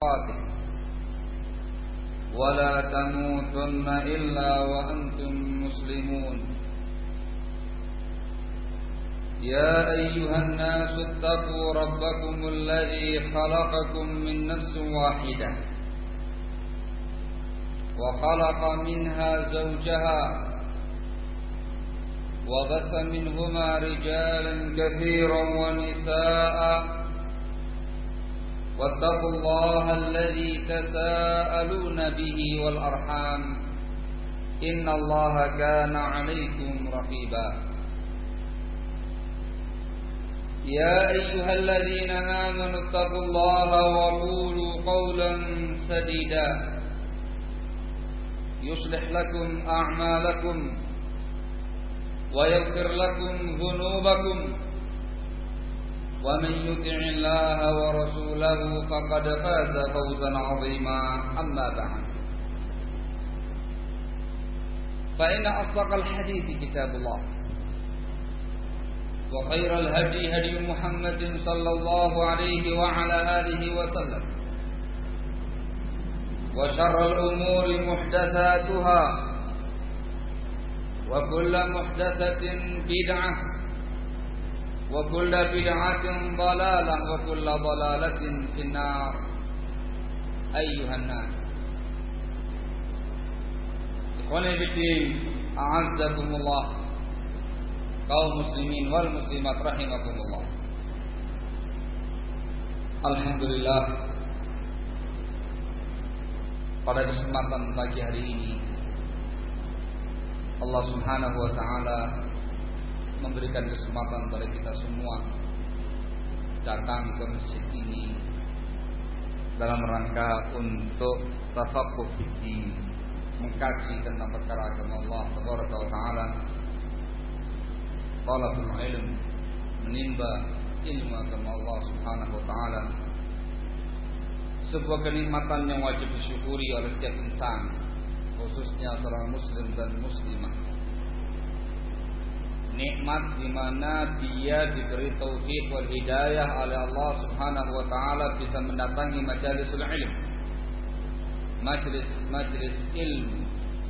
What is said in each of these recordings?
ولا تموتن إلا وأنتم مسلمون يا أيها الناس اتقوا ربكم الذي خلقكم من نفس واحدة وخلق منها زوجها وبث منهما رجالا كثيرا ونساء واتقوا الله الذي تساءلون به والأرحام إن الله كان عليكم رقيبا يا أيها الذين آمنوا اتقوا الله وقولوا قولا سديدا يصلح لكم أعمالكم ويغفر لكم ذنوبكم ومن يطع الله ورسوله فقد فاز فوزا عظيما أما بعد فإن أصدق الحديث كتاب الله وخير الهدي هدي محمد صلى الله عليه وعلى آله وسلم وشر الأمور محدثاتها وكل محدثة بدعة وكل بدعة ضلالة وكل ضلالة في النار أيها الناس إخواني في الدين أعزكم الله kaum muslimin wal muslimat rahimakumullah. Alhamdulillah, pada kesempatan pagi hari ini Allah Subhanahu wa taala memberikan kesempatan pada kita semua datang ke masjid ini dalam rangka untuk tafaqquh fiddin, mengkaji tentang perkara agama Allah Tabaraka wa taala, talabul ilm, menimba ilmu agama Allah Subhanahu wa taala, sebuah kenikmatan yang wajib disyukuri oleh setiap insan, khususnya seorang muslim dan muslimah. Nikmat di mana dia diberi tauhid wal hidayah oleh Allah Subhanahu wa taala bisa mendatangi majalisul ilm, majlis ilmu,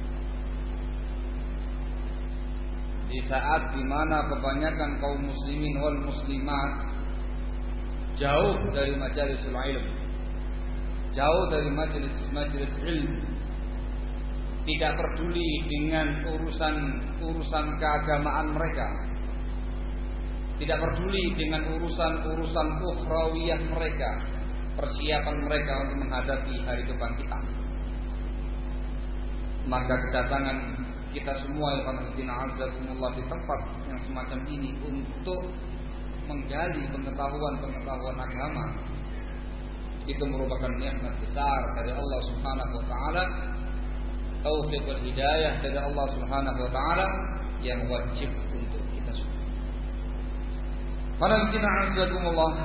di saat di mana kebanyakan kaum muslimin wal muslimat jauh dari majalisul ilm, jauh dari majlis ilmu, tidak peduli dengan urusan keagamaan mereka, tidak peduli dengan urusan ukhrawiyah mereka, persiapan mereka untuk menghadapi hari kebangkitan. Maka kedatangan kita semua yang azakumullah di tempat yang semacam ini untuk menggali pengetahuan agama itu merupakan nikmat besar dari Allah Subhanahu wa taala, taufik wal hidayah dari Allah Subhanahu wa taala yang wajib untuk kita semua. Para azakumullah,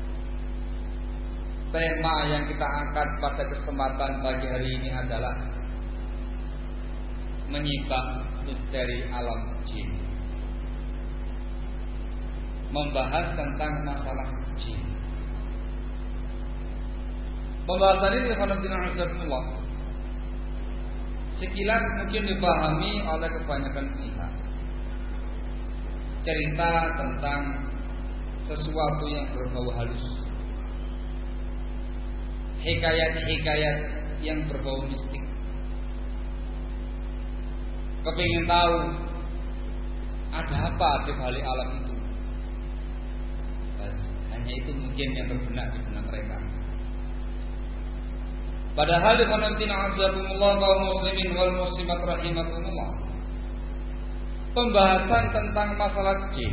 tema yang kita angkat pada kesempatan pagi hari ini adalah menyibak misteri alam jin, membahas tentang masalah jin. Pembahasan ini sekilas mungkin dipahami oleh kebanyakan pihak. Cerita tentang sesuatu yang berbau halus, hikayat-hikayat yang berbau mistik. Kepingin tahu ada apa di balik alam itu. Hanya itu mungkin yang berbenak di benak mereka. Padahal azakumullah kaum muslimin wal muslimat rahimakumullah, pembahasan tentang masalah jin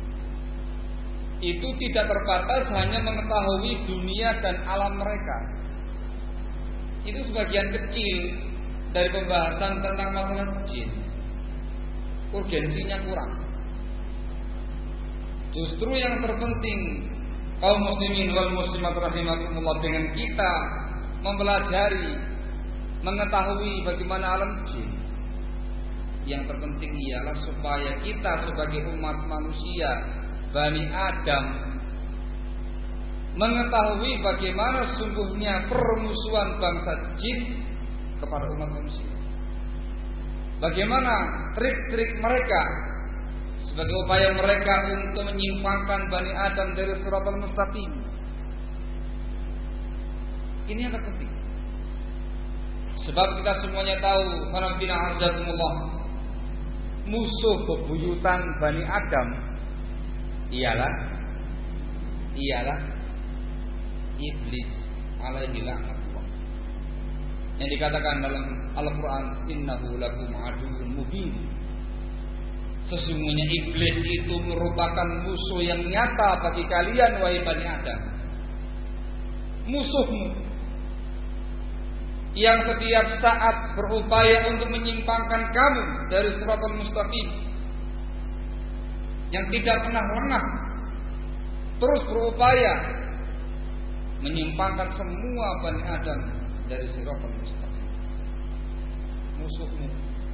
itu tidak terbatas hanya mengetahui dunia dan alam mereka. Itu sebagian kecil dari pembahasan tentang masalah jin. Urgensinya kurang. Justru yang terpenting kaum muslimin wal muslimat rahimakumullah, dengan kita mempelajari, mengetahui bagaimana alam jin, yang terpenting ialah supaya kita sebagai umat manusia Bani Adam mengetahui bagaimana sungguhnya permusuhan bangsa jin kepada umat manusia. Bagaimana trik-trik mereka sebagai upaya mereka untuk menyimpangkan Bani Adam dari siratal mustaqim. Ini yang terpenting. Sebab kita semuanya tahu, Rabbina azakumullah, musuh bebuyutan Bani Adam ialah iblis alaihi laknatullah. Yang dikatakan dalam Al-Quran, innahu lakum aduwwun mubin. Sesungguhnya iblis itu merupakan musuh yang nyata bagi kalian wahai Bani Adam. Musuhmu yang setiap saat berupaya untuk menyimpangkan kamu dari siratal mustaqim, yang tidak pernah lengah, terus berupaya menyimpangkan semua Bani Adam dari siratal mustaqim. Musuhmu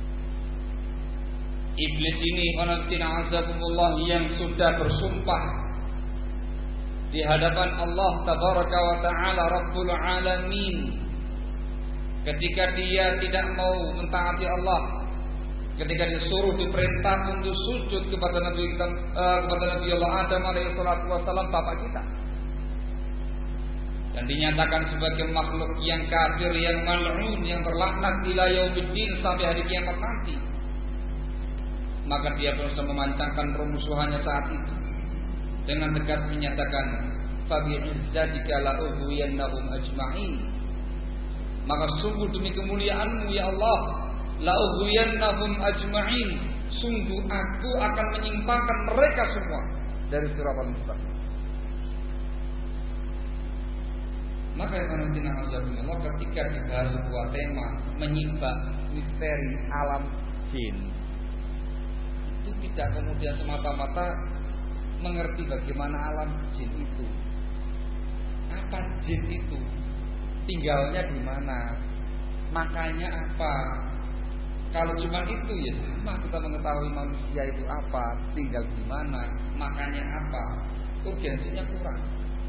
iblis ini, azakumullah, yang sudah bersumpah di hadapan Allah tabaraka wa ta'ala Rabbul Alamin, ketika dia tidak mau mentaati Allah, ketika disuruh diperintah untuk sujud kepada Nabi Allah Adam alaihi salatu wasallam, bapak kita, dan dinyatakan sebagai makhluk yang kafir, yang mal'un, yang terlaknat ila yaumiddin, sampai hari kiamat nanti. Maka dia berusaha memancangkan permusuhannya saat itu dengan tegas menyatakan, fa bi'izzatika la ughwiyannahum ajma'in. Maka sungguh demi kemuliaanmu ya Allah, la ughwiyannahum ajma'in, sungguh aku akan menyimpangkan mereka semua dari siratal mustaqim. Maka yang Allah, ketika dibahas sebuah tema menyibak misteri alam jin, itu tidak kemudian semata-mata mengerti bagaimana alam jin itu, apa jin itu, tinggalnya di mana, makanya apa. Kalau cuma itu ya sama kita mengetahui manusia itu apa, tinggal di mana, makanya apa, urgensinya kurang.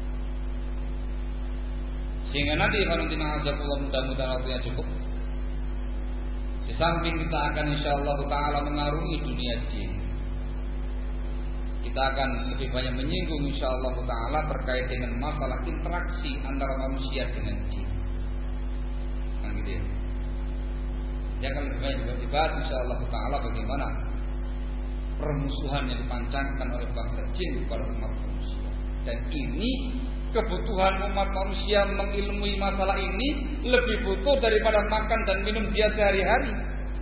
Sehingga nanti mudah-mudahan waktunya cukup. Di samping kita akan insyaallah ta'ala mengarungi dunia jin, kita akan lebih banyak menyinggung insyaallah ta'ala terkait dengan masalah interaksi antara manusia dengan jin. Kan gitu ya. Dia akan lebih banyak juga dibahas insyaallah ta'ala bagaimana permusuhan yang dipancangkan oleh bangsa jin kepada umat manusia. Dan ini kebutuhan umat manusia mengilmui masalah ini lebih butuh daripada makan dan minum dia sehari-hari.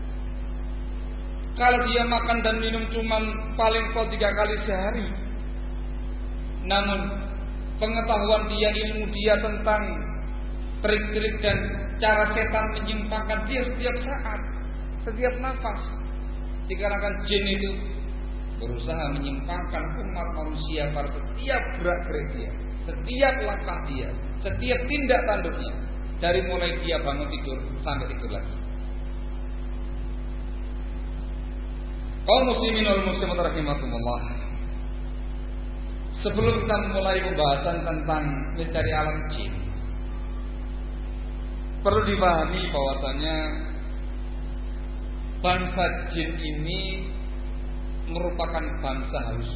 Kalau dia makan dan minum cuma paling 3 kali sehari, namun pengetahuan dia, ilmu dia tentang trik-trik dan cara setan menyimpangkan dia setiap saat, setiap nafas. Dikarenakan jin itu berusaha menyimpangkan umat manusia pada setiap gerak-gerik dia, setiap langkah dia, setiap tindak tanduknya, dari mulai dia bangun tidur sampai tidur lagi. Kaum muslimin wal muslimat rahimakumullah, sebelum kita memulai pembahasan tentang misteri alam jin, perlu dipahami bahwasanya bangsa jin ini merupakan bangsa halus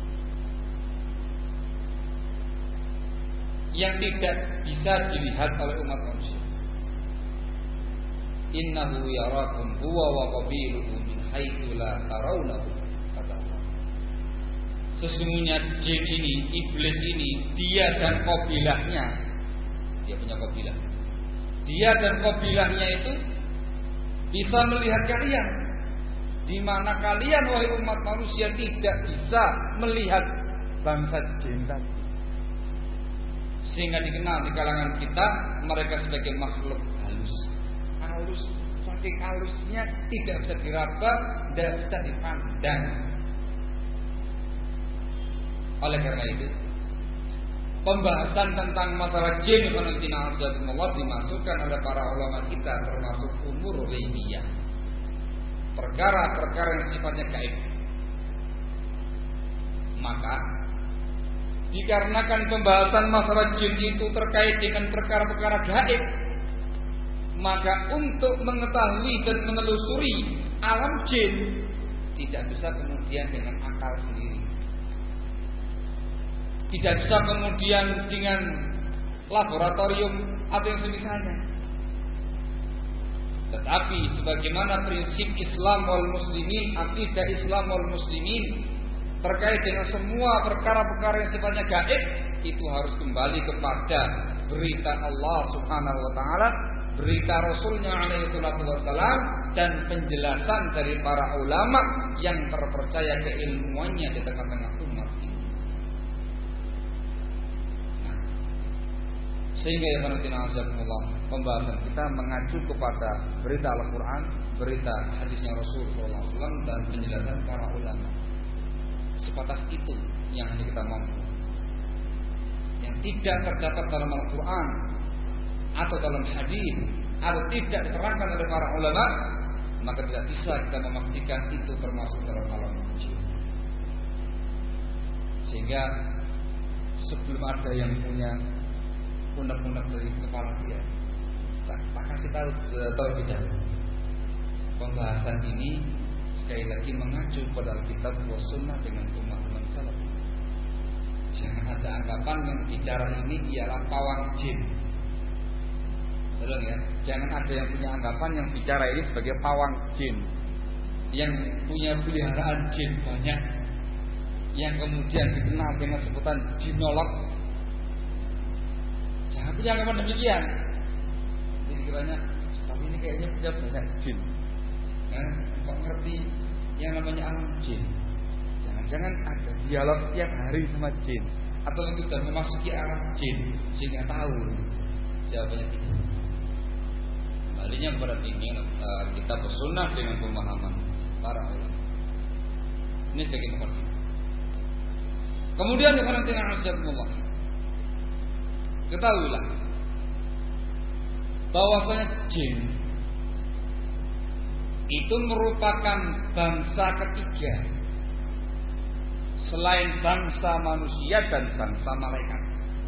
yang tidak bisa dilihat oleh umat manusia. Innahu yarakum huwa wa qabiluhu min haitsu la tarawnahu, kata Allah. Sesungguhnya jin ini, iblis ini, dia dan kabilahnya, dia punya kabilah, dia dan kabilahnya itu bisa melihat kalian, di mana kalian wahai umat manusia tidak bisa melihat bangsa jin tadi. Sehingga dikenal di kalangan kita mereka sebagai makhluk halus. Halus, saking halusnya tidak bisa diraba, tidak bisa dipandang. Oleh karena itu, pembahasan tentang masalah jin dimasukkan oleh para ulama kita termasuk umur ghaibiyah, perkara-perkara yang sifatnya gaib. Maka dikarenakan pembahasan masalah jin itu terkait dengan perkara-perkara gaib, maka untuk mengetahui dan menelusuri alam jin tidak bisa kemudian dengan akal sendiri, tidak bisa kemudian dengan laboratorium atau yang semisalnya. Tetapi sebagaimana prinsip Islam wal muslimin, akidah Islam wal muslimin terkait dengan semua perkara-perkara yang sifatnya gaib, itu harus kembali kepada berita Allah Subhanahu wa taala, berita Rasulnya alaihi salatu wassalam, dan penjelasan dari para ulama yang terpercaya keilmuannya di tengah-tengah umat ini. Nah, sehingga ya Allah, pembahasan kita mengacu kepada berita Al-Quran, berita hadisnya Rasul SAW, dan penjelasan para ulama. Sebatas itu yang hanya kita mampu. Yang tidak terdapat dalam Al-Quran atau dalam hadis atau tidak diterangkan oleh para ulama, maka tidak bisa kita memastikan itu termasuk dalam alam jin. Sehingga sebelum ada yang punya unek-unek dari kepala dia, tak kasih tahu terlebih dahulu. Pembahasan ini sekali lagi mengacu pada Alkitab wa Sunnah dengan pemahaman salaf. Jangan ada anggapan yang bicara ini ialah pawang jin. Betul ya? Jangan ada yang punya anggapan yang bicara ini sebagai pawang jin, yang punya peliharaan jin banyak, yang kemudian dikenal dengan sebutan jinolog. Jangan punya anggapan demikian. Jadi kiranya, tapi ini kayaknya punya banyak jin. Kok ngerti yang namanya alam jin? Jangan-jangan ada dialog tiap hari sama jin, atau itu sudah memasuki alam jin sehingga tahu. Jawabannya tidak. Kembalinya kepada tinggi kita bersunnah dengan pemahaman para ulama. Ini sebagai nomor 3. Kemudian dengan Allah, ketahuilah bahwasanya jin itu merupakan bangsa ketiga selain bangsa manusia dan bangsa malaikat.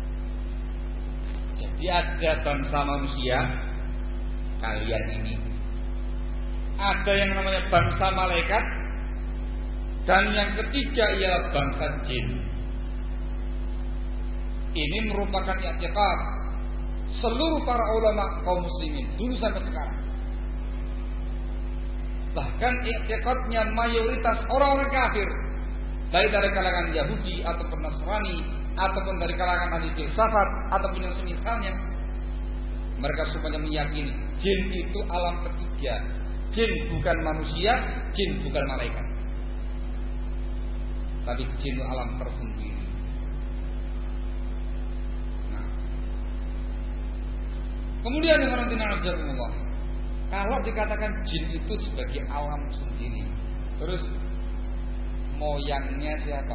Jadi ada bangsa manusia, kalian ini, ada yang namanya bangsa malaikat, dan yang ketiga ialah bangsa jin. Ini merupakan i'tiqad seluruh para ulama kaum muslimin dulu sampai sekarang. Bahkan i'tiqadnya mayoritas orang-orang kafir, baik dari kalangan Yahudi ataupun Nasrani, ataupun dari kalangan ahli filsafat ataupun yang semisalnya, mereka semuanya meyakini jin itu alam ketiga. Jin bukan manusia, jin bukan malaikat, tapi jin itu alam tersendiri. Nah, kemudian dengan Allah, kalau dikatakan jin itu sebagai alam sendiri, terus moyangnya siapa?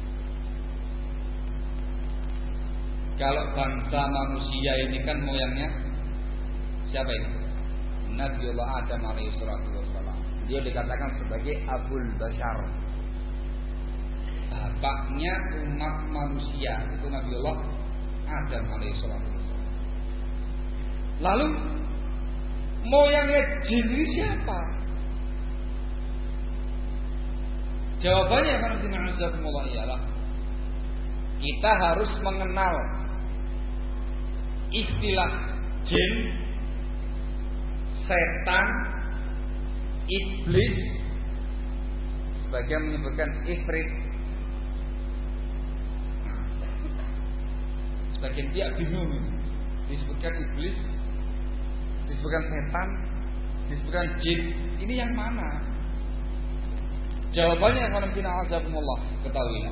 Kalau bangsa manusia ini kan moyangnya siapa ini? Nabiullah Adam alaihi salatu wassalam. Dia dikatakan sebagai Abul Bashar, bapaknya umat manusia, itu Nabiullah Adam alaihi salatu wassalam. Lalu moyangnya jin ini siapa? Jawabannya ialah kita harus mengenal istilah jin, setan, iblis, sebagian menyebutkan ifrit, sebagian dia bingung, disebutkan iblis, disebutkan setan, disebutkan jin. Ini yang mana? Jawabannya Allah, ketahuilah,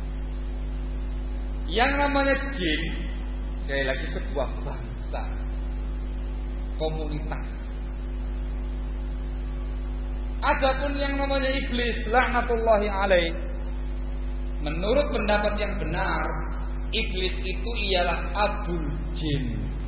yang namanya jin sekali lagi sebuah bangsa, komunitas. Adapun yang namanya iblis, laknatullahi alaih, menurut pendapat yang benar, iblis itu ialah abul jin.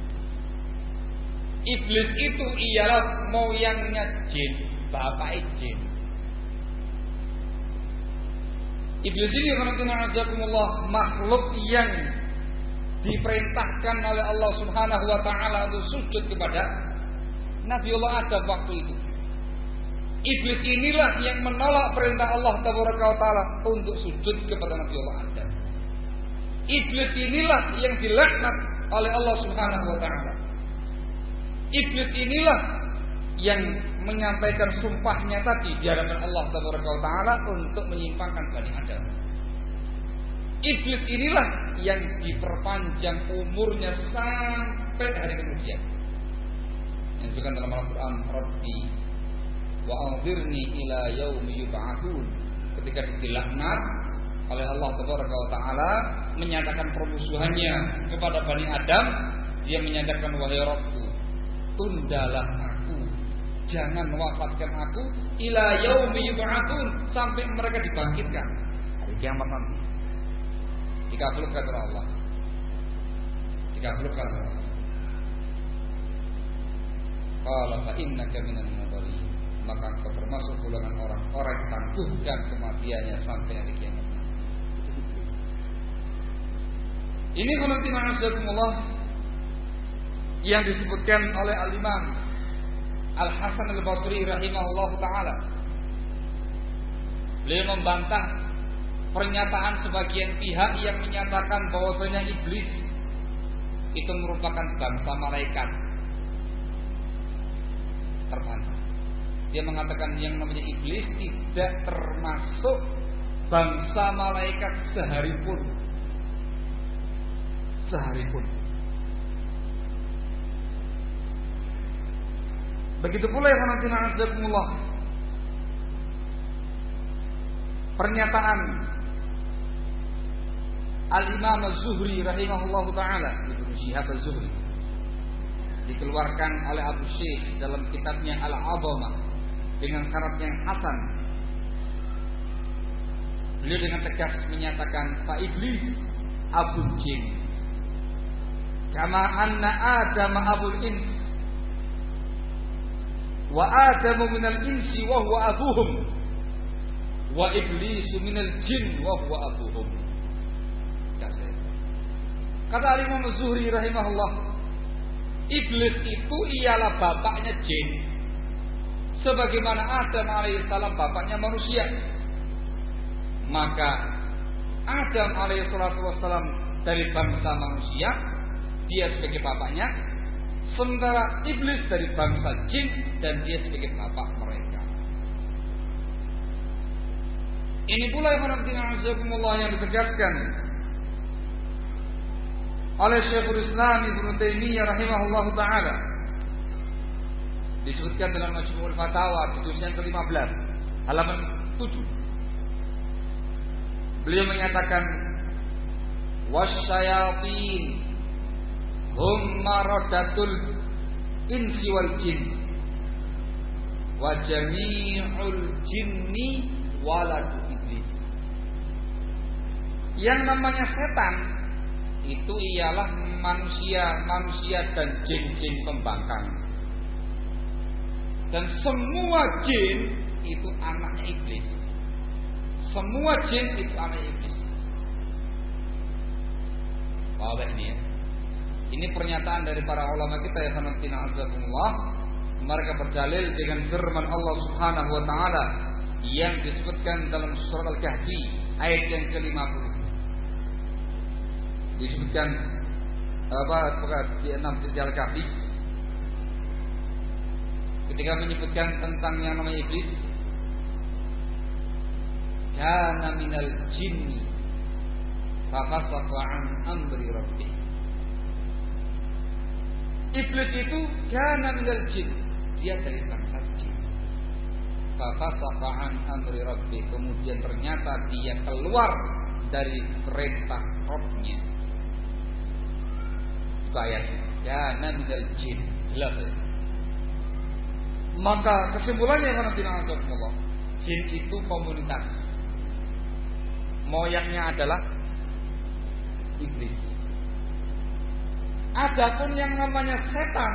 Iblis itu ialah moyangnya jin, bapak jin. Iblis ini azakumullah makhluk yang diperintahkan oleh Allah Subhanahu wa taala untuk sujud kepada Nabiullah Adam waktu itu. Iblis inilah yang menolak perintah Allah Taala untuk sujud kepada Nabiullah Adam. Iblis inilah yang dilaknat oleh Allah Subhanahu wa taala. Iblis inilah yang menyampaikan sumpahnya tadi di hadapan Allah Taala untuk menyimpangkan Bani Adam. Iblis inilah yang diperpanjang umurnya sampai hari kemudian. Yang disebutkan dalam Al-Quran, Rabbi wa anzirni ila yaumi yub'atsun. Ketika dilaknat oleh Allah Taala, menyatakan permusuhannya kepada Bani Adam, dia menyatakan, wahai Rabbku, tundalah aku, jangan wafatkan aku ila yaumi yub'atsun, sampai mereka dibangkitkan hari kiamat nanti. Dikabulkan oleh Allah. Dikabulkan oleh Allah. Qala fa innaka minal munzirin. Maka engkau termasuk golongan orang-orang yang tangguhkan kematiannya sampai hari kiamat. Ini nanti ma'azakumullah yang disebutkan oleh Al-Imam Al-Hasan Al-Basri rahimahullah ta'ala. Beliau membantah pernyataan sebagian pihak yang menyatakan bahwasanya iblis itu merupakan bangsa malaikat. Terbantah. Dia mengatakan yang namanya iblis tidak termasuk bangsa malaikat seharipun. Begitu pula ya khanatina pernyataan Al-Imam Az-Zuhri rahimahullahu ta'ala, Ibnu Syihab Az-Zuhri, dikeluarkan oleh Abu Syekh dalam kitabnya Al-Azamah dengan syarat yang hasan. Beliau dengan tegas menyatakan, fa iblis abul jin kama anna Adam abul ins wa Adamu minal insi wa huwa abuhum wa iblisu minal jin wa huwa abuhum. Kata Al-Imam Az-Zuhri rahimahullah, iblis itu ialah bapaknya jin, sebagaimana Adam alaihissalam bapaknya manusia. Maka Adam alaihissalam dari bangsa manusia, dia sebagai bapaknya, sementara iblis dari bangsa jin dan dia sebagai bapak mereka. Ini pula yang ditegaskan oleh Syekhul Islam Ibnu Taimiyah rahimahullahu taala, disebutkan dalam Majmu'ul Fatawa juz yang ke-15 halaman 7. Beliau menyatakan, wasyayatin hum maradatul insi wal jin wa jami'ul jinni waladu iblis. Yang namanya setan itu ialah manusia dan jin-jin pembangkang. Dan semua jin itu anaknya iblis. Semua jin itu anaknya iblis. Paham ini ya? Ini pernyataan dari para ulama kita ya khanatina azakumullah. Mereka berdalil dengan firman Allah Subhanahu wa taala yang disebutkan dalam surat Al-Kahfi ayat yang ke-50. Disebutkan di 6 Al-Kahfi ketika menyebutkan tentang yang namanya iblis, kana minal jinni fafasaqa an amri rabbih. Iblis itu kana minal jin, dia dari bangsa jin. Fafasaqa an amri rabbih, kemudian ternyata dia keluar dari perintah Rabb-nya. Ayat kana minal jin, jelas ya? Maka kesimpulannya Allah, jin itu komunitas. Moyangnya adalah iblis. Adapun yang namanya setan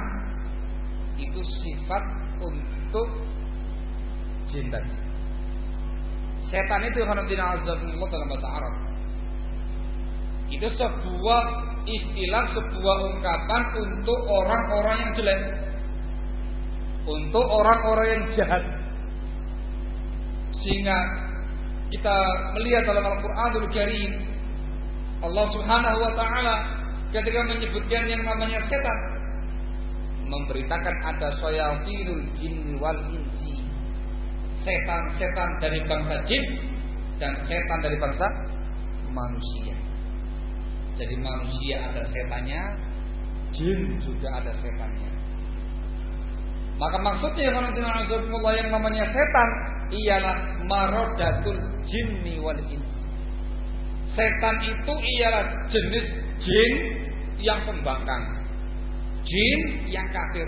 itu sifat untuk jin tadi. Setan itu dalam bahasa Arab itu sebuah istilah, sebuah ungkapan untuk orang-orang yang jelek, untuk orang-orang yang jahat. Sehingga kita melihat dalam Al-Qur'anul Karim, Allah Subhanahu wa taala ketika menyebutkan yang namanya setan, memberitakan ada syayatinul jinni wal insi. Setan-setan dari bangsa jin dan setan dari bangsa manusia. Jadi manusia ada setannya, jin juga ada setannya. Maka maksudnya yang namanya setan ialah maradatul jinni wal insi. Setan itu ialah jenis jin yang pembangkang, jin yang kafir.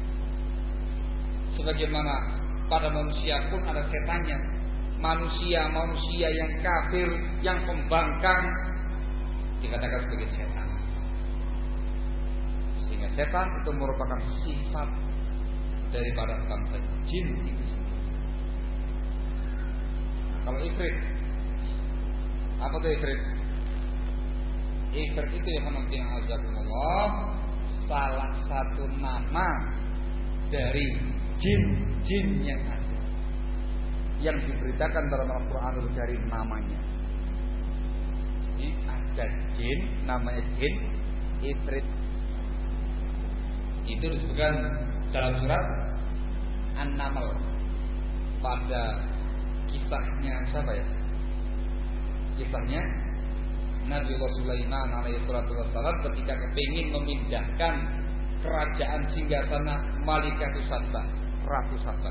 Sebagaimana pada manusia pun ada setannya, manusia yang kafir, yang pembangkang dikatakan sebagai setan. Sehingga setan itu merupakan sifat daripada bangsa jin itu sendiri. Kalau ifrit, apa itu ifrit? Ifrit itu yang menunjukkan azakumullah, salah satu nama dari jin yang ada, yang diberitakan dalam Al-Qur'anul Karim namanya. Jadi ada jin namanya jin ifrit. Itu disebutkan dalam surat An-Naml pada kisahnya siapa ya? Kisahnya Nabiullah Sulaiman alaihissalam ketika kepingin memindahkan kerajaan singgasana Malikatus Saba, Ratu Saba.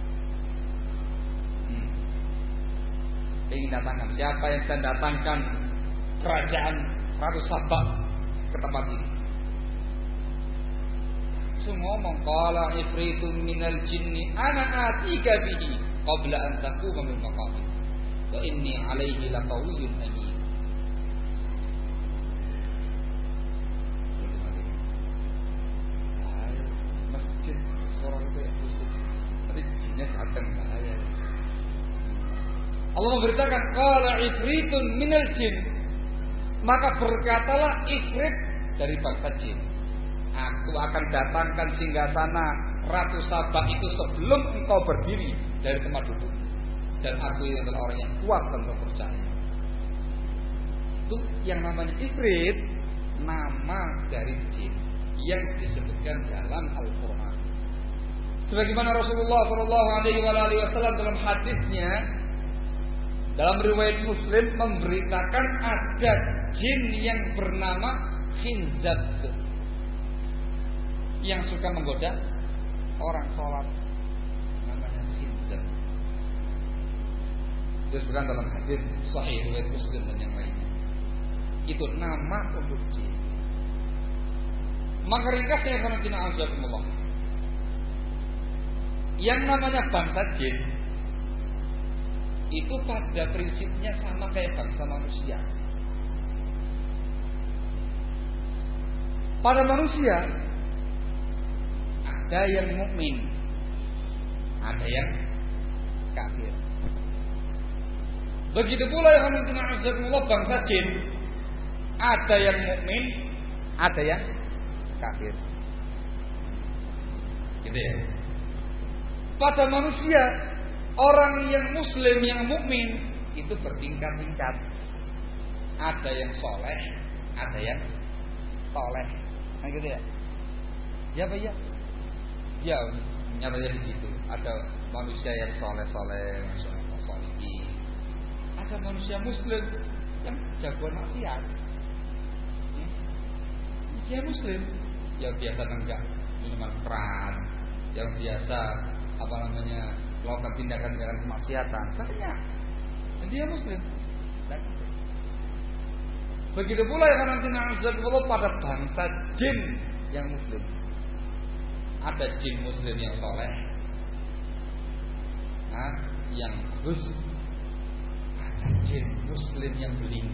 Ingin datangkan, siapa yang saya datangkan kerajaan Ratu Saba ke tempat ini? Semua mengqala ifritun minal jinni ana atika bihi qabla an taquma min maqamik wa inni alaihi laqawiyyun amin. Masjid seorang itu yang khusus, tapi jinnya datang saya. Allah memberitakan qala ifritun minal jin, maka berkatalah ifrit dari bangsa jin, aku akan datangkan singgasana Ratu Saba itu sebelum engkau berdiri dari tempat duduk, dan aku ini adalah orang yang kuat dan terpercaya. Itu yang namanya ifrit, nama dari jin yang disebutkan dalam Al-Quran. Sebagaimana Rasulullah SAW dalam hadisnya, dalam riwayat Muslim memberitakan ada jin yang bernama Khinzab, yang suka menggoda orang sholat, namanya Khinzab. Disebutkan dalam hadis Sahih riwayat Muslim dan yang lainnya. Itu nama untuk jin. Maka ringkasnya Allah, yang namanya bangsa jin itu pada prinsipnya sama kayak bangsa manusia. Pada manusia ada yang mukmin, ada yang kafir. Begitu pula yang Allah bangsa jin, ada yang mukmin, ada yang kafir. Gitu ya. Pada manusia, orang yang muslim, yang mukmin itu bertingkat-tingkat. Ada yang soleh, ada yang toleh. Nah gitu ya. Ya Pak ya. Ya, nyatanya di situ. Ada manusia yang soleh-soleh, soleh. Ada manusia muslim yang jagoan maksiat. Dia muslim, yang biasa nenggak minuman keras, yang biasa melakukan tindakan-tindakan kemaksiatan, banyak. Dan dia muslim. Begitu pula yang nanti pada bangsa jin yang muslim. Ada jin muslim yang soleh, yang bagus. Ada jin muslim yang beling.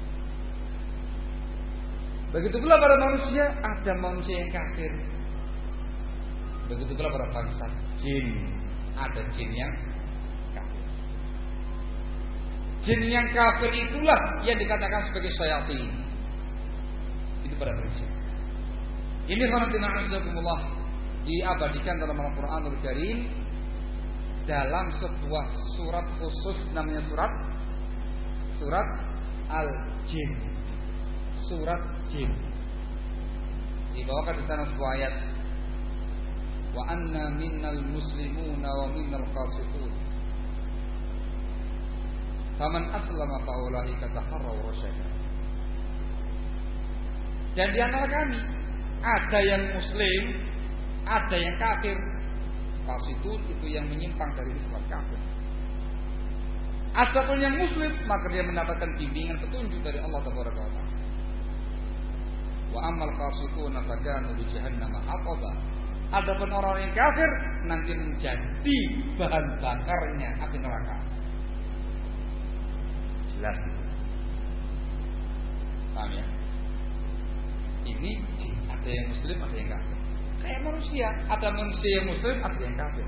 Begitu pula pada manusia, ada manusia yang kafir. Begitu pula pada bangsa jin, ada jin yang kafir. Jin yang kafir itulah yang dikatakan sebagai syayatin. Itu pada prinsip. Ini khonatina'izakumullah diabadikan dalam Al-Quranul Karim dalam sebuah surat khusus, namanya surat Al-Jin. Surat Jin. Dibawakan di sana sebuah ayat. Wa anna minnal muslimuna wa minnal qasitun. Faman aslama fa ulaika taharraw rasyada. Dan di antara kami ada yang muslim, ada yang kafir. Qasitun itu yang menyimpang dari Islam, kafir. Adapun yang muslim, maka dia mendapatkan bimbingan petunjuk dari Allah Taala. Wa ammal qasitun fakanu li jahannam haqaba. Adapun orang yang kafir nanti menjadi bahan bakarnya api neraka. Jelas. Paham ya? Ini ada yang muslim, ada yang kafir. Kayak manusia, ada manusia yang muslim, ada yang kafir.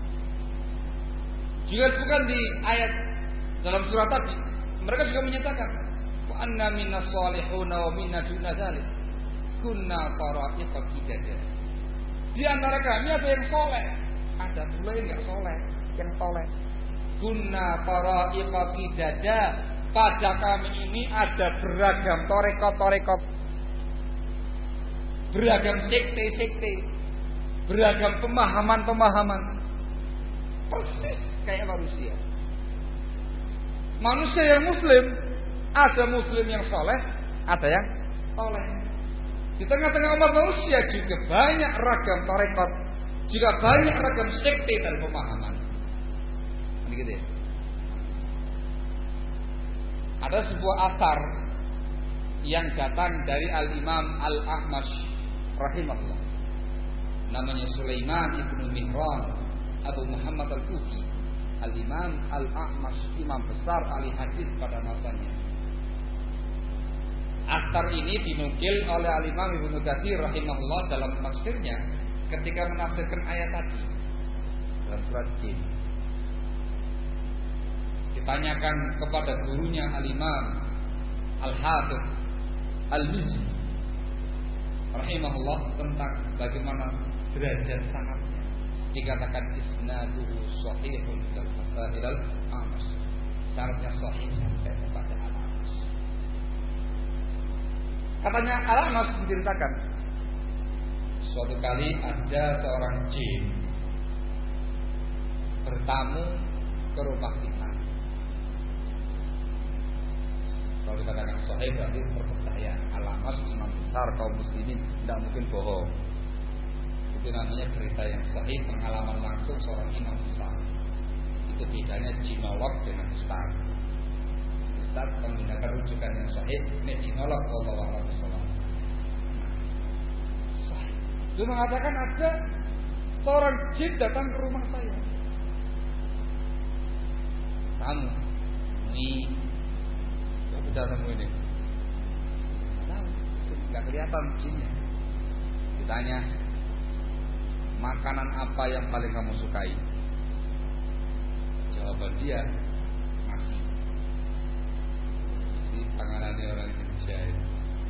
Juga bukan di ayat dalam surat tadi, mereka juga menyatakan wa anna minnas salihuna wa minna duna dzalik kunna tara'iqa qidada. Di antara kami ada yang soleh, ada pula yang enggak soleh, yang toleh. Kunna tara'iqa qidada. Pada kami ini ada beragam torekot, beragam sekte, beragam pemahaman. Persis kayak manusia. Manusia yang muslim, ada muslim yang soleh, ada yang soleh. Di tengah-tengah umat manusia juga banyak ragam torekot, juga banyak ragam sekte dan pemahaman. Ini gitu ya. Ada sebuah asar yang datang dari Al-Imam Al-Ahmash rahimahullah. Namanya Sulaiman ibnu Mihran Abu Muhammad Al-Kufi. Al-Imam Al-Ahmash, imam besar ahli hadis pada masanya. Asar ini dinukil oleh Al-Imam Ibnu Katsir rahimahullah dalam tafsirnya ketika menafsirkan ayat tadi dalam surat Jin. Ditanyakan kepada gurunya Al-Imam Al-Hafidz Al-Mizzi rahimahullah tentang bagaimana derajat sanadnya. Dikatakan isnaduhu sahihun ilal Ahmash. Syaratnya sahih sampai kepada Al-Ahmash. Katanya Al-Ahmash menceritakan suatu kali ada seorang jin bertamu ke rumah kita. Kalau dikatakan sahih berarti terpercaya. Al-Ahmash imam besar kaum muslimin, tidak mungkin bohong. Itu namanya cerita yang sahih, pengalaman langsung seorang imam besar. Itu bedanya jinolog dengan ustaz. Ustaz menggunakan rujukan yang sahih, ini jinolog wallahu a'lam bishawab. Sahih. Dia mengatakan ada seorang jin datang ke rumah saya. Tamu. Ini sudah temu ini. Nggak kelihatan jinnya. Ditanya, makanan apa yang paling kamu sukai? Jawaban dia, nasi. Ini panganannya orang Indonesia ini.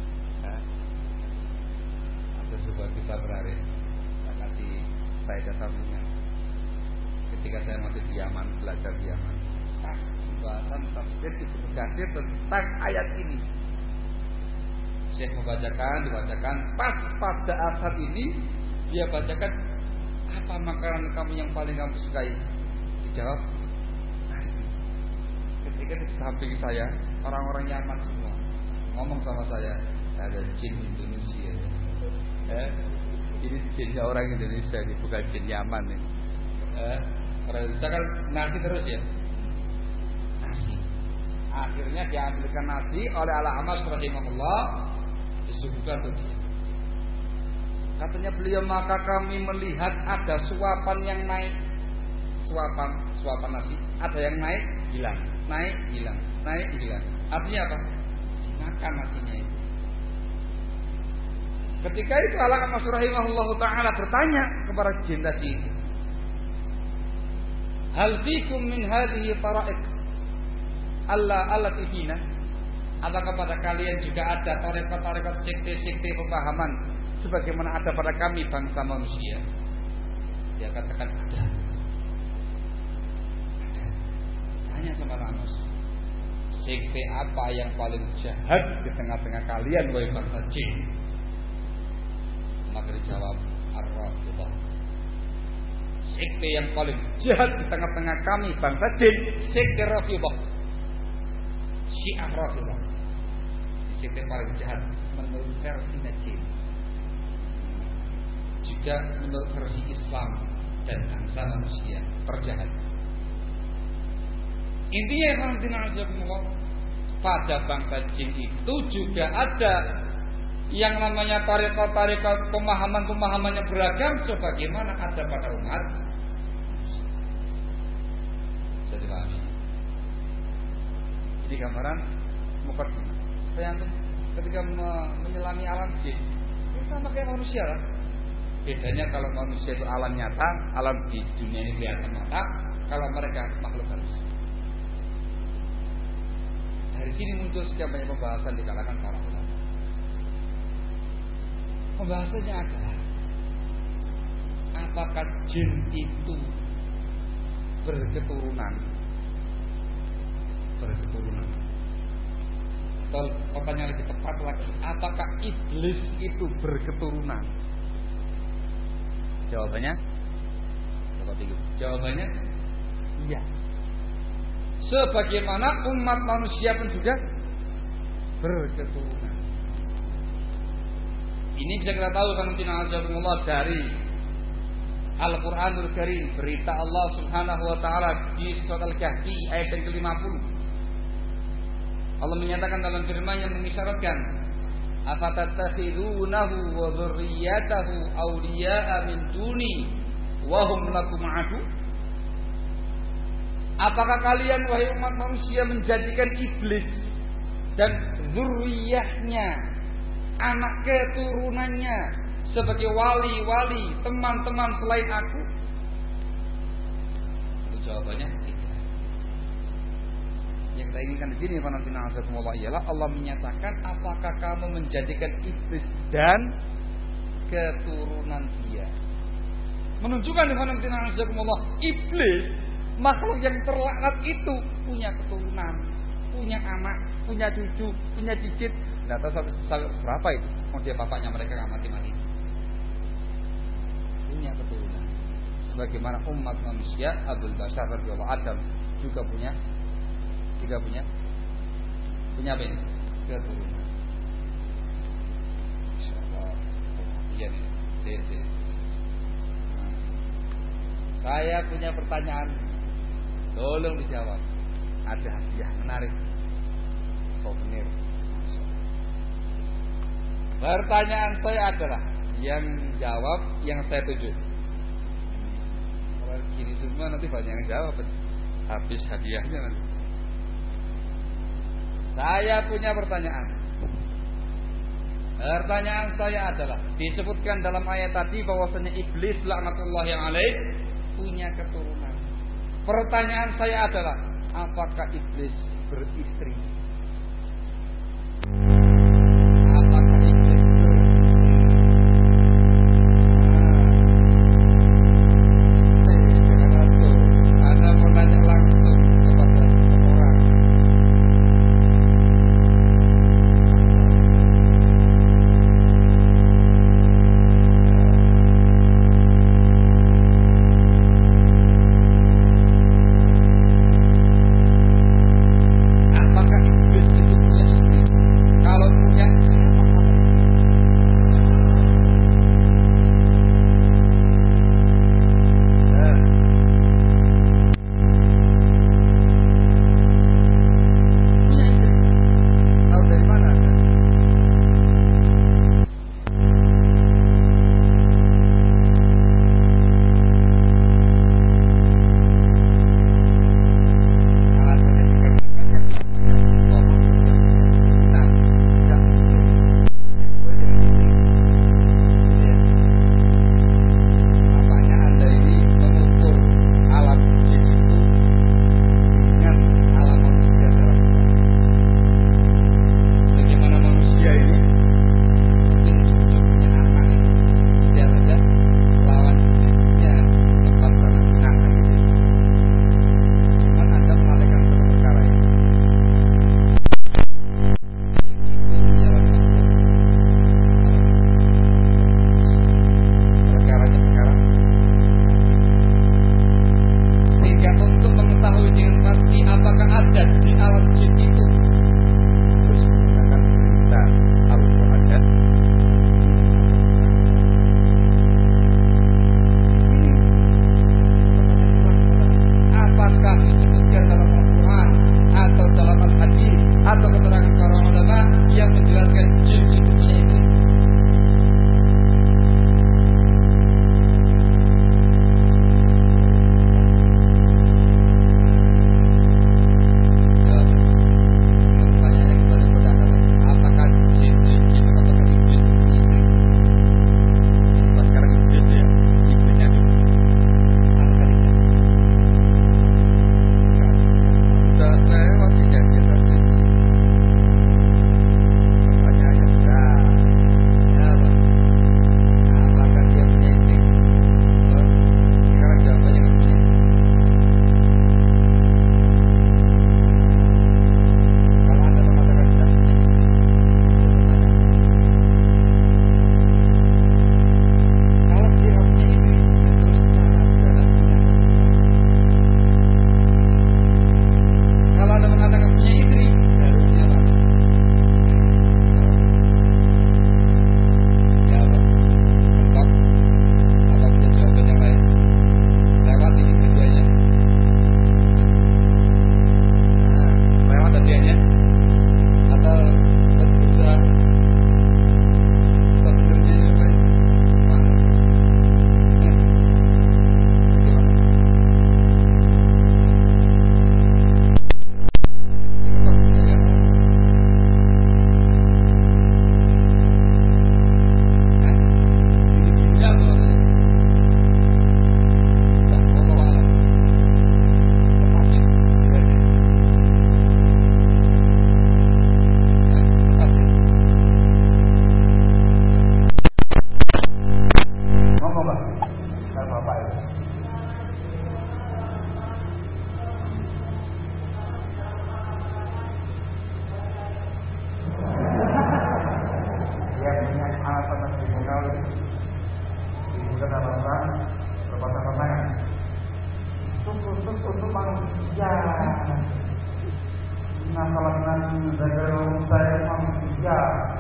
Ada sebuah kisah menarik. Saya kasih faedah sambungan. Ketika saya masih di Yaman, belajar di Yaman, pembahasan tafsir Ibnu Katsir tentang ayat ini. Syekh dibacakan, pas pada asar ini dia bacakan, apa makanan kamu yang paling kamu sukai? Dijawab, nasi. Ketika di samping saya orang-orang Yaman semua ngomong sama saya, ada jin Indonesia. Ini jinnya orang Indonesia, ini bukan jin Yaman nih. Orang Indonesia kan nasi terus ya. Nasi. Akhirnya diambilkan nasi oleh Al-Ahmash rahimahullah, disuguhkan untuk dia. Katanya beliau, maka kami melihat ada suapan yang naik. Suapan nasi, ada yang naik, hilang, naik, hilang, naik, hilang. Artinya apa? Makan nasinya itu. Ketika itu Al-Ahmash rahimahullah ta'ala bertanya kepada jin tadi, hal fikum min hadhihi tara'iq? Allah tihina. Apakah pada kalian juga ada tarekat-tarekat sekte-sekte pemahaman sebagaimana ada pada kami bangsa manusia? Dia katakan ada. Tanya sama Ranos, sekte apa yang paling jahat di tengah-tengah kalian wahai bangsa jin? Maka dijawab Ar-Rafidhah. Sekte yang paling jahat di tengah-tengah kami bangsa jin, sekte Rafidhah. Syiah Rafidhah. Sekte paling jahat menurut versi jin. Juga menurut versi Islam dan bangsa manusia terjahat. Intinya pada bangsa jin itu juga ada yang namanya tarekat-tarekat pemahaman-pemahamannya beragam sebagaimana ada pada umat. Jadi pahami. Jadi gambaran mukadimah. Bayangkan ketika menyelami alam jin, itu sama kayak manusia lah. Bedanya kalau manusia itu alam nyata, alam di dunia ini kelihatan mata, kalau mereka makhluk halus. Dari sini muncul sekian banyak pembahasan di kalangan para ulama. Pembahasannya adalah apakah jin itu berketurunan? Atau pertanyaan lebih tepat lagi, apakah iblis itu berketurunan? Jawabannya, jawabannya iya. Sebagaimana umat manusia pun juga berketurunan. Ini bisa kita tahu karena dari Al-Quranul Karim, berita Allah Subhanahu Wa Taala di surat Al-Kahfi ayat yang ke-50. Allah menyatakan dalam firman yang mengisyaratkan, afatattakhidunahu wa dzurriyyatahu awliya'a min duni wa hum lakum adu. Apakah kalian wahai umat manusia menjadikan iblis dan zurriyahnya, anak keturunannya sebagai wali-wali, teman-teman selain aku? Itu jawabannya tidak. Yang kita inginkan di sini ialah Allah menyatakan, apakah kamu menjadikan iblis dan keturunan dia? Menunjukkan di mana iblis, makhluk yang terlaknat itu punya keturunan, punya anak, punya cucu, punya cicit. Tidak tahu sampai berapa itu. Oh, dia bapaknya mereka nggak mati-mati. Punya keturunan. Sebagaimana umat manusia Abul Bashar radhiyallahu Adam juga punya apa ini? Keturunan. Insyaallah. Iya nih. Saya punya pertanyaan. Tolong dijawab. Ada hadiah menarik. Souvenir. Pertanyaan saya adalah, yang jawab yang saya tuju. Kalau gini semua nanti banyak yang jawab. Habis hadiahnya nanti. Saya punya pertanyaan. Pertanyaan saya adalah, disebutkan dalam ayat tadi bahwasanya iblis laknatullahi alaih punya keturunan. Pertanyaan saya adalah, apakah iblis beristri? Apakah iblis beristri? Anda mau nanya langsung kepada seseorang. Apakah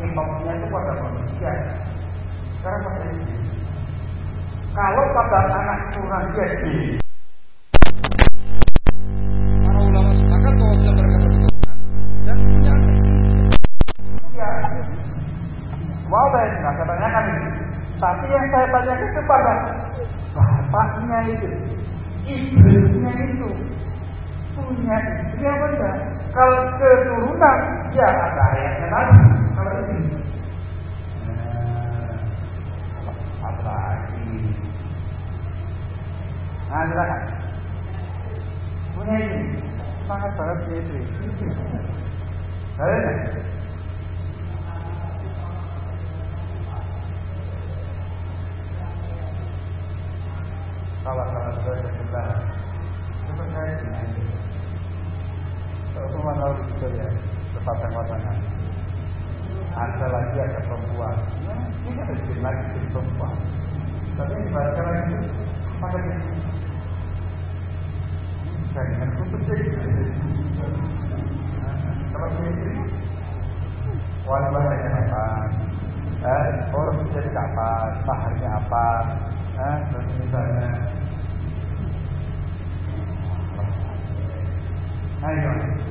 Hip-hopnya itu pada manusia. Sekarang pada ini. Kalau pada anak turun dia para ulama sepakat bahwa mereka berketurunan dan punya anak. ya. Wow, saya tanyakan ini. Tapi yang saya tanyakan itu pada bapaknya itu, ibunya itu punya istri apa enggak? Kalau keturunan, ya ada ayatnya tadi. Kalau ini, apa lagi? Nah, silakan. Punya ini, sangat banget punya istri. Ada kalau saya sebelah itu terkait dengan semua tahu itu ya sepasang-pasangan ada lagi ada perempuan ini ada jenis lagi jenis perempuan tapi ibaratkan lagi itu pada ini jangan khusus jadi kalau ini wali-walinya apa orang jadi apa maharnya apa terus misalnya ayo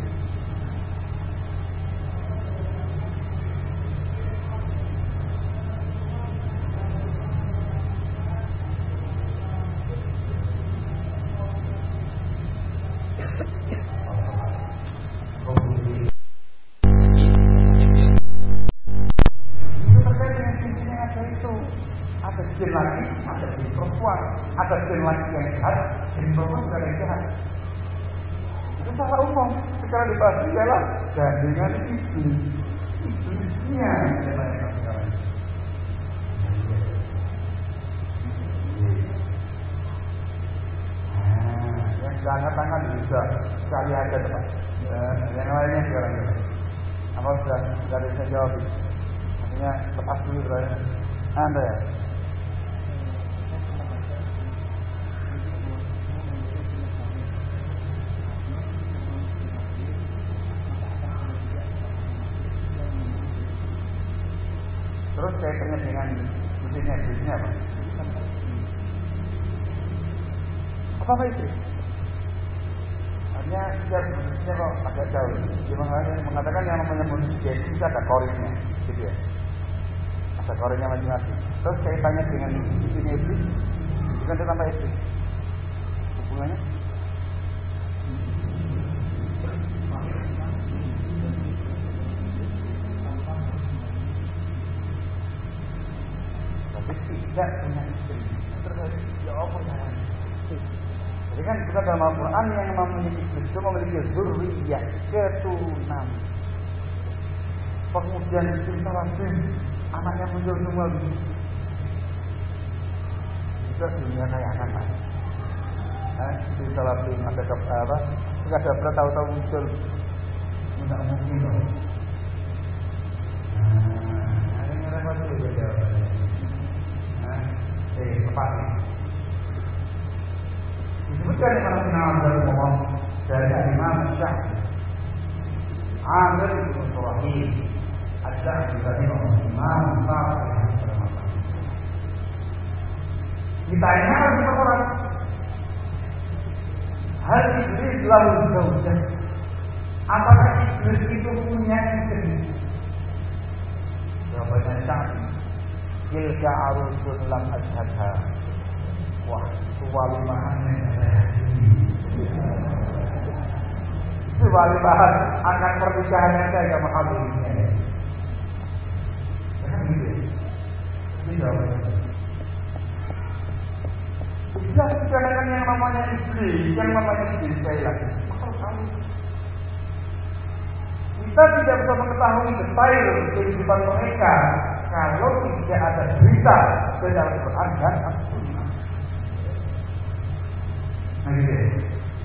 lagi, ada jenis perempuan, ada jenis lagi yang jahat, jenis perempuan juga yang jahat. Itu salah umum. Sekarang dibahas ialah gandengan iblisnya. Yang sudah angkat tangan bisa sekali aja Pak. Yang lainnya sekarang. Apa sudah bisa jawab? Artinya lepas dulu berarti. Anda ya. Terus kaitannya dengan bisnisnya apa? Apa itu? Hanya setiap bisnisnya kok agak jauh. Dia mengatakan yang namanya bisnis itu ada korinnya, gitu ya. Ada korinnya masing-masing. Terus kaitannya dengan bisnisnya iblis, bukan tanpa iblis. Hubungannya? Tidak punya istri. Terus ya apa caranya? Jadi kan kita dalam Al-Quran yang memiliki istri itu memiliki zurriyah, keturunan. Kemudian cinta wajib anaknya muncul semua begitu. Juga dunia kayak anak. Di salah belum ada apa? Jika ada berat tahu-tahu muncul, tidak mungkin loh. Ini repot juga jawabannya. Tepat. Disebutkan Imam Nawawi Muhammad dari Imam Syafi'i. Amr bin Surahil Asy-Syafi'i dari Imam Syafi'i. Ditanya oleh orang, hal iblis lalu zaujah. Apakah iblis itu punya istri? Jawabannya Syafi'i. Tilka arusun lam ashadha. Wah, itu walimahannya. Itu walimahan akan pernikahannya saya sama habibnya. Kan gitu ya? Ini jawabannya. Bisa dikatakan yang namanya istri, sekali lagi. Kita tidak bisa mengetahui detail kehidupan mereka kalau tidak ada cerita dari Al-Quran dan As-Sunnah. Nah gitu ya.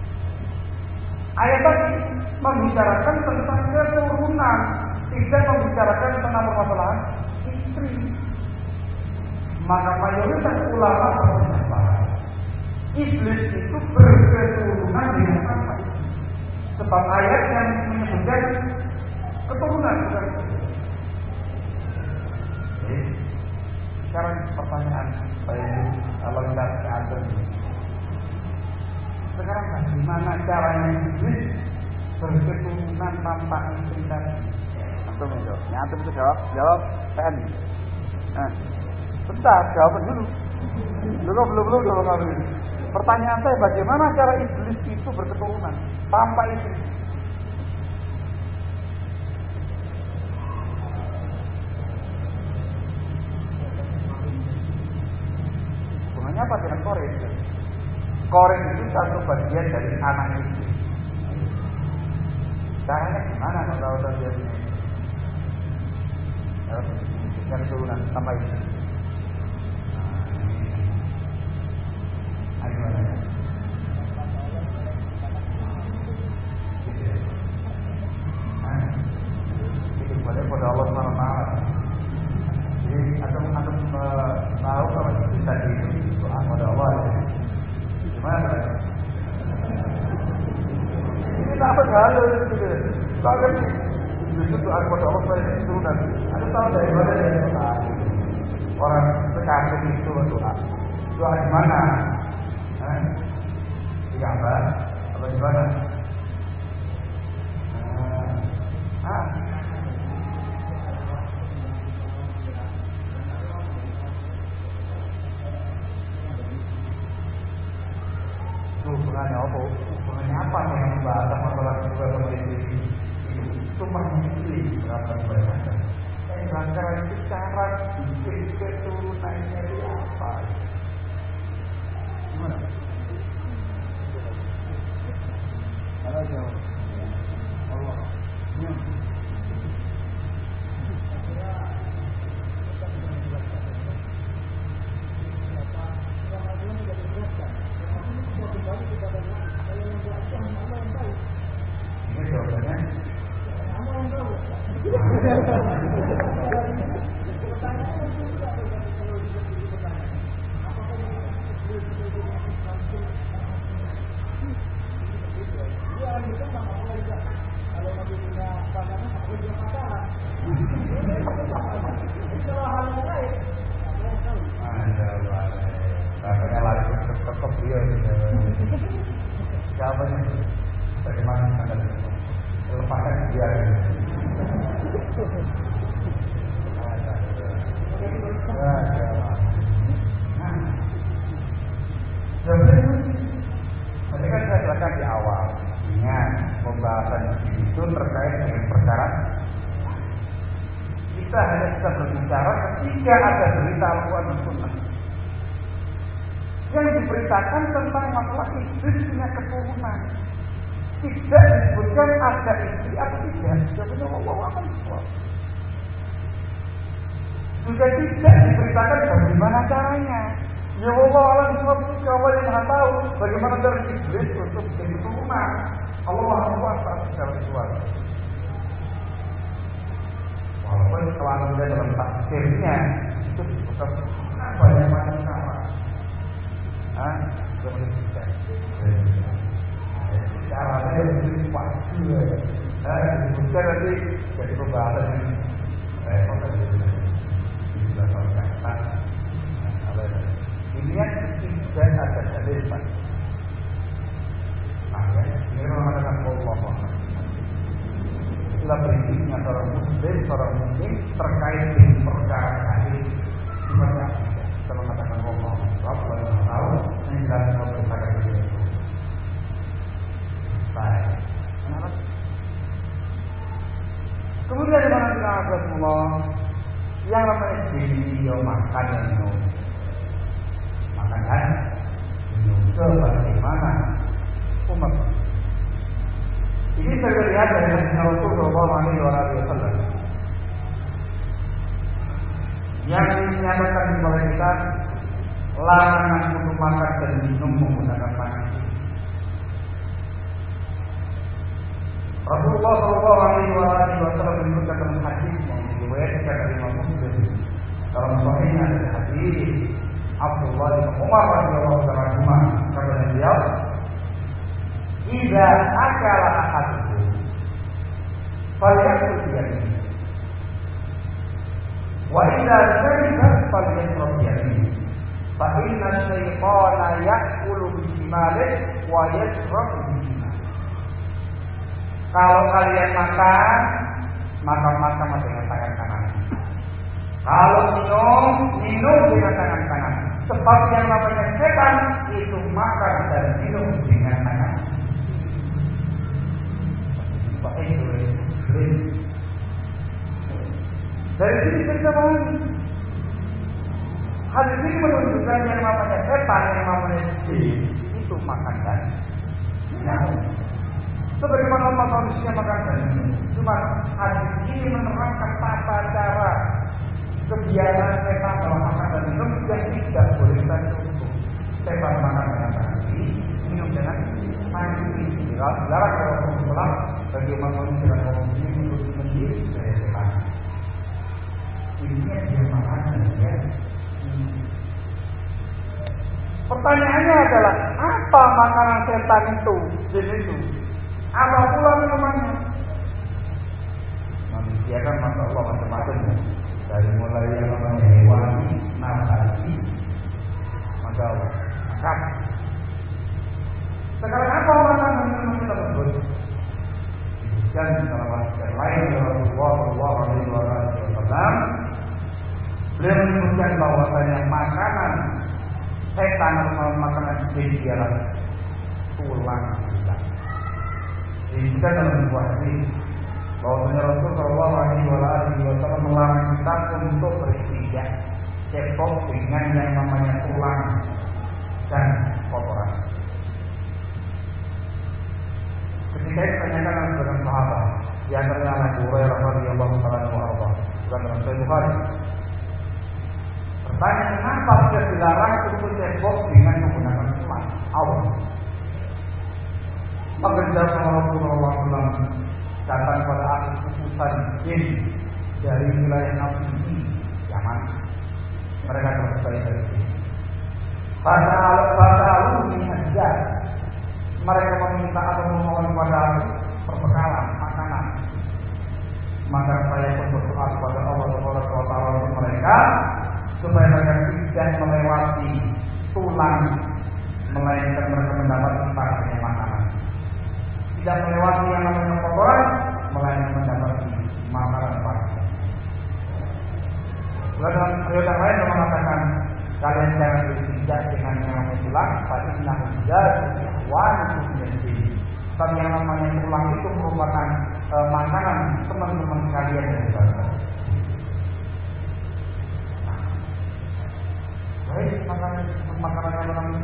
Ayat tadi membicarakan tentang keturunan, tidak membicarakan tentang permasalahan istri. Maka mayoritas ulama berpendapat iblis itu berketurunan dengan apa? Sebab ayat yang menyebutkan keturunan bukan. caranya iblis berketurunan tanpa istri tadi? Antum itu, ya antum itu jawab tadi. Nah, bentar, jawab dulu. Belum ngambil. Pertanyaan saya, bagaimana cara iblis itu berketurunan tanpa istri? Hubungannya apa dengan korek? Korek itu satu bagian dari anak iblis. Caranya gimana kalau dia yang turunan tanpa istri? Itu boleh pada Allah SWT. Jadi antum tahu kalau bisa itu pada Allah. Gimana? Ini tak berhasil gitu. Kalau itu doa kepada Allah supaya turunan. Anda tahu dari mana dari orang sekasih itu doa. Doa di mana? Di Ka'bah atau di mana? Hubungannya apa? Hubungannya apa yang membahas masalah juga memiliki itu memiliki berapa banyak? Cara itu cara bikin keturunannya itu apa? Gimana? Kalau jawab Allah. Ini jawabannya. Jawabannya bagaimana Anda lepaskan dia? Tadi kan saya jelaskan di awal, ingat pembahasan itu terkait dengan perkara. Kita hanya bisa berbicara ketika ada berita Al-Quran dan Sunnah yang diberitakan tentang masalah iblis punya keturunan. Tidak disebutkan ada istri atau tidak. Jawabannya Allah akan jawab. Juga tidak diberitakan bagaimana caranya. Ya Allah alam sebab Allah yang maha tahu bagaimana cara iblis untuk bikin keturunan. Allah maha kuasa secara sesuatu. Walaupun kalau Anda dalam tafsirnya itu disebutkan banyak macam cara. Kemudian caranya lebih pasti disebutkan nanti jadi pembahasan yang repot ini yang tidak ada dalil Pak. Ini mengatakan Allah. Itulah prinsipnya seorang muslim, seorang mukmin terkait dengan perkara hadis sifatnya. Kita mengatakan Allah. Sebab Allah tahu menjelaskan perkara itu. Baik. Kenapa? Kemudian di mana kita Rasulullah yang namanya video makan dan minum. Makan kan? Minum sebagaimana umat. Ini saya lihat dari hadis Rasulullah SAW yang menyatakan kepada kita larangan untuk makan dan minum menggunakan tangan. Rasulullah SAW menyebutkan dalam hadis yang diriwayatkan dari Imam Muslim dalam sahihnya dari hadis Abdullah bin Umar radhiyallahu anhu kata beliau, "Idza akala ahadukum falyakul biyadihi wa idza shariba falyashrab biyadihi fa inna asy-syaitana ya'kulu bi shimalihi wa yashrabu bi shimalihi." Kalau kalian makan, maka makan dengan tangan kanan. Kalau minum dengan tangan kanan. Sebab yang namanya setan itu makan dan minum dengan tangan. Dari sini kita pahami. Hal ini menunjukkan yang namanya setan, yang namanya jin itu makan dan minum. Sebagaimana manusia makan dan minum. Cuma hadis ini menerangkan tata cara kebiasaan setan dalam makan dan minum yang tidak boleh kita cukup. Setan makan dengan tangan kiri, minum dengan tangan kiri. Dilarang oleh Rasulullah bagi umat manusia dan kaum muslimin untuk menjadi sebagai setan. Intinya dia makan dan dia minum. Pertanyaannya adalah apa makanan setan itu, jin itu? Apa pula minumannya? Manusia kan masya Allah macam-macam ya. Dari mulai yang namanya hewani, nabati, masya Allah, akap. Sekarang apa makanan minuman tersebut? Dan dalam hadis lain Rasulullah SAW, beliau menyebutkan bahwasanya makanan setan atau makanan jin ialah tulang bulat. Disebutkan dalam sebuah hadis bahwasanya Rasulullah SAW melarang kita untuk beristijah cekok dengan yang namanya tulang dan kotoran. Ketika itu ditanyakan oleh sebagian sahabat, di antaranya Abu Hurairah radhiyallahu anhu, bukan dalam Sahih Bukhari. Bertanya, kenapa tidak dilarang untuk cekok dengan menggunakan tulang? Awal. Maka dijawab sama Rasulullah SAW, datang pada akhir utusan jin dari wilayah Nabi Yaman. Mereka terpercaya dari sini. Pada alumni hajar, mereka meminta atau memohon kepada aku perbekalan makanan. Maka saya pun berdoa kepada Allah Subhanahu wa taala untuk mereka supaya mereka tidak melewati tulang, melainkan mereka mendapat banyak makanan. Tidak melewati yang namanya kotoran, melainkan mendapat makanan pagi. Dalam ayat yang lain yang mengatakan kalian jangan beristijah dengan yang namanya tulang, tapi nak menjadi wanita menjadi. Tapi yang namanya tulang itu merupakan makanan teman-teman kalian yang berbeda. Baik, makanan yang namanya.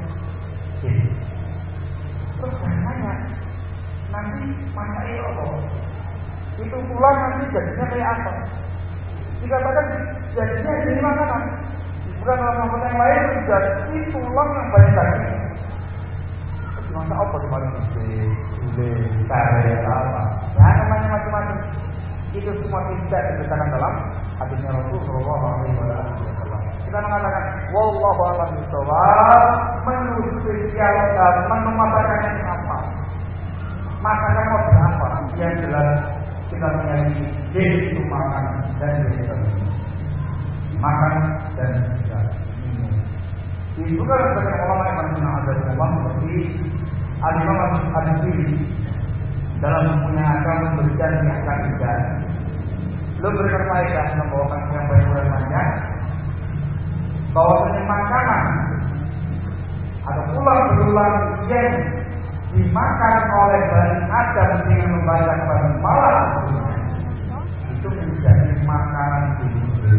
Terus nanya, nanti masa itu apa? Itu tulang nanti jadinya kayak apa? Dikatakan jadinya jadi makanan. Bukan dalam tempat yang lain jadi tulang yang banyak daging. Masa apa kemarin gule, kare, apa? Ya namanya macam-macam. Itu semua tidak diceritakan dalam hadisnya Rasulullah SAW. Kita mengatakan, wallahu a'lam bishawab, menu spesial dan menu masakannya apa? Makanan mau berapa? Yang jelas kita memiliki itu makan dan kita makan dan kita minum. Itu kan sebagai ulama yang mengenal ada ulama seperti Al-Imam Al-Hanafi dalam bukunya akan memberikan niatkan juga. Belum berikan faedah membawakan yang banyak bahwa makanan atau tulang berulang yang dimakan oleh Bani Adam dengan membaca pada malam itu menjadi makanan tubuh.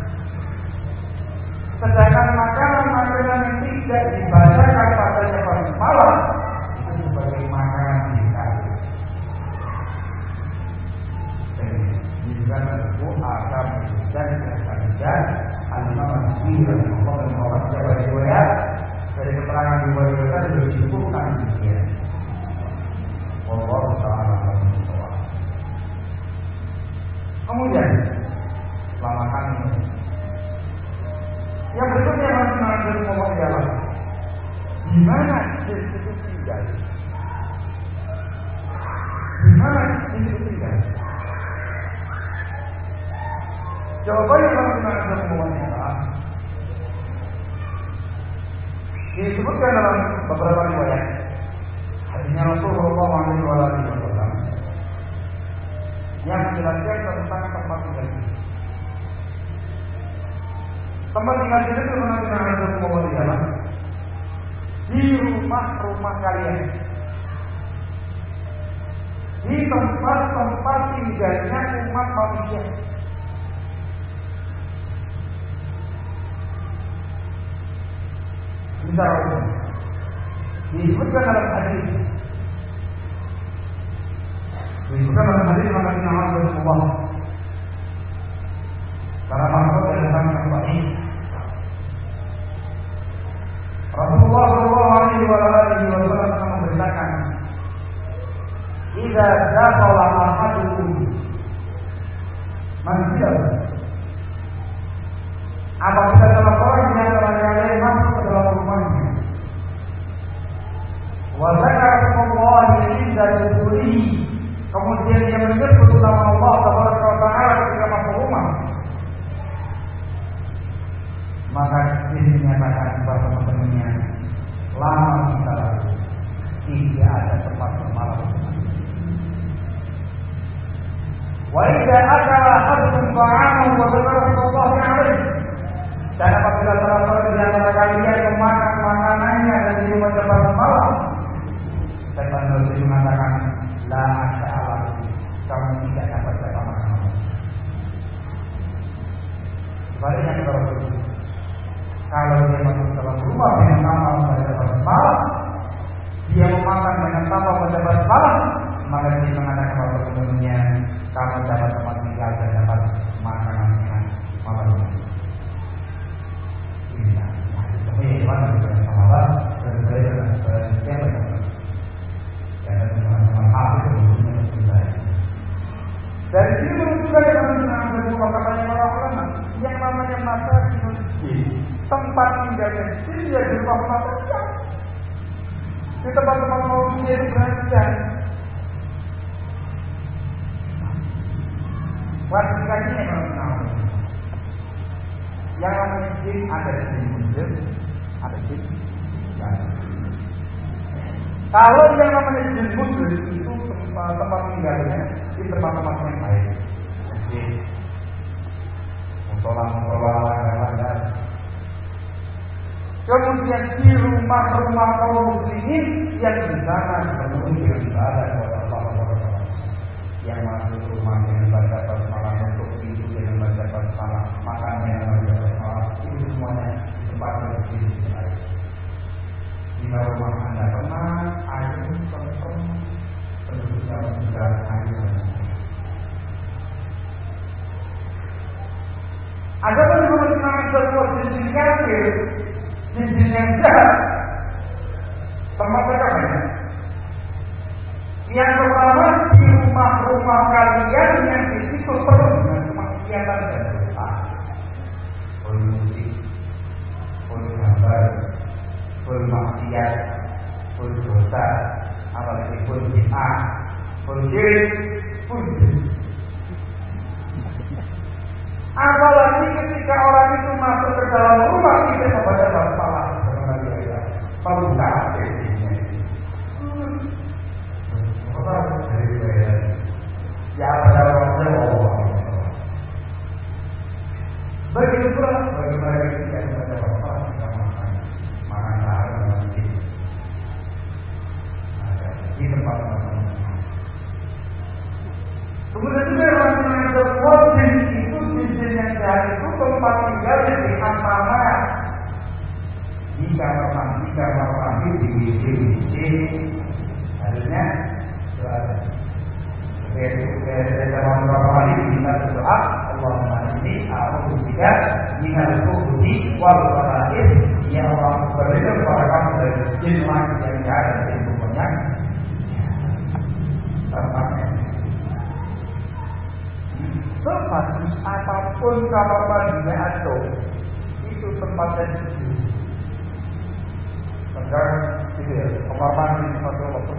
Sedangkan makanan yang tidak dibacakan padanya pada malam itu sebagai makanan dikasih. Jika itu akan dan Al-Imam Al-Bukhari dan orang Jawa riwayat dari keterangan riwayat itu disebutkan demikian. Wallahu ta'ala a'lam. Kemudian setelah makan yang berikutnya harus mengambil ngomong ialah di mana jin itu tinggal? Di mana jin itu tinggal? Jawabannya harus mengambil ngomong ialah disebutkan dalam beberapa riwayat hadisnya Rasulullah SAW itu mengenai di rumah-rumah kalian, di tempat-tempat tinggalnya umat manusia. Misalnya disebutkan dalam hadis, maka Nabi Allah para makhluk yang sangat baik. Rasulullah Shallallahu Alaihi Wasallam memberitakan, "Jika dakhala ahadukum manzil, apabila salah seorang di antara kalian masuk ke dalam rumahnya, wa dzakara Allah inda dukhulihi, kemudian dia menyebut nama Allah Taala ketika masuk rumah, maka ini menyatakan kepada teman-temannya, lama kita lalu tidak ada tempat bermalam. Wa idza akala ahadukum ta'amahu wa dzakara Allah alaihi, dan apabila salah seorang di antara kalian memakan makanannya dan dia mencoba bermalam, setan Nabi mengatakan, la asya'ala, kamu tidak dapat jaga makan. Sebaliknya kata Rasulullah, kalau dia masuk dalam rumah dengan tanpa mendapat malam, dia memakan dengan tanpa mendapat malam, maka dia mengatakan kepada teman-temannya, kamu dapat tempat tinggal dan dapat makanan yang malam. Ini tapi iman dengan sahabat dan saya dengan siapa dan teman-teman habis kemudian mencintai. Dari sini menunjukkan yang katanya para ulama, yang namanya masa di tempat tinggalnya dia di rumah manusia, di tempat-tempat manusia itu berada. Klasifikasinya kalau yang namanya jin ada di muslim, ada jin. Kalau yang namanya jin muslim itu tempat tinggalnya di tempat-tempat yang baik, masjid, musola, dan kemudian di rumah-rumah kaum muslimin yang di sana penuh dengan ibadah kepada Allah Subhanahu, yang masuk rumah dengan baca basmalah, untuk tidur dengan baca basmalah, makan dengan baca basmalah, itu semuanya tempat yang baik. Jika rumah Anda tenang, air tenang, penduduknya menjaga air. Ada pun mengenai sebuah jenis kafir, jenis yang jahat, termasuk apa? Yang pertama, di rumah-rumah kalian yang di situ penuh dengan kemaksiatan dan dosa, pun musik, pun gambar, pun maksiat, pun dosa, apalagi pun bid'ah, pun syirik, pun apalagi ketika orang itu masuk ke dalam rumah tidak membaca basmalah, perlu kafir. Ya pada waktu Allah. Begitu pula bagi mereka yang tidak membaca basmalah, makan sahur masjid. Di tempat-tempat. Kemudian juga yang wajib itu jenis yang jahat itu tempat tinggal di asrama, di kamar mandi, di WC, harusnya berada. Dari zaman beberapa kali kita berdoa, Allahumma inni a'udzubika minal khubuthi wal khaba'ith. Ya Allah, berikan kepada kami dari jin yang jahat dan jin banyak. Tempatnya. Sebagus apapun kamar mandinya atau itu tempatnya itu. Sekarang itu ya, kamar mandi satu waktu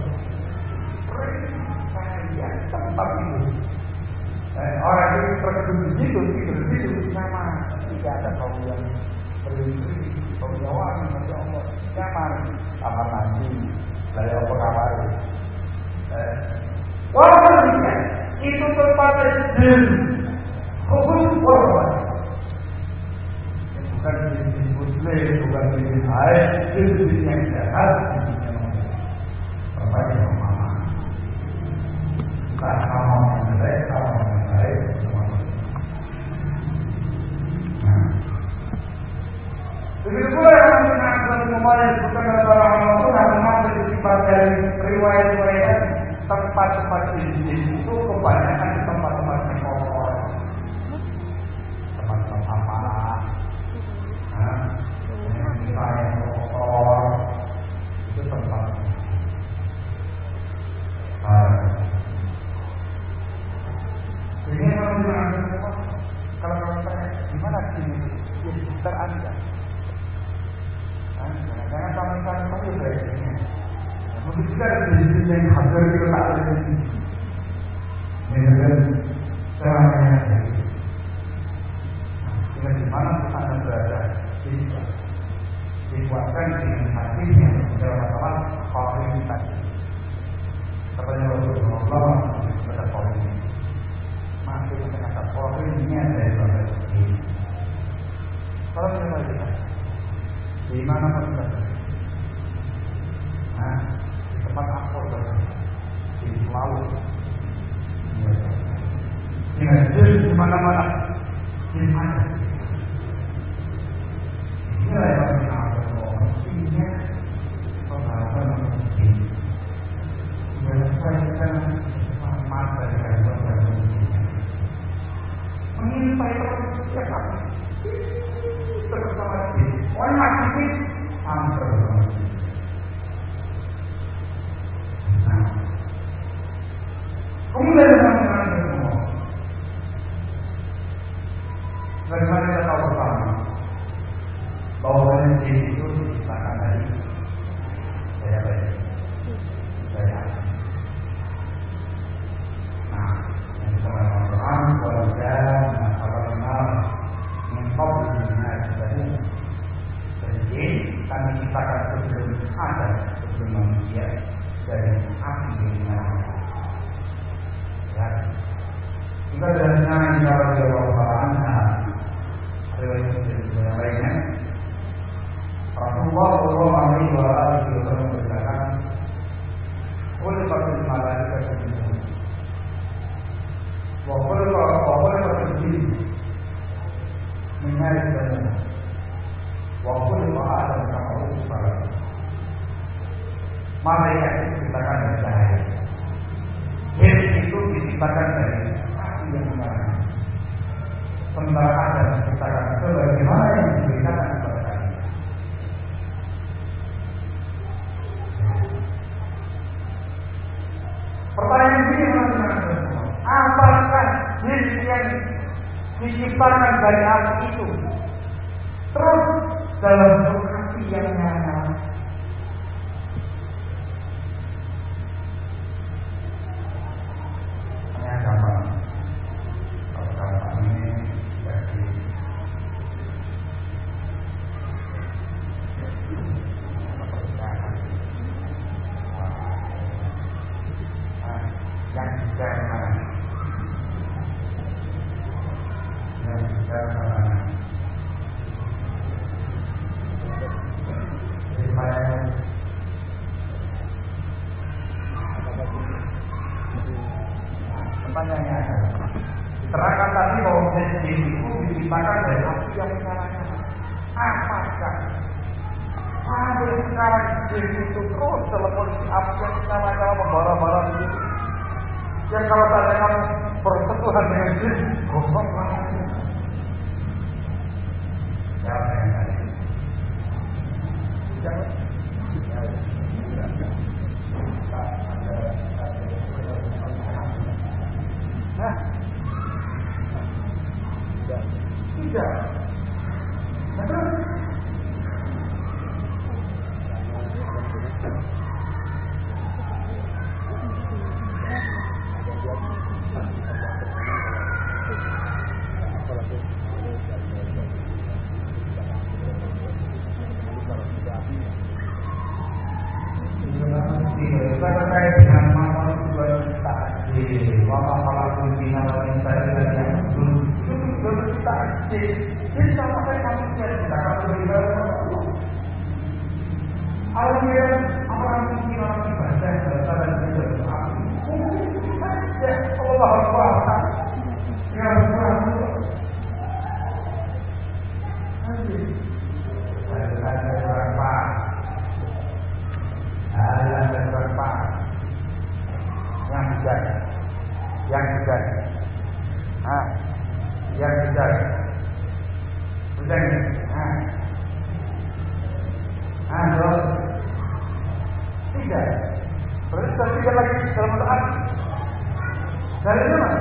tempat itu. Orang itu terkejut di situ, tidur di situ sama, tidak ada kaum yang berlindung, kaum Jawa, masya Allah, nyaman, kamar mandi, dari apa kamar? Wah, itu tempatnya jin, khusus korban. Bukan jin jin yang jahat terbaik yang mama. Tak sama yang baik, sama yang baik semua. Begitu pula yang mengenai kembali bukan antara Allah Tuhan mengambil sifat dari riwayat-riwayat tempat-tempat jin itu kebanyakan di tempat-tempat yang kotor, tempat-tempat sampah, yang kotor itu tempat. Ini kalau tanya gimana jin itu di sekitar Anda? Jangan sama-sama saja baiknya. Mungkin juga ada jin yang hampir kita tak ada di sini. Ini adalah caranya. Dengan di mana Anda berada, dikuatkan dengan hati yang dalam masalah kafir tadi. Katanya Rasulullah kepada kafir ini, masih kata kafir ini ada yang berbeda. Kalau kita lihat di mana kita, di tempat akor di laut, di mana-mana, di mana. Inilah yang pentingnya pembahasan mungkin menyelesaikan mata yang berpengaruh, mengintai setiap hari bersama diri. Orang mati hampir kemudian dengan semua. Bagaimana kita tahu pertama bahwa jin itu diciptakan dari dari api. Nah, yang disebut Al-Quran wajah masalah mengkau dunia dari jin kami ciptakan sebelum ada sebelum manusia dari api yang menyala. Ya, kita dengarnya kalau dia bawa riwayat yang lainnya. Rasulullah Shallallahu Alaihi Wasallam berkata, "Oleh pasal malaikat itu, boleh jin menyari semua, boleh ada kamu para malaikat itu diciptakan dari cahaya, jin itu diciptakan dari api yang menyala. Sementara Adam diciptakan sebagaimana yang diberitakan kepada kami." Pertanyaan ini apakah jin yang diciptakan dari api itu terus dalam api yang nyala? Pertanyaannya adalah, diterangkan tadi bahwa jin itu diciptakan dari api yang menyala-nyala. Apakah sampai sekarang jin itu terus dalam kondisi api yang menyala-nyala membara-bara begitu? Yang kalau tanya kamu bersentuhan dengan jin, gosong banget. Jawab yang tadi. Jawab. Tidak. Betul. Terkait dengan masalah ciptaan di wabah dunia wanita yang belum ciptaan jadi sama kayak manusia kita kalau beribadah kepada Allah orang mungkin orang ibadah dan itu saja Allah Akbar. Ya Allah. Ada berapa yang dijaga, yang dijaga, yang dijaga, sudah ni, terus tidak, berarti tidak lagi dalam arti dari mana?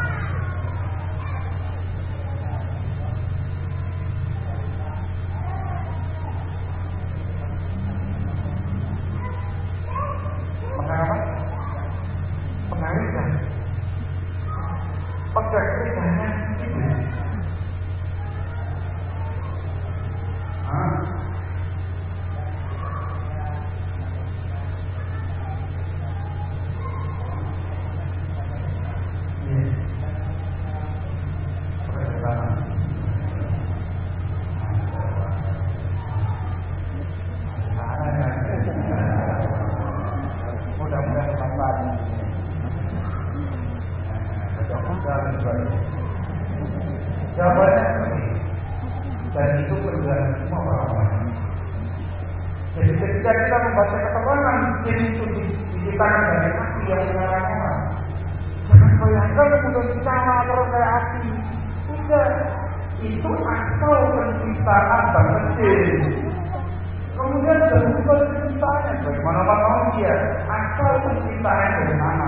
Dan itu perjalanan semua orang-orang. Jadi ketika kita membaca keterangan yang itu diciptakan dari api yang menyala orang, jangan bayangkan kemudian dicala terus kayak api. Tidak, itu asal penciptaan bangsa kecil. Kemudian dari penciptaannya, bagaimana manusia, asal penciptaan dari mana?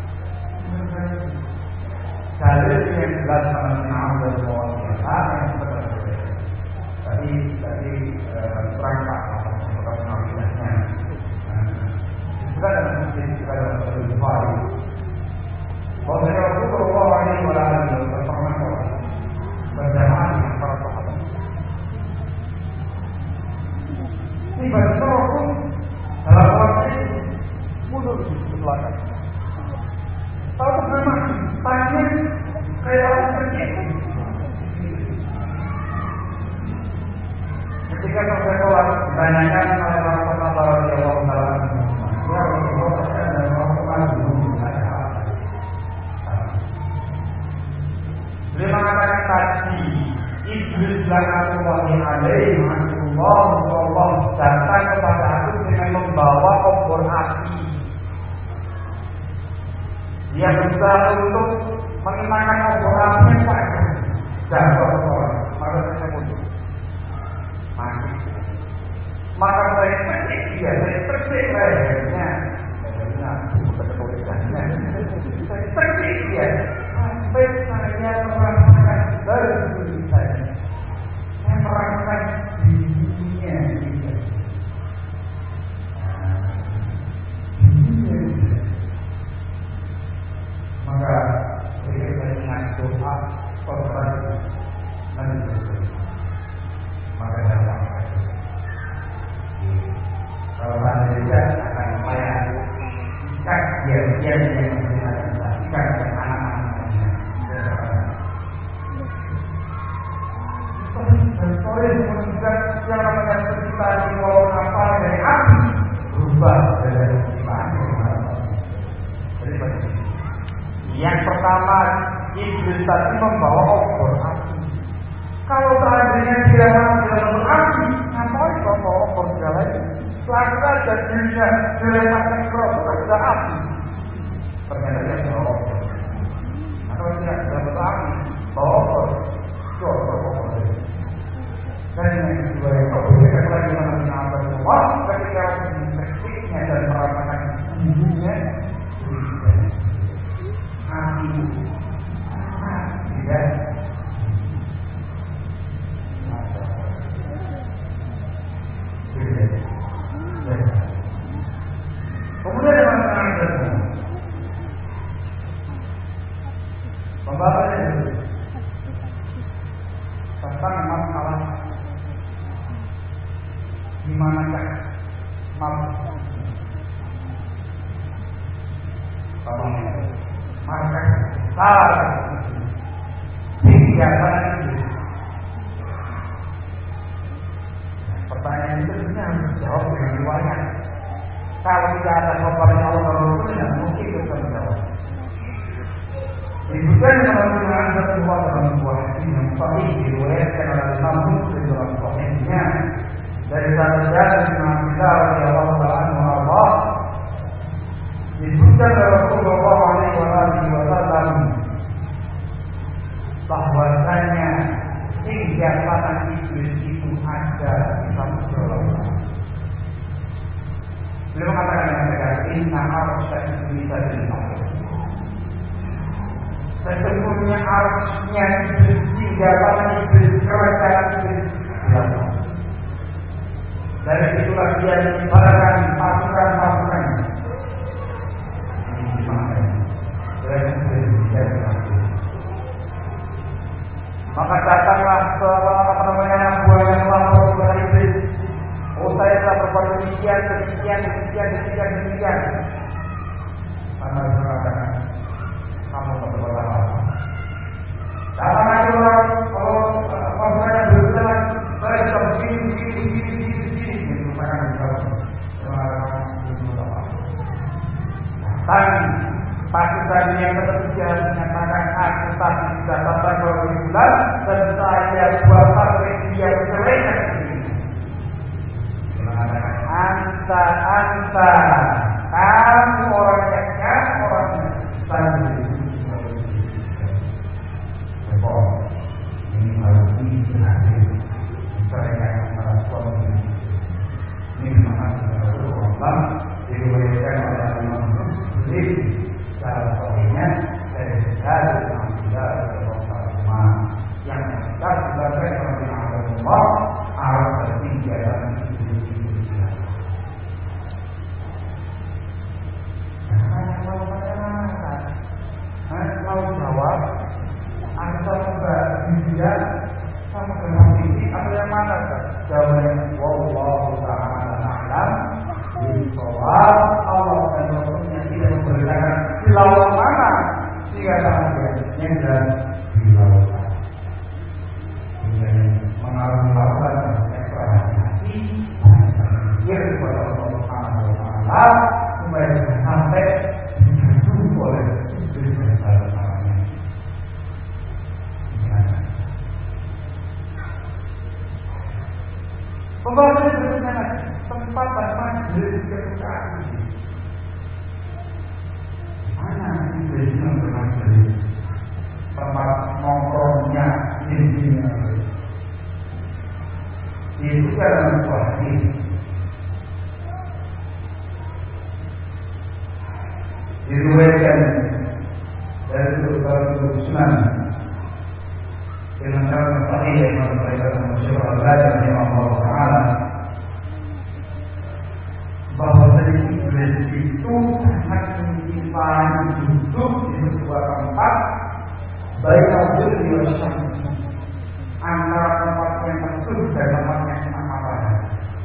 Dalil yang jelas mengenai dari Allah yang sebenarnya. Tadi terang Pak penampilannya. Juga dalam mungkin juga dalam Bukhari. Bahwa Rasulullah SAW pernah berjamaah dengan para sahabat. Tiba-tiba Rasul dalam waktu itu mundur ke belakang. Tahu kenapa? Tanya kayak orang terkejut. Ketika selesai sholat, ditanyakan oleh para sahabat radhiyallahu taala anhum, ya Rasulullah, ada orang belum ada apa? Beliau mengatakan tadi, Iblis laknatullahi alaihi Allah datang kepada aku dengan membawa obor api. Dia berusaha untuk mengenakan obor api yang panas. Jatuh sholat, maka saya mundur. Maka saya petik dia, saya petik lehernya. Saya petik dia sampai saya merasakan berdiri saya. Saya merasakan dinginnya dia. Maka saya ingat doa korban dan maka dalam kalau Malaysia akan supaya ikat dia yang ikat anak-anaknya. Oleh mengikat yang namanya penciptaan di bawah kapal dari api berubah dari penciptaan yang pertama Iblis tadi membawa obor api. Kalau seandainya dia tidak berapi, ngapain kau bawa obor segala itu? Selangkah dan dirinya dilemahkan ke Rasul sudah api. Ternyata dia bawa obor. Atau tidak berapi, bawa obor. Jual obor. Dan yang kedua yang berbeda lagi mengenai Allah ketika praktiknya dan merasakan hidupnya api. Tidak. Kemudian ada masalah ilmu. Pembahasannya tentang masalah di manakah markah besar kegiatan itu. Pertanyaan itu sebenarnya harus dijawab dengan riwayat. kalau tidak ada kabarnya Allah Rasulnya mungkin bisa menjawab. Disebutkan dalam Al-Quran sebuah dalam sebuah hadis yang sahih diriwayatkan oleh Imam Muslim dalam sahihnya dari sahabat Jabir bin Abdullah radhiyallahu anhu disebutkan oleh Rasulullah SAW bahwasanya kegiatan iblis itu ada di Samudra Lautan. Beliau mengatakan yang negatif, nama Rasul itu bisa dilakukan. Sesungguhnya arusnya iblis hingga pada iblis kerajaan iblis dilakukan. Dari itulah dia menyebarkan pasukan-pasukan. Ini dimakan. Dari iblis dia dilakukan. Maka datanglah buah yang lapor kepada iblis. Oh, saya telah berbuat demikian. Karena mengatakan kamu berbuat apa? Datang lagi orang, kalau saya berjalan, saya sudah begini. Merupakan datang pasukan yang ketiga menyatakan aku tadi sudah sampai ke bulan dan saya buat sampai dia berceraikan ini. Mengatakan anta kamu orangnya saya ini harus dihadir diceraikan antara suami ini memang Rasulullah diriwayatkan oleh Imam Muslim dalam sahihnya dari Jabir bin Abdullah radhiyallahu anhu yang sebagai Rasulullah harus berjalan mau jawab antara dia sama dengan ini atau yang mana? Jawabnya wallahu ta'ala a'lam bishawab. Allah dan Rasulnya tidak memberitakan di laut mana jika sahaja yang jelas di lautan. Mengalami lautan dan eksplorasi hati berpikir kepada Allah Subhanahu wa Ta'ala supaya sampai dijumpai oleh iblis dan sahabat-sahabatnya. Pembahasan berikutnya tempat dan majelis kesukaan. Mana iblis yang bermajelis? Tempat nongkrongnya intinya. Itu dalam sebuah hadis. Diriwayatkan dari beberapa Sunan dengan cara sahih yang memperkatakan Syekh Al-Albani rahimahullah taala bahwa iblis itu sangat menyimpan duduk di sebuah tempat baik wujud di antara tempat yang tertutup dan tempat yang sangat matahari.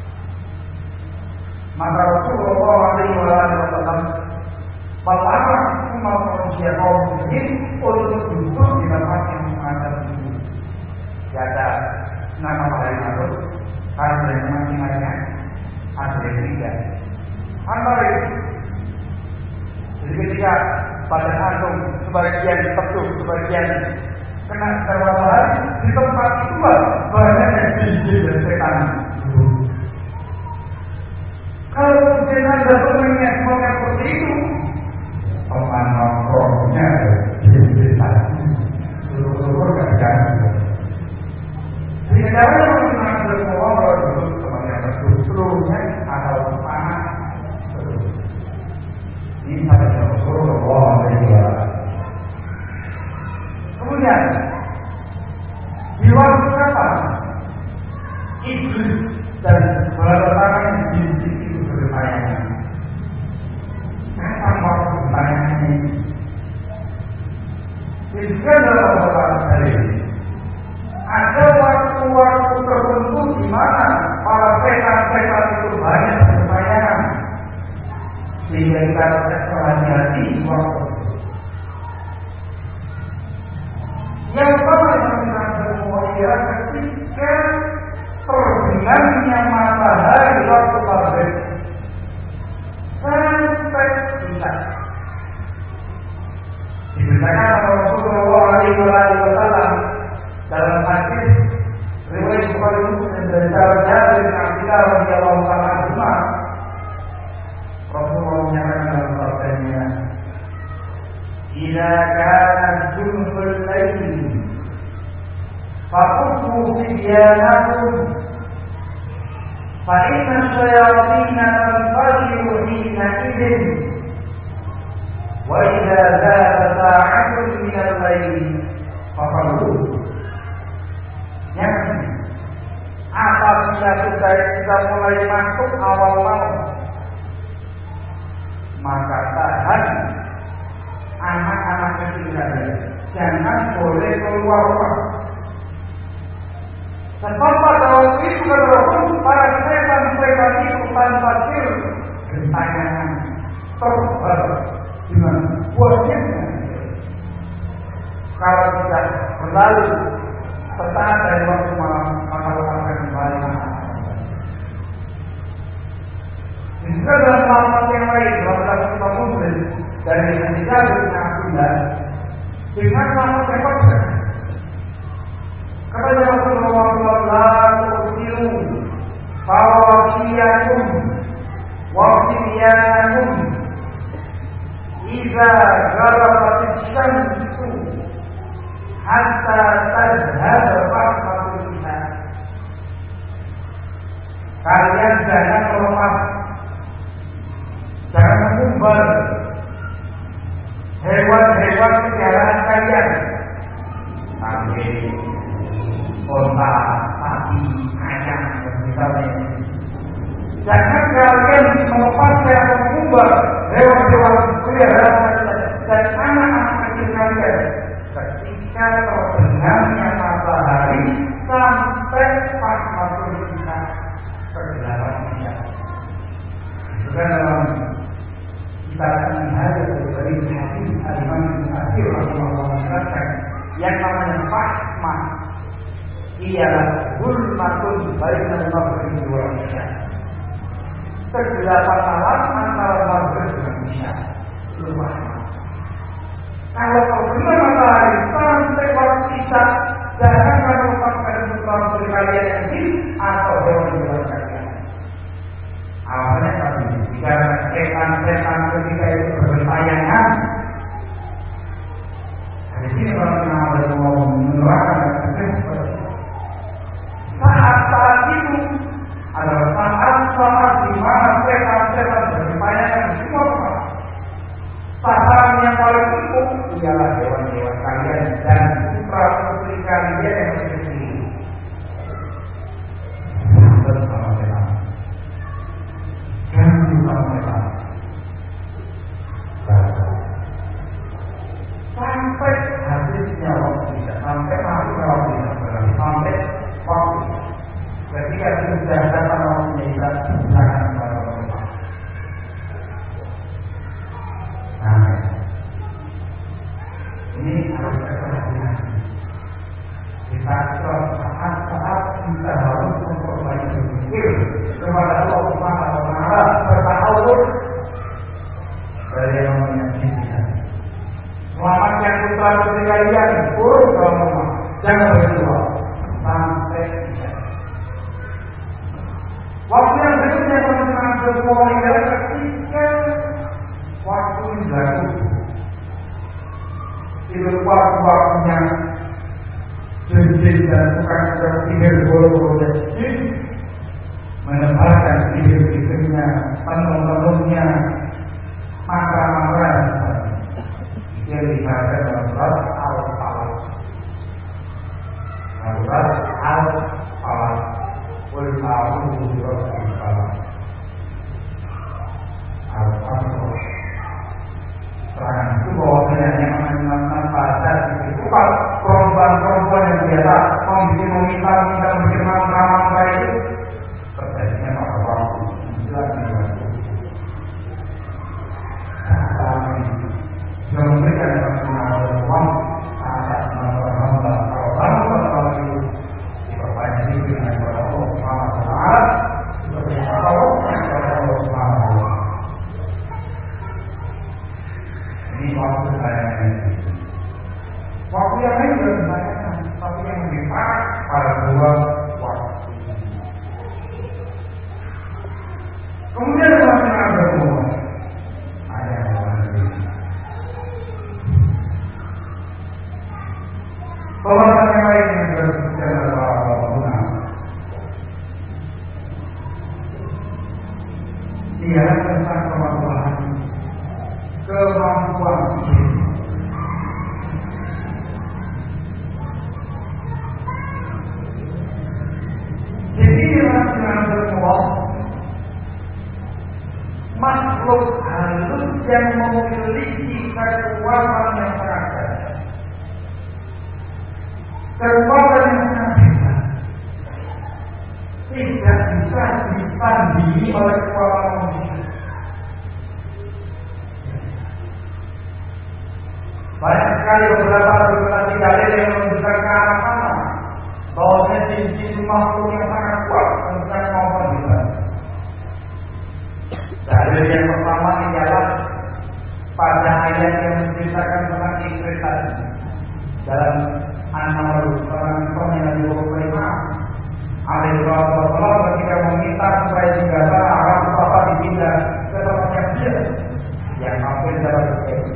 Maka Rasulullah SAW melarang umat manusia kaum muslimin untuk duduk di tempat yang semacam itu. Tidak ada nama matahari masuk, karena yang masing-masingnya ada yang tidak. Antara itu, jadi ketika pada antum sebagian tertutup, sebagian kena sinar matahari, di tempat itulah banyak yang jin dan setan. Kalau kemudian Anda bermainnya seperti itu, teman nongkrongnya jin setan, seluruh kerjaan. Tidak ada yang mengenai semua orang teman yang tertutup seluruhnya atau mana. Ini adalah Rasulullah SAW. Kemudian di waktu kapan iblis dan berdatangan jin itu bertanya, kapan waktu bertanya ini? Jika dalam beberapa hari ada waktu-waktu tertentu di mana para setan-setan itu banyak bertanya, sehingga kita harus hati-hati waktu. Yang pertama yang kita semua ialah ketika terbinannya matahari waktu maghrib Sallallahu Alaihi Wasallam dalam hadis riwayat Bukhari Muslim dari sahabat Jabir bin Abdullah radhiyallahu anhu, Rasulullah menyatakan dalam sabdanya, "Jika kana junful laili, faqfu fidyanakum, fa inna syayatina tanfajir hina idin, wa idza zada sa'atun min al-laili, faqalu." Yang apabila kita mulai masuk awal malam, maka tahan anak-anak kecil kalian, jangan boleh keluar rumah. Sebab pada waktu itu para setan-setan itu tanpa tir gentayangan terbar dengan wajibnya. Kalau tidak berlalu sesaat dari waktu malam, maka akan kembali. Juga dalam lafaz yang lain, dalam kitab Muslim dari Jabir bin Abdullah dengan lafaz yang berbeda. Kata Rasulullah sallallahu fawasiyakum wa fidyanakum idza gharabatis syamsu hatta tadhhab rahmatul kita. Kalian jangan melepas, jangan mengumbar hewan-hewan peliharaan kalian, kambing, unta, sapi, ayam, dan misalnya. Jangan kalian melepas dan mengumbar hewan-hewan peliharaan dan anak-anak kecil kalian ketika terbenamnya matahari sampai rahmatul kita kegelapan kita. Juga dalam kitab Al-Hajat dari hadis Al-Imam Ibnu Katsir rahimahullah mengatakan yang namanya fahmah ialah zulmatun bainal maghribi wal isya. Kegelapan malam antara maghrib dan isya. Itu fahmah. Kalau terbenam matahari sampai waktu isya, jangan kamu lepaskan sesuatu dari kalian ini atau hewan-hewan kalian. Awalnya tadi bicara setan-setan ketika itu bertayangan. Di sini orang mau menerangkan saat itu adalah saat di mana setan-setan bertayangan di semua tempat. Sasaran yang paling empuk ialah hewan-hewan kalian dan putra-putri kalian yang kecil. Sampai habisnya waktu tidak sampai masuknya waktu tidak berarti sampai waktu ketika sudah datang waktunya kita silakan kepada Allah. Nah, ini harus perhatian. Kita saat kita harus memperbaiki berpikir kepada Allah Subhanahu wa Ta'ala bertawur dari yang menyakitkan. Selamatkan putra putri kalian, kurung dalam rumah, jangan berjuang sampai isya. Waktu yang berikutnya teman-teman semua ialah ketika waktu jatuh. Itu waktu-waktunya jin dan tukang sihir bolo-bolo dan jin menebarkan sihir-sihirnya, penuh-penuhnya, mantra-mantra yang dibaca dalam surat Al-Falaq. Surat Al-Falaq. Qul a'udzu birabbil falaq. Al-Falaq. Serangan itu bahwasanya yang mengenai pada itu perempuan-perempuan yang biasa meminta bikin mantra-mantra itu terjadinya pada waktu 9 bulan. memiliki kekuatan yang sangat dahsyat, kekuatan yang sangat besar, tidak bisa ditandingi oleh kekuatan manusia. Banyak sekali beberapa dalil yang menunjukkan ke arah sana bahwa jin makhluk yang sangat kuat tentang maupun bisa. Dalil yang pertama ialah pada ayat yang menceritakan tentang Iblis tadi dalam An-Naml yang 25. Alaihissalam ketika meminta supaya digasa agar apa dipindah ke tempat yang dia yang hampir dalam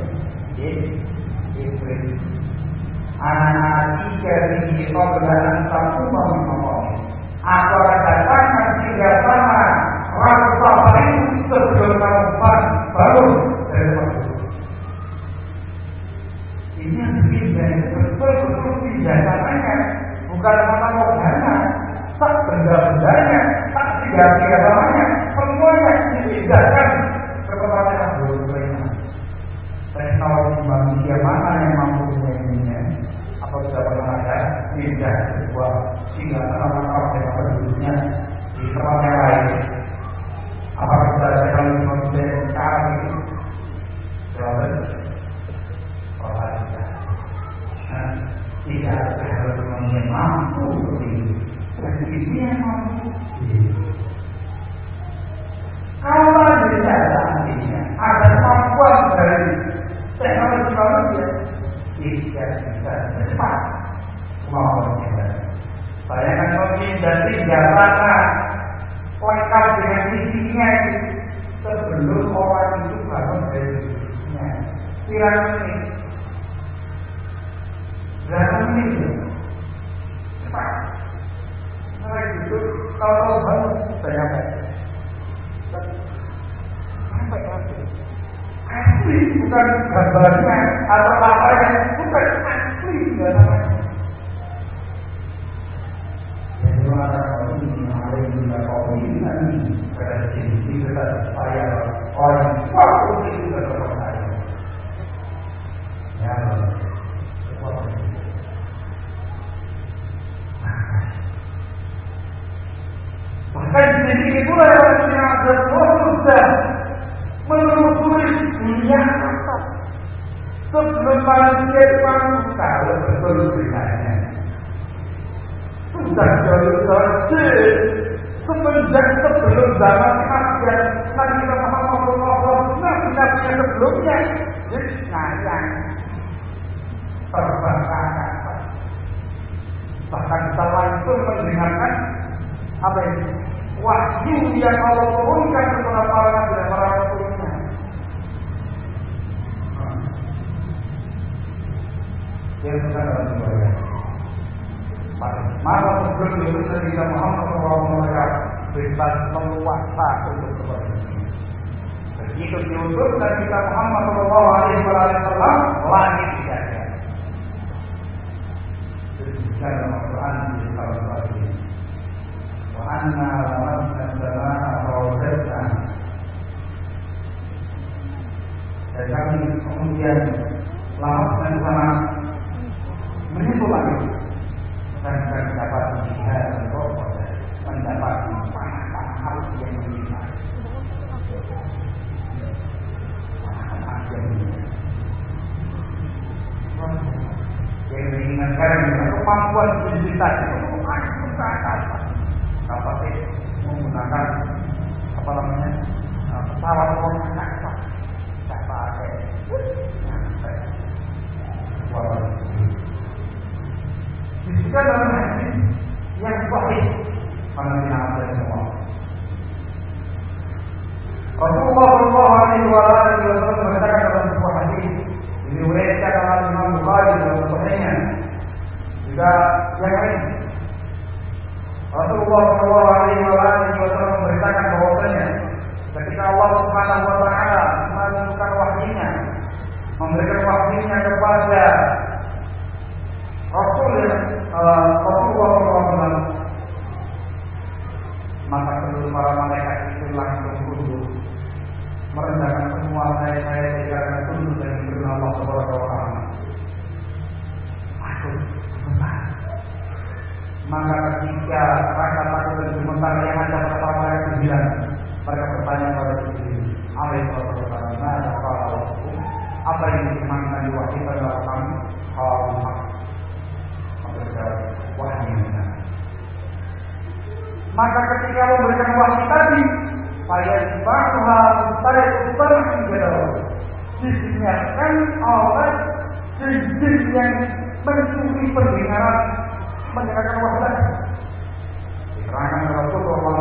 Iblis. Anak tiga tinggi kebenaran satu memahami. Aku akan datangkan tiga sama rasa baru sebelum kamu baru dari waktu. Ini yang dipindah betul-betul bijaksana, bukan mata wajahnya, tak benda-bendanya, tak tiga samanya, semuanya dipindahkan ke tempat yang berbeda. Teknologi manusia mana yang mampu menginginnya? Apa sudah pernah ada pindah sebuah singgah tanah yang penduduknya di tempat yang lain? Apakah sudah ada teknologi manusia yang sekarang itu? Jawaban tidak ada teknologi yang mampu begini. Ini yang mampu. Kalau ada artinya ada kemampuan dari teknologi manusia tidak bisa cepat kemampuan kita. Bayangkan mungkin dari jabatan lengkap dengan isinya sebelum orang itu bangun dari hidupnya. Berapa menit? Cepat. Karena itu kalau bangun sudah sampai asli bukan gambarnya atau apa-apa, bukan asli enggak namanya. Jadi ada orang yang ada di dalam ini pada sisi kita supaya orang waktu itu kita terpercaya. Ya, bahkan di sini itulah yang ada sudah menelusuri dunia atas sebelum manusia dibangun tahu betul ceritanya. Sudah jauh-jauh semenjak sebelum zaman kematian Nabi Muhammad SAW, nabi-nabi yang sebelumnya jadi ngayang terbangkan. Bahkan kita langsung mendengarkan apa ini? Wahyu yang Allah turunkan kepada para nabi dan para rasulnya. Yang sekarang dibayar. Maka sebelum itu Nabi Muhammad SAW bebas meluasa untuk kepada. Begitu diutus Nabi Muhammad SAW, langit dijaga. Demikian dalam Al-Quran di Al-Quran. Anna lamasna as-samaa'a fawajadna. Dan kami kemudian lamasna as-samaa'a menyentuh langit dan kami dapat melihat mendapat panas arus yang menimpa. Panas arus yang menimpa. Yang mengingatkan kemampuan kita untuk masuk ke atas. Apa sih menggunakan apa namanya pesawat angkasa, tidak pakai disebutkan dalam hadis yang sahih mana ada semua. Rasulullah SAW mengatakan dalam sebuah hadis diriwayatkan oleh Imam Bukhari dalam Sahihnya juga yang lain. Rasulullah SAW memberitakan bahwasanya ketika Allah Subhanahu Wa Taala menurunkan wahyunya, memberikan wahyunya kepada Rasulullah SAW, maka seluruh para malaikat itu langsung tunduk merendahkan semua saya karena tunduk dan berdoa Allah Subhanahu wa taala. Aku sebentar. Maka ketika mereka takut dan gemetar yang ada pada para malaikat sembilan, mereka bertanya kepada Jibril, apa yang difirmankan di wahyu kepada kami? Maka ketika memberikan wahyu tadi, pada disiapkan oleh jin yang mencuri pendengaran mendengarkan wahyu tadi. Diterangkan Rasulullah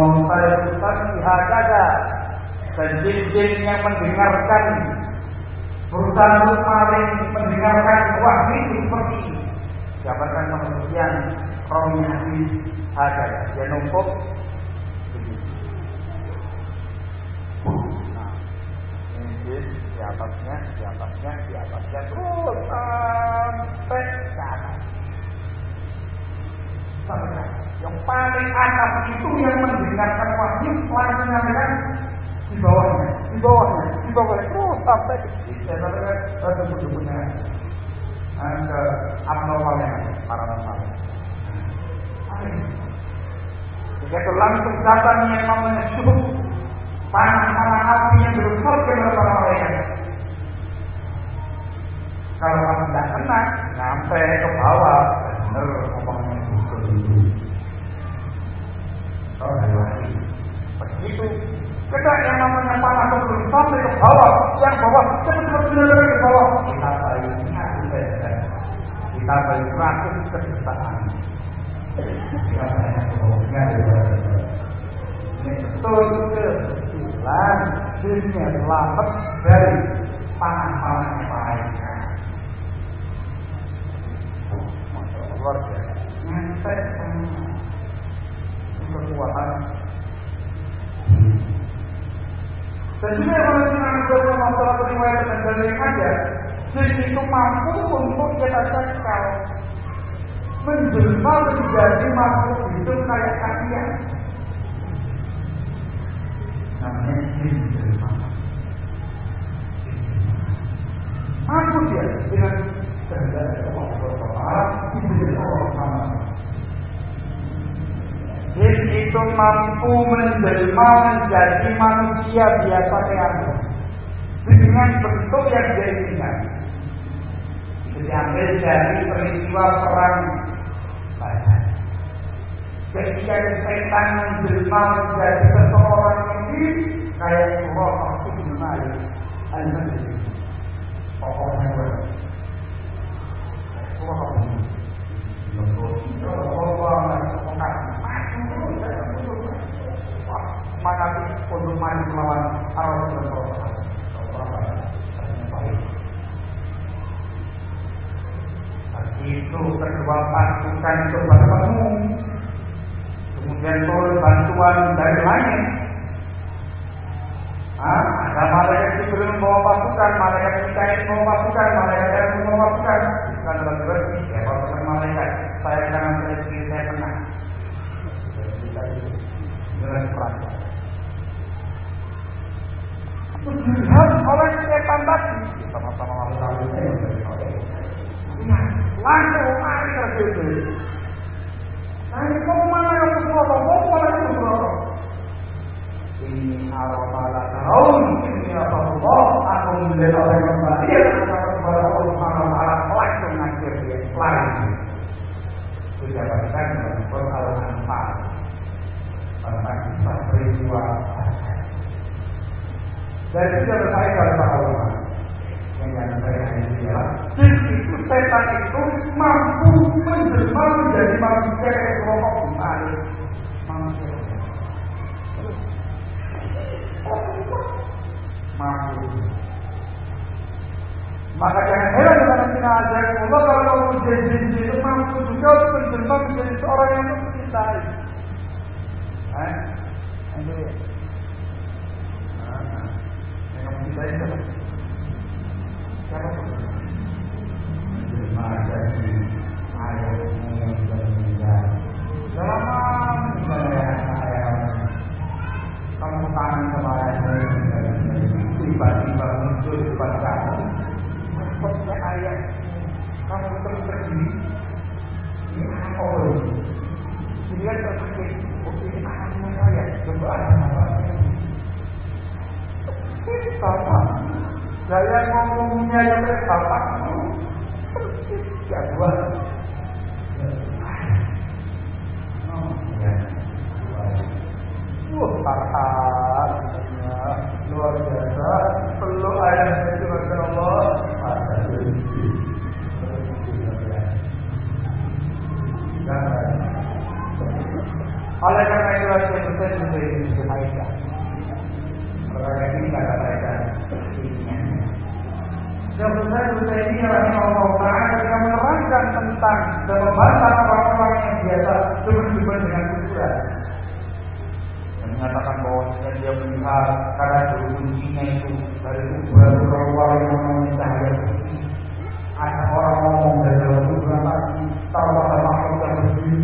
SAW dan jin yang mendengarkan berusaha untuk maling mendengarkan wahyu itu seperti ini. Jabarkan penelitian Romi Hadis ada dia numpuk. Nah, ini jin di atasnya terus sampai ke atas. Yang paling atas itu yang mendengarkan wahyu langsung menyampaikan di bawahnya terus sampai ke sini. Saya katakan punya ke abnormalnya paranormal. Begitu langsung datang yang namanya syuhud, panas api yang bersorban oleh para malaikat. Kalau kamu tidak kena, nyampe ke bawah, benar ngomongnya betul. Oh, begitu. Kita yang namanya panas sebelum sampai ke bawah, yang bawah cepat-cepat benar ke bawah. Kita beri ratus kejutaan. Kita banyak kebohongan. Ini betul kebetulan dunia selamat dari panas-panasnya malaikat. Luar biasa. Nyampe kekuatan. Dan juga kalau kita mengambil masalah riwayat dan dalil yang ada, jin itu mampu untuk kita cekal, menjelma menjadi makhluk hidup kayak kalian. Namanya jin menjelma. Mampu dia dengan kehendak Allah Subhanahu wa taala menjadi orang sama. Jin itu mampu menjelma menjadi manusia biasa kayak dengan bentuk yang dia inginkan. Itu diambil dari peristiwa perang Badar. Ketika setan menjelma menjadi seseorang ini kayak Allah Subhanahu wa taala al-Masih. Pokoknya menghadapi untuk maju melawan arus dan proses. Itu kedua pasukan itu bertemu, kemudian turun bantuan dari langit. Ada malaikat Jibril membawa pasukan, malaikat Mikail membawa pasukan, malaikat Hermes membawa pasukan. Bukan dalam berarti ya pasukan malaikat. Saya jangan berarti saya pernah. Jelas perang. Dilihat oleh setan tadi sama-sama lalu langsung lari terjadi. Nah ini kau mana yang bersuara? Kau mana yang bersuara? Ini arafala tahun ini apa Allah? Aku menjadi orang yang kembali kepada Allah Subhanahu wa taala langsung ngajar dia lari. Sudah bahkan dalam Quran Al-Anfal tentang kisah peristiwa. Dari itu ada saya dari para ulama yang saya ini jin itu setan itu mampu menjelma menjadi manusia kayak kelompok balik manusia mampu. Maka jangan heran dengan Nabi Ajaib Allah kalau jin itu mampu juga menjelma menjadi seorang yang mencintai. Ini kita itu siapa pun menjelma jadi ayatmu yang sudah meninggal selama ayat kamu kangen sama ayatmu yang sudah meninggal tiba-tiba muncul di depan kamu. Maksudnya ayat kamu terus berdiri. Ini anak orang. Dia terpikir, ini anakmu saya. Coba apa? Bapak, saya ngomongnya yang bapak persis jagoan. Farhan, luar biasa. Perlu ayat itu Masya Allah. Oleh karena itu saya bersedia untuk Aisyah. Perkara ini kata Aisyah. Sebesar ini rahimahullah ta'ala ketika menerangkan tentang dan membantah orang-orang yang biasa demen-demen dengan kuburan. Mengatakan bahwa dia melihat karena dulu kuncinya itu dari kuburan keluar yang namanya cahaya putih. Ada orang ngomong dari dalam kuburan lagi, tahu ada makhluk yang berdiri,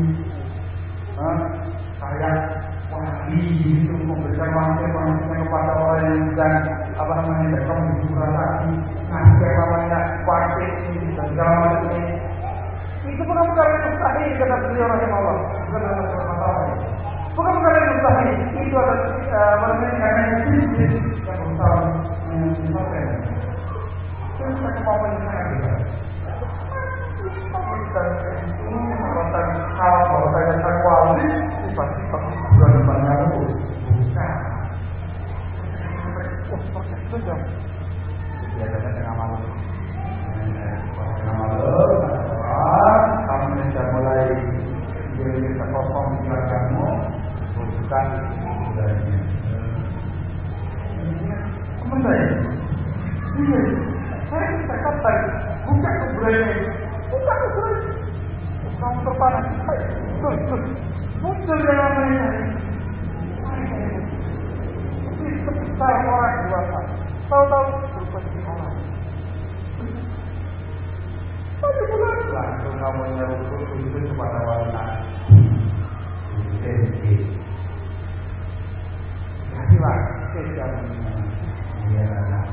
kayak wali itu memberikan manusia kepada orang yang sedang apa namanya terkam di kuburan lagi, ngasih namanya kuatir ini dan segala macam ini. Itu bukan perkara yang mustahil kata beliau rahimahullah. Bukan masalah. Bukan perkara yang mustahil. Itu adalah karena jenis yang berusaha menyebabkan. Itu kita kemauan yang sangat besar. Kalau saya takwa ini pasti bukan depannya itu. Bukan. Proses itu dong. Biasanya tengah malam. Tengah malam, kamu sudah mulai jadi kosong di belakangmu. Bukan sebenarnya. Teman saya, iya, saya katakan bukan kuburannya, bukan kuburannya. Kamu terpanah, betul, muncul yang namanya. Ini sebesar orang dewasa, tahu-tahu berubah jadi orang. Tapi bukan langsung kamu nyeruput itu kepada wanita. Kasihlah kejamannya. Iya,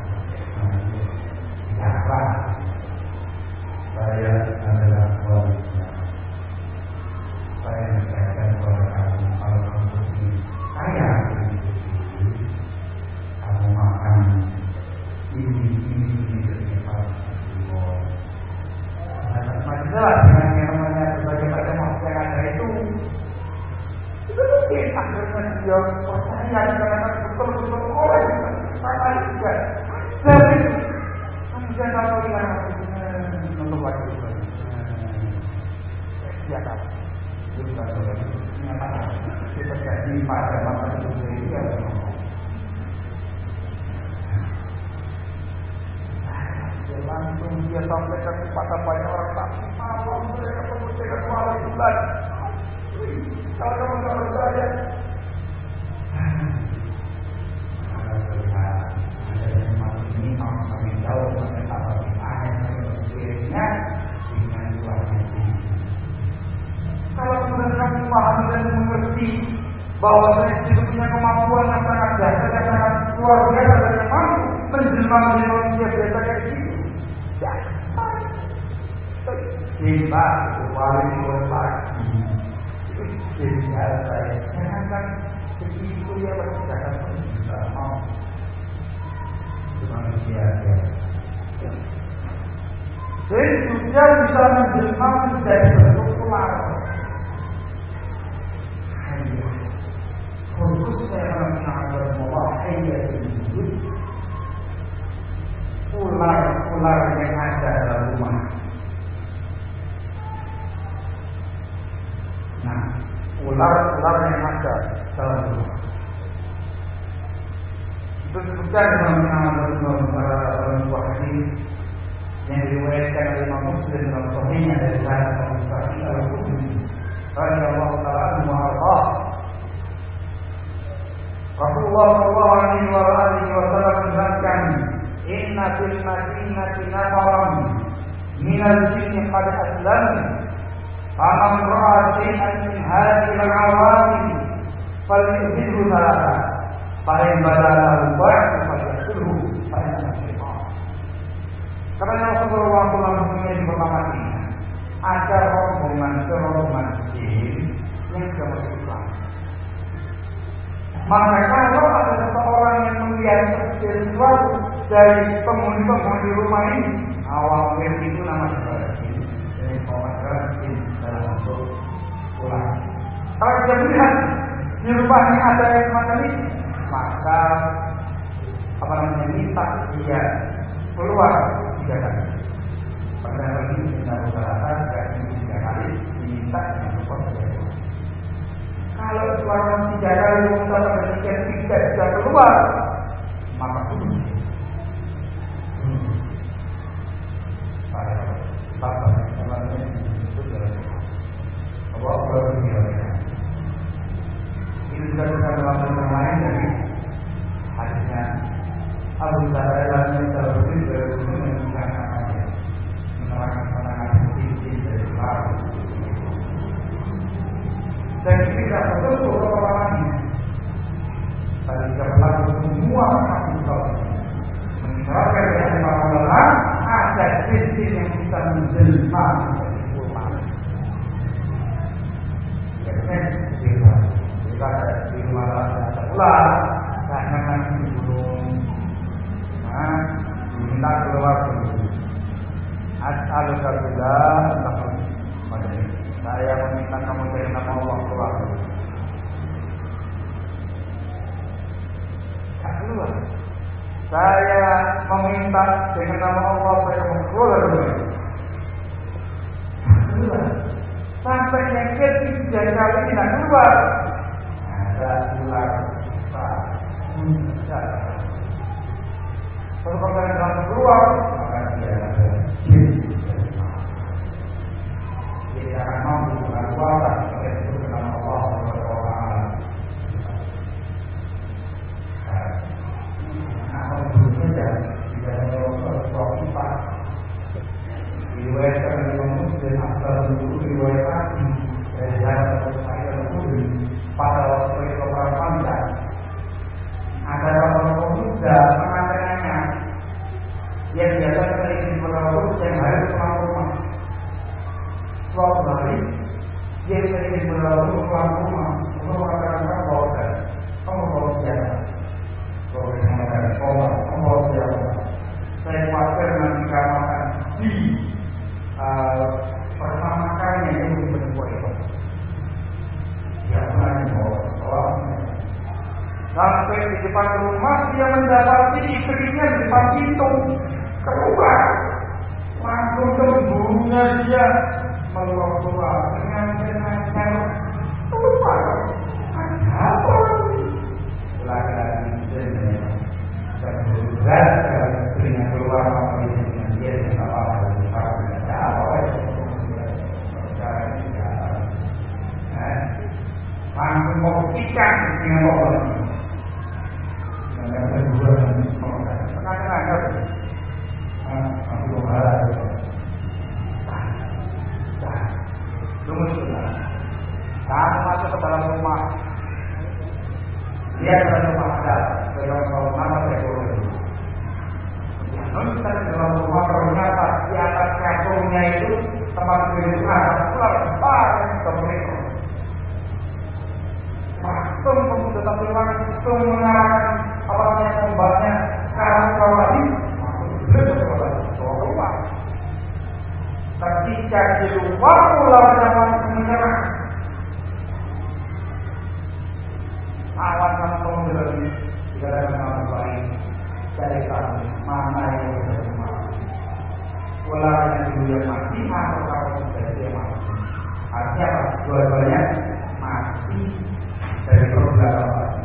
siapa? Saya adalah wanita. Saya mengajarkan kepada kamu kalau kamu ini saya kamu makan ini ketika jelas dengan yang namanya berbagai macam makhluk yang ada itu mungkin akhirnya dia percaya karena betul-betul orang sama juga dari kemudian kalau dia untuk lagi ya kan kita menyatakan kita jadi pada masa itu ya langsung dia sampaikan kepada banyak orang tapi malam mereka mengucapkan malam bulan kalau kamu tidak percaya ada yang masuk ini kalau kami jauh mengenal ayat yang dirinya dengan luarnya kalau kemudian kamu paham dan mengerti bahwa saya itu punya kemampuan yang sangat dasar yang sangat luar biasa dan yang mampu menjelma menjadi manusia biasa kayak gitu. Kita paling lagi tinggal saya jangan begitu ya berjalan kita mau manusia ya. Jadi juga bisa menjelma menjadi bentuk ular. Khususnya dalam mengajar mewahai ular yang ada dalam rumah. Nah, ular yang ada dalam rumah. Itu disebutkan dalam sebuah hadis yang diriwayatkan oleh Imam Muslim dalam Sahihnya dari sahabat Abu Sa'id Al-Khudri radhiyallahu ta'ala anhu wa ardhah. Rasulullah sallallahu alaihi wasallam mengatakan, "Inna fil madinati nafaran minal jinni qad aslamu. Faman ra'a shay'an min hadhihi al-'awamil falyuhidhu thalatha. Fa in badala al-ba'd falyaqulhu fa inna syaitan." pertama ini ada rombongan jin yang sudah masuk Islam. Maka kalau ada seseorang yang melihat sesuatu dari penghuni rumah ini, awal itu nama saudara jin, dari saudara jin dalam bentuk ular. Kalau dia melihat di rumah ini ada yang semacam ini, maka minta dia keluar 3 kali. Padahal ini sudah beberapa kali 3 kali diminta yang keluar. Kalau selama 3 kali meminta demikian tidak bisa keluar, maka bunuh. Itu juga dalam yang lain dari hadisnya Abu Hurairah yang terbukti dari Rasulullah yang menerangkan penanganan inti dari Islam. Dan ini tidak betul beberapa orangnya. Tadi tidak berlaku semua Islam menerangkan dari para ulama ada inti yang bisa menjelma menjadi ulama. Jika ada di rumah ada ular, jangan dibunuh. Minta keluar dulu. As'alullah saya meminta kamu dari nama Allah keluar dulu. Tak keluar. Saya meminta dengan nama Allah supaya kamu keluar dulu. Keluar. Sampai yang ketiga kali tidak keluar. Ada ular besar. Kalau kalian dalam keluar, maka dia ada jin. Dia akan mampu keluar sebagai itu dengan Allah SWT. Nah, kalau saja tidak ada sesuatu kita. Riwayat dari Imam Muslim asal dulu riwayat Nabi dari Jalan Sa'id al-Khudri pada waktu itu perang Khandaq. Ada orang pemuda pengantinnya yang biasa terisi berlalu yang harus pulang rumah. Suatu hari dia terisi berlalu pulang rumah untuk mengatakan bahwa kamu bawa siapa? Kalau dia mengatakan kamu bawa siapa? Saya khawatir nanti kamu akan di pertama kalinya yang berbuat itu. Dia pernah dibawa orangnya. Sampai di depan rumah dia mendapati istrinya di depan pintu. Keluar, langsung cemburunya dia keluar dengan keluar. Ada apa? Laki-laki jenis cemburu dan istrinya keluar dengan dia tidak apa-apa. Ada apa? Langsung mau ikan dengan pohon. Yang kedua tengah-tengah. Kamu masuk ke dalam rumah. Dia dalam rumah ada dalam rumah boleh. Namun kita di dalam rumah ternyata di atas kasurnya itu tempat tidur ada ular besar seperti itu. Langsung pemuda tapi langsung mengarahkan apa namanya ombaknya ke arah bawah ini. Ketika di luar ularnya langsung menyerang. Awan sama pemuda ini tidak ada nama baik dari kami mana yang lebih mati. Ularnya dulu yang mati atau kalau sudah dia mati. Artinya apa? Dua-duanya mati dari perbuatan mati.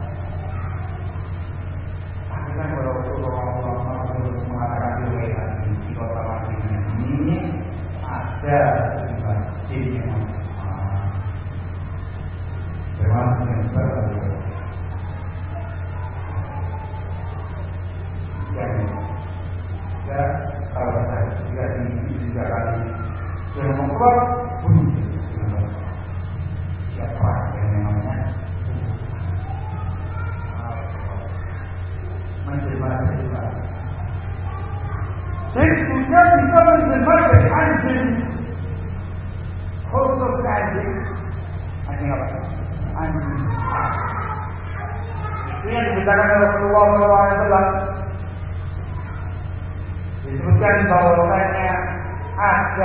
Tapi kan kalau orang mengatakan riwayat di kota Madinah ini ada jin yang termasuk yang berbeda. Ya, kalau saya juga di 3 kali sudah membuat siapa yang namanya menjelma. Jadi dia bisa menjelma dari anjing. Khusus anjing. Anjing apa? Anjing. Ini yang diberitakan oleh Rasulullah SAW. Disebutkan bahwasanya ada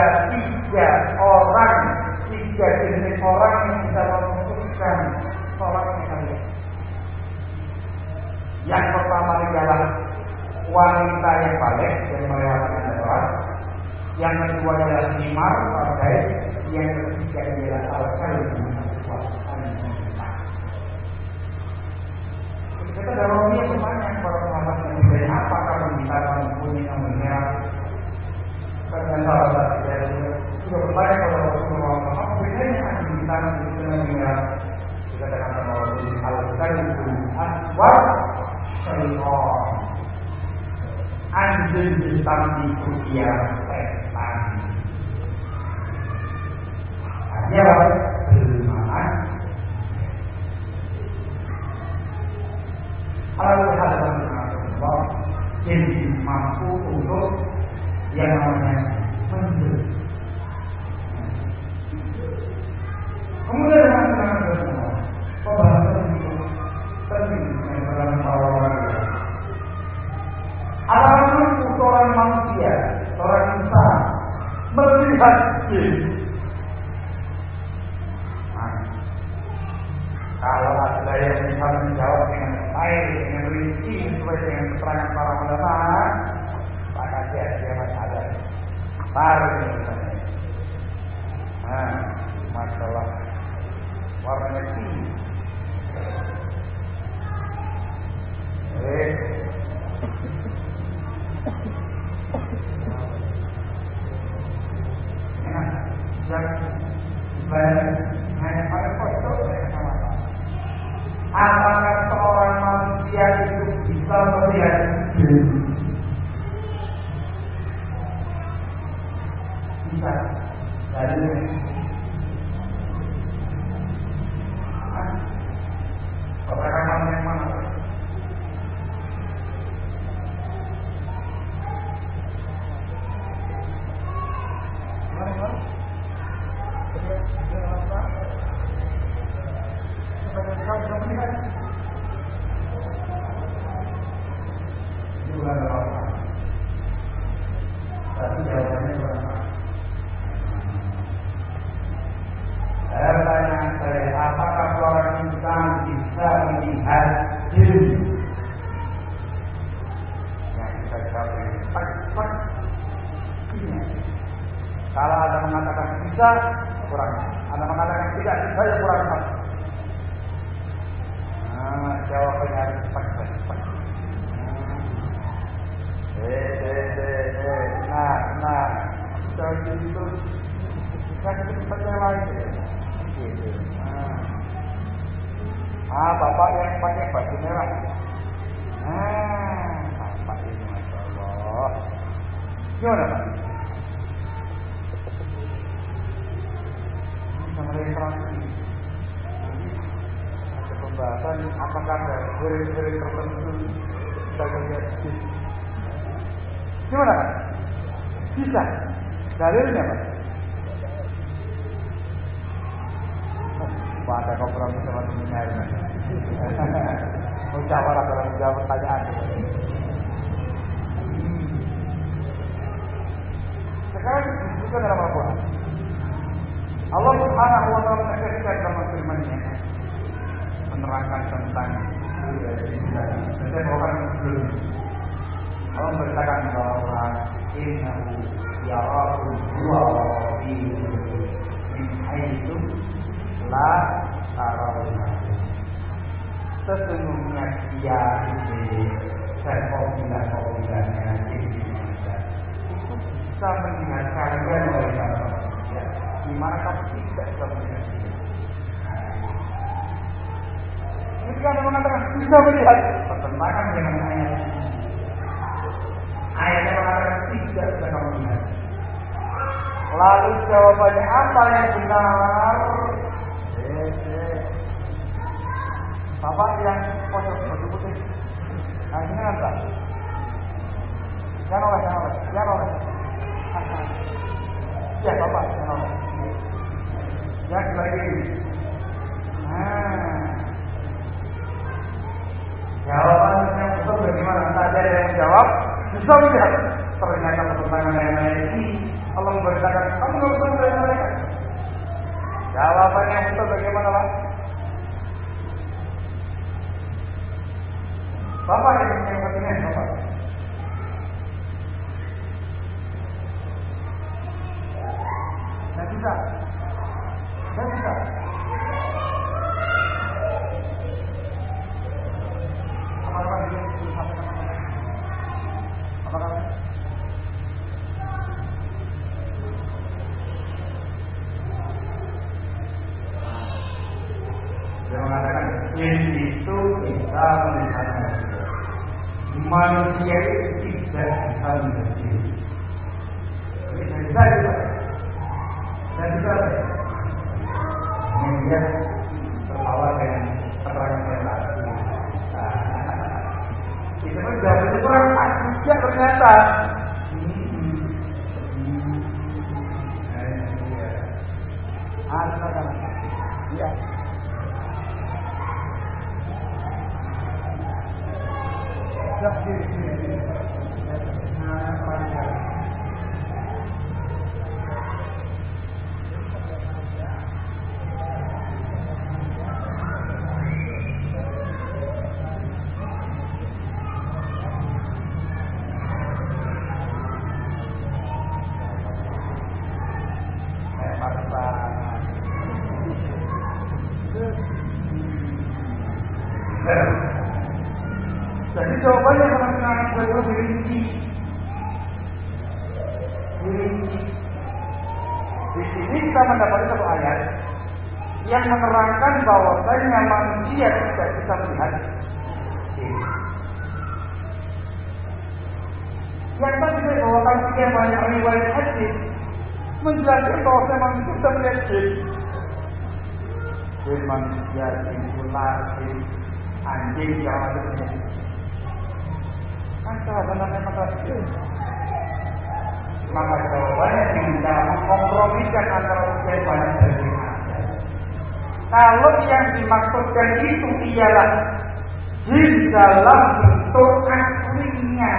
3 jenis orang yang bisa memutuskan sholatnya kalian. Yang pertama adalah wanita yang balik yang melewatkan sholat. Yang kedua adalah himar pakai. Yang ketiga adalah al-kalbu. Kita dalamnya bertanya kepada sahabat yang bertanya apakah wanita mempunyai yang merah? Karena salah satu dari sudah bertanya kepada Rasulullah apa bedanya anjing hitam dengan merah? Dikatakan bahwa al-kalbu aswad syaitan. Anjing hitam itu dia setan. Dia beriman. Kalau hadapkan dengan Allah, jadi mampu untuk yang namanya menjadi. Kemudian dengan Allah, pembahasan itu penting dalam orang. Alamat seorang manusia, seorang insan melihat jin. Kalau ada yang bisa menjawab dengan baik, dengan rinci, sesuai dengan keterangan para ulama, maka dia masih ada. Baru misalnya. Masalah warnanya tinggi. Hanya pada foto apakah seorang manusia itu bisa melihat jin? Bisa. Dari rekaman yang mana? Kalau Anda mengatakan bisa, kurang. Anda mengatakan tidak bisa, ya kurang. Jawabannya harus cepat. Jadi itu bisa cepat yang lain. Bapak yang pakai baju merah. Bapak ini Masya Allah. Gimana Pak? Registrasi. Ada pembahasan apakah ada guru-guru tertentu sebagainya. Gimana Pak? Bisa. Dalilnya Pak? Pak ada kompromi sama seminar. Musyawarah dalam menjawab pertanyaan. Sekarang disebutkan dalam Al-Quran. Allah Subhanahu wa taala menegaskan dalam firman-Nya menerangkan tentang dan orang muslim. Allah berkata bahwa innahu yarakum huwa wa min haitsu la tarawna. Sesungguhnya dia ini dan kaum-kaumnya itu bisa melihat kalian oleh manusia. Di mana kamu tidak bisa melihat dia. Ketika Anda mengatakan bisa melihat, bertentangan dengan ayat ini. Ayat yang mengatakan tidak bisa kamu lihat. Lalu jawabannya apa yang benar? Bapak yang pojok baju putih. Nah ini kan tak? Jangan oleh. Ya Bapak, ya lagi. Jawaban yang betul bagaimana? Saja yang menjawab bisa melihat ternyata pertentangan lain-lain ini Allah memberitakan kamu nggak betul dari mereka. Jawaban yang betul bagaimana Pak? Bapak yang pertanyaan Bapak. Tidak bisa. Tidak bisa. Dia mengatakan jin itu bisa melihat manusia itu tidak bisa melihat jin. Tidak bisa juga. Tidak bisa. Kemudian tertawa dengan keterangan yang lain. Itu pun jawab itu kurang pas juga ternyata. Iya. Jadi jawabannya mengenai beliau dirinci. Di sini kita mendapati satu ayat yang menerangkan bahwasanya manusia tidak bisa melihat. Yang tadi saya bawakan sekian banyak riwayat hadis menjelaskan bahwasanya manusia bisa melihat jin. Jin manusia, jin ular, jin anjing, segala macamnya. Kan jawabannya masalah itu. Maka jawabannya tinggal mengkompromikan antara sekian banyak dari ada. Kalau yang dimaksudkan itu ialah jin dalam bentuk aslinya,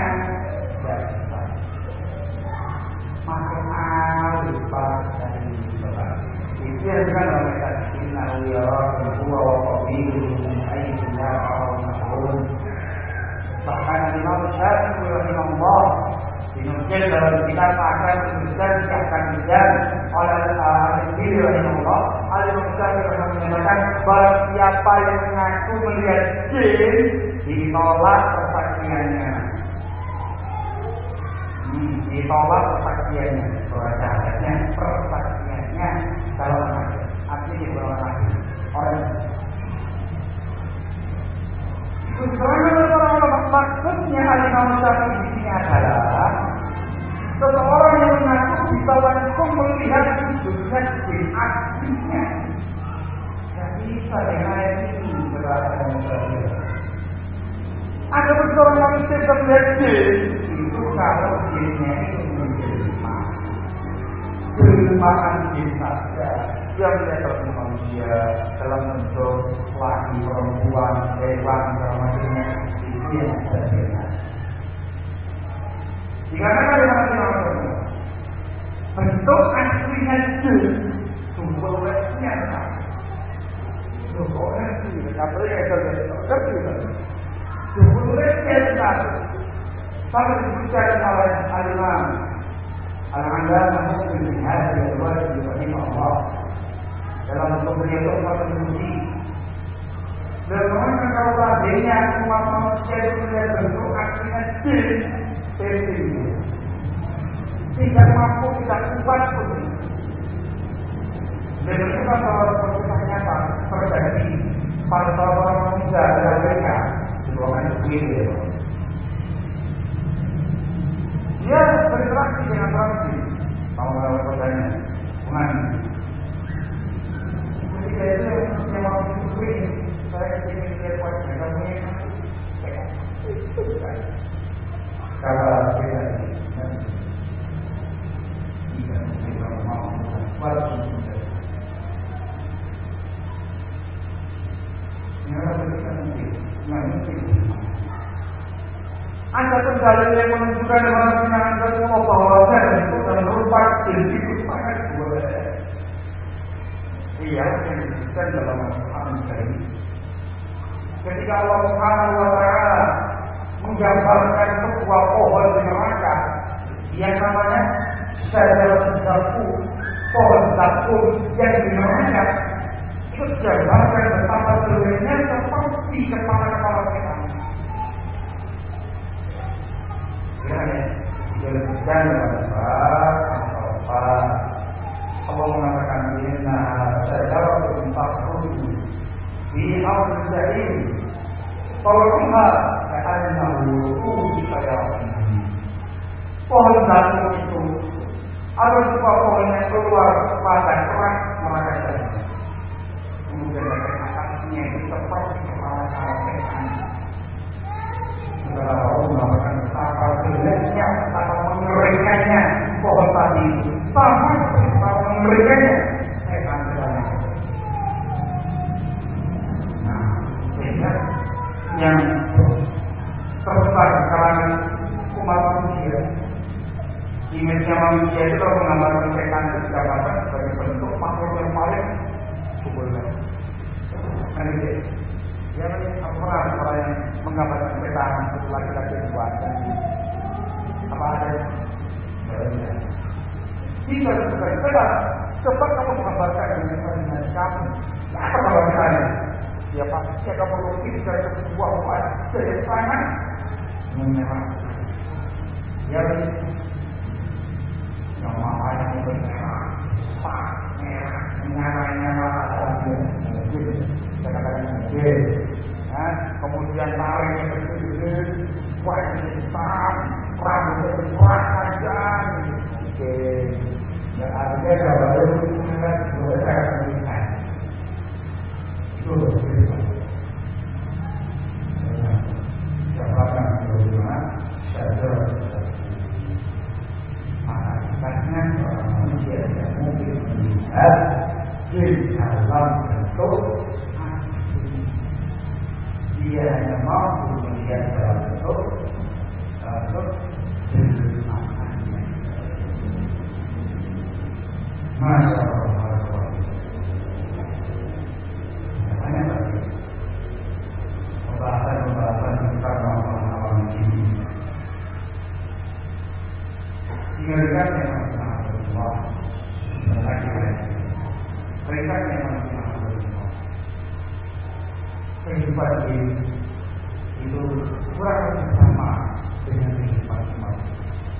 masuk alfa dari itu yang kan mereka inna lillahi wa qabilun ayyina al-mahrum. Bahkan Imam Syafi'i rahimahullah dinukil dalam kitab akan disebutkan oleh Al-Syafi'i rahimahullah. Al-Imam Syafi'i menyatakan bahwa siapa yang mengaku melihat jin ditolak persaksiannya. Ditolak persaksiannya. Bahwasanya persaksiannya kalau artinya di bawah orang. Maksudnya Al-Imam Syafi'i di sini adalah seseorang yang mengaku bisa langsung melihat wujudnya di aslinya. Jadi bisa dengan ayat ini berarti ada seorang manusia yang melihat jin itu kalau jinnya itu menjelma. Jelmaan jin saja. Dia melihat manusia dalam bentuk laki, perempuan, hewan, segala macamnya itu yang berbeda. Dikatakan dalam bentuk aslinya jin, sumbernya apa? Sumbernya itu, katanya sumbernya apa? Kalau disebutkan oleh Al-Imam Al-Allamah Muslim bin Hadi al-Wajid rahimahullah dalam bentuk beliau itu menguji dan mengatakan kalau tadinya umat manusia itu melihat bentuk aslinya jin tidak mampu, tidak kuat pun. Dan itu kan kalau perkisah nyata terjadi pada seorang manusia di Amerika di bawah itu. Dia berinteraksi dengan orang jin, tahu lewat kodanya, mengenai. Ketika itu yang mau disuruh saya ingin lihat wajah kamu yang kalau kita yang menunjukkan kepada bahwa itu dan rupa jadi itu sangat boleh. Iya, yang disebutkan dalam Al-Quran ini. Ketika Allah Subhanahu wa Ta'ala menggambarkan sebuah pohon di neraka yang namanya Syajarah Zakum, pohon zakum yang di neraka, itu digambarkan betapa jeleknya seperti kepala-kepala setan. Dan Allah mengatakan inna syajaratun takhruju fi ardil jahim tal'uha ka'annahu ru'usu syayatin. Pohon zakum itu ada sebuah pohon yang keluar pada kerak neraka jahim. Kemudian atasnya itu seperti kepala setan. Saudara Allah mengatakan betapa jeleknya, betapa mengerikannya pohon tadi itu, sama seperti betapa mengerikannya setan sebanyak. Nah, sehingga yang terbesar di kalangan umat manusia, image manusia itu kalau menggambarkan setan itu didapatkan sebagai bentuk makhluk yang paling subulnya. Kan gitu. Ya, orang yang menggambarkan setan itu laki-laki buat dan apa ada jika sebagai setan, cepat kamu menggambarkan dengan kamu. Apa gambarkannya? Ya pasti akan melukis dari sebuah wajah yang sangat menyeramkan. Ya, yang makanya bermerah, merah, menyala-nyala saja. Mungkin saya katakan mungkin. Kemudian taringnya gede, wajahnya hitam, rambutnya cerah tajam. Oke, yang artinya kalau itu melihat boleh melihat itu jabatan berhubungan saja. Makanya orang manusia tidak mungkin melihat di dalam bentuk dia hanya mampu melihat dalam bentuk jelmaannya. Masya Allah. Banyak lagi pembahasan tentang masalah ini. Tinggalkan yang Allah lagi mereka yang kehidupan itu kurang lebih sama dengan kehidupan manusia.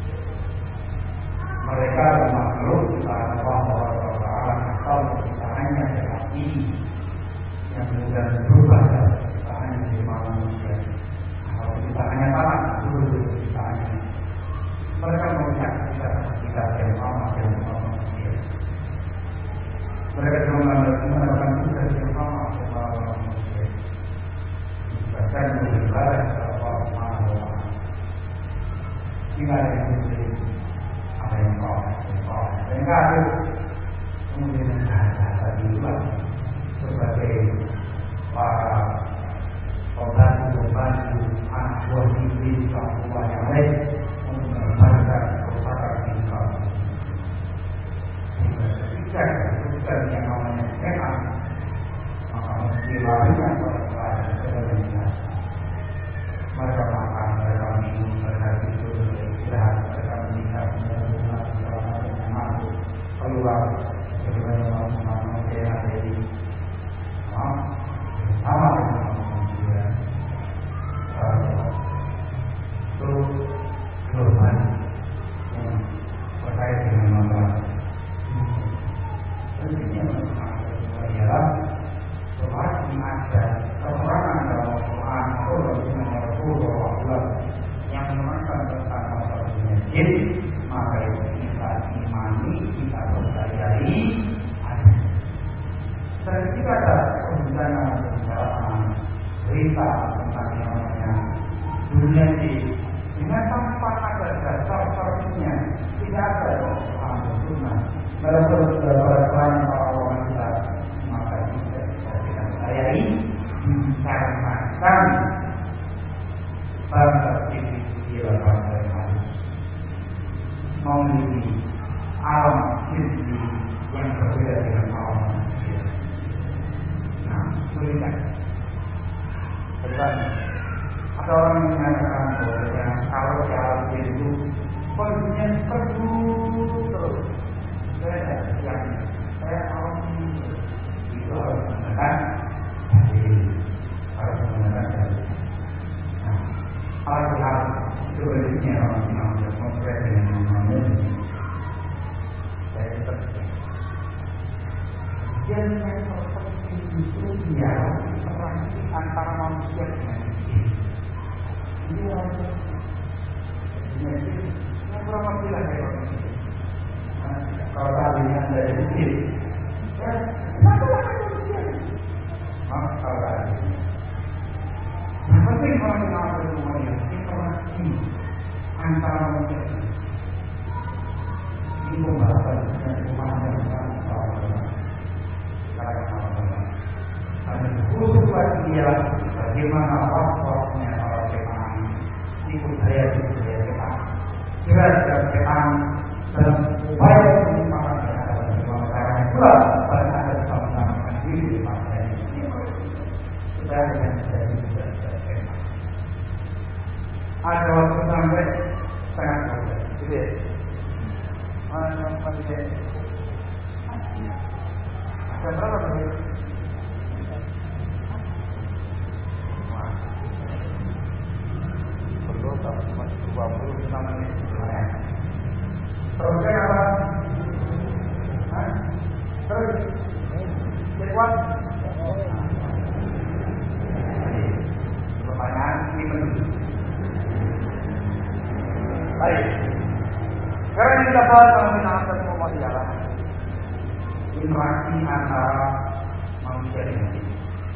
Mereka makhluk Allah atau ciptaannya hati yang kemudian berubah dari ciptaannya dari manusia atau ciptaannya tanah dulu ciptaannya. Mereka melihat kita yang sama dengan manusia. Mereka juga mendapatkan tugas yang sama dengan manusia. Bahkan beribadah kepada Allah Subhanahu wa Ta'ala. Tidak ada yang muslim, ada yang soleh, yang kafir. Kemudian bahasa diulang sebagai para pembantu anak buah iblis, anak buah yang lain untuk mengembalikan kerusakan kita. Ketika kerusakan yang namanya sehat, maka mesti larinya kepada kebenaran. Mereka makan, mereka minum, mereka tidur, mereka istirahat, mereka menikah, mereka berhubungan segala macam yang mampu keluar dari manusia yang ada di sama dengan manusia. Itu korban yang terkait dengan masalah. Tentunya ialah semakin ada keterangan dalam Al-Quran atau dalam Rasulullah yang menerangkan tentang masalah jin, maka itu kita imani, kita percayai ada. Dan kita ada pembicaraan berita tentang yang namanya dunia ini dengan tanpa ada dasar tersebutnya, tidak ada Al-Quran dan Sunnah. Mereka sudah para ulama kita, maka kita bisa percayai dikarenakan bangsa ini dilakukan memiliki alam sendiri yang berbeda dengan alam manusia. Nah, sulit. Berbeda. Ada orang yang mengatakan bahwa kalau di alam itu kondisinya terus. Saya alam itu harus menggunakan hal-hal sebenarnya orang yang berkompres dengan namanya saya tetap yang terpenting itu dia interaksi antara manusia dengan dia yang kurang lebih lah kayak kalau tadinya dari kecil ya masalah manusia kalau tadi yang penting orang yang ada semuanya interaksi antara manusia ini pembahasan yang memanjangkan dan khusus lagi ialah bagaimana waktu-waktunya para Jepang ikut budaya Jepang kira-kira Jepang dalam upaya penyimpanan yang ada di dalam karya pula pada ada bersama-sama diri di bangsa ini sudah dengan ada waktu sampai setengah 12 gitu ya. Mana yang pakai ada berapa tuh? Perlu tak cuma 26 menit. Terus apa? Terus kuat. Pertanyaan ini penting. Baik. Sekarang kita bahas tentang semua ialah interaksi antara manusia dengan diri.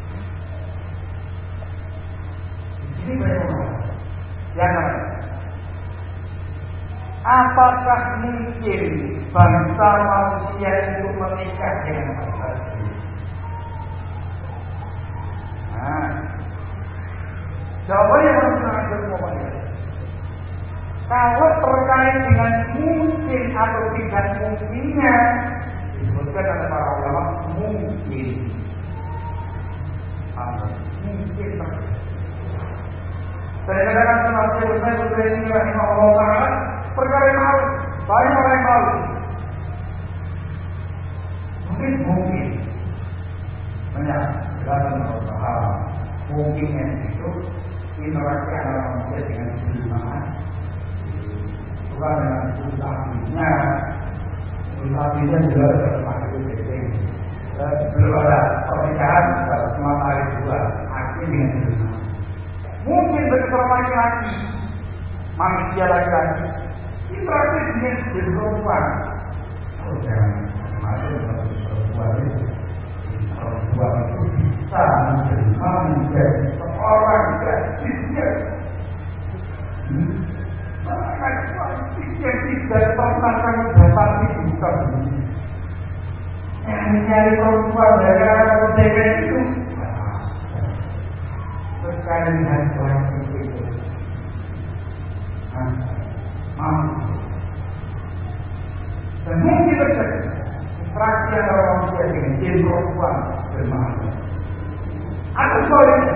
Ini bagaimana? Yang apakah mungkin bangsa manusia itu menikah dengan bangsa lain? Nah, jawabannya harus mengajar semuanya. Kalau terkait dengan mungkin atau tidak mungkinnya, disebutkan oleh para ulama mungkin. Mungkin. Saya katakan sebagai Ustaz Ibrahim rahimahullah taala perkara yang malu, banyak orang yang malu. Mungkin. Banyak jelasan berusaha. Mungkinnya itu interaksi antara manusia dengan kehidupan. Bukan dengan usaha usaha juga termasuk penting. Belum ada pernikahan cuma hari 2 akhir dengan kehidupan. Mungkin bagi seorang laki-laki, manusia laki-laki, interaksi dengan perempuan. Oh jangan masuk perempuan itu. Perempuan itu bisa menjadi seorang gadisnya. Yang tidak pernah kami dapati bukan yang mencari perempuan dari arah kebudayaan itu sekali dengan orang seperti itu mampu dan mungkin terjadi interaksi antara manusia dengan jin perempuan bermakna atau sebaliknya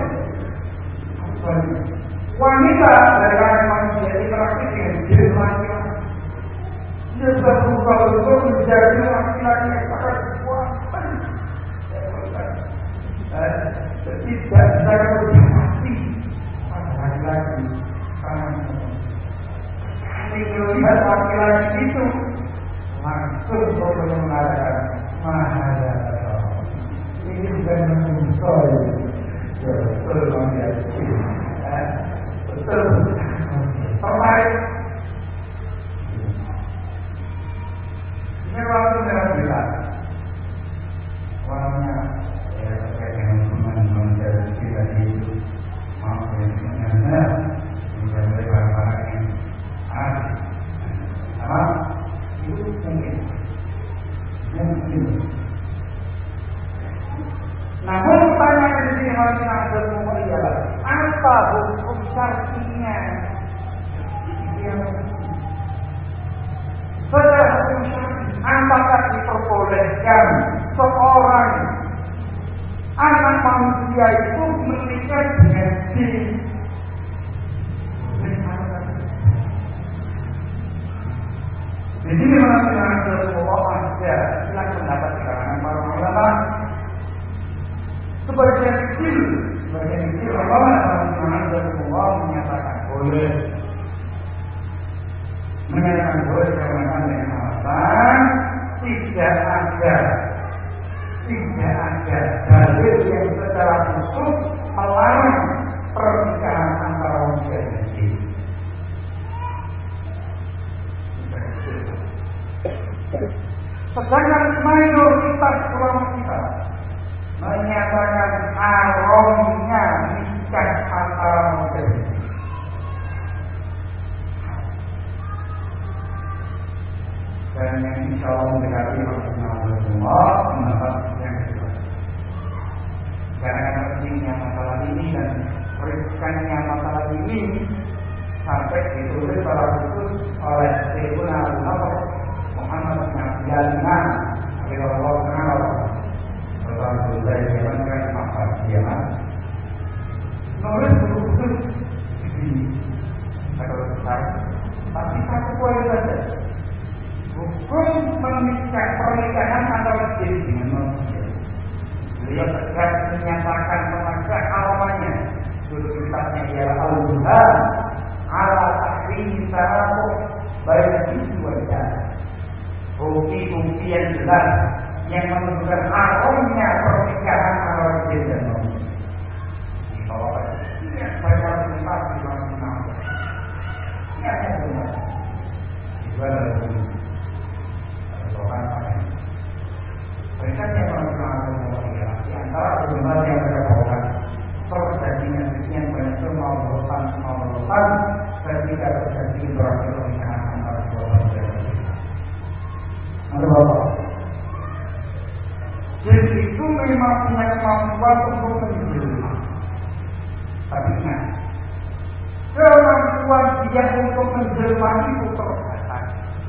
wanita dari arah manusia interaksi dengan jin laki-laki. Dia sudah berubah betul menjadi laki-laki yang sangat kuat. Tidak bisa kemudian mati pada laki-laki karena ini melihat laki-laki itu langsung boleh mengatakan mahada. Ini bukan mengusul, betul banget. Betul. Terbaik. Ini waktu saya bilang, orangnya terkait dengan hubungan manusia kita itu mau dengan bisa berbarang yang apa? Itu mungkin. Namun pertanyaan di sini harus ada semua ialah apa hukum syar'inya? menjadikan seorang anak manusia itu menikah dengan jin. Di sini mengenai Rasulullah ada silang pendapat di kalangan para ulama. Sebagian kecil ulama Rasulullah menyatakan boleh karena dengan alasan tidak ada dalil yang secara khusus melarang pernikahan antara manusia dan jin. Sedangkan mayoritas ulama kita menyatakan haramnya nikah antara manusia dan jin. Dan yang insya Allah mendekati Rasulullah mendapat yang kedua. Karena pentingnya masalah ini dan riskannya masalah ini sampai ditulis secara khusus oleh Sayyidina Abu Bakar Muhammad bin Abdullah radhiyallahu anhu. Rasulullah yang kan masalah dia nulis khusus di kata besar, tapi satu poin saja. Hukum pernikahan antara jin dengan manusia. Beliau tegas menyatakan menegak alamannya. Judul kitabnya ialah Al-Burhan ala Tahrim Tarawuh baik jin wal jan. Bukti-bukti yang jelas yang menunjukkan haramnya pernikahan antara jin dan manusia. Kalau tidak baca kitab di dalam nama. Ini ada benar. Itu adalah berikutnya di antara benar yang berkaitan terjadinya sekian banyak kemaluan ketika terjadi interaksi pernikahan antara dua manusia. Ada apa? Jadi itu memang punya kemampuan untuk menjelma. Tapi ingat, kemampuan dia untuk menjelma itu terbatas.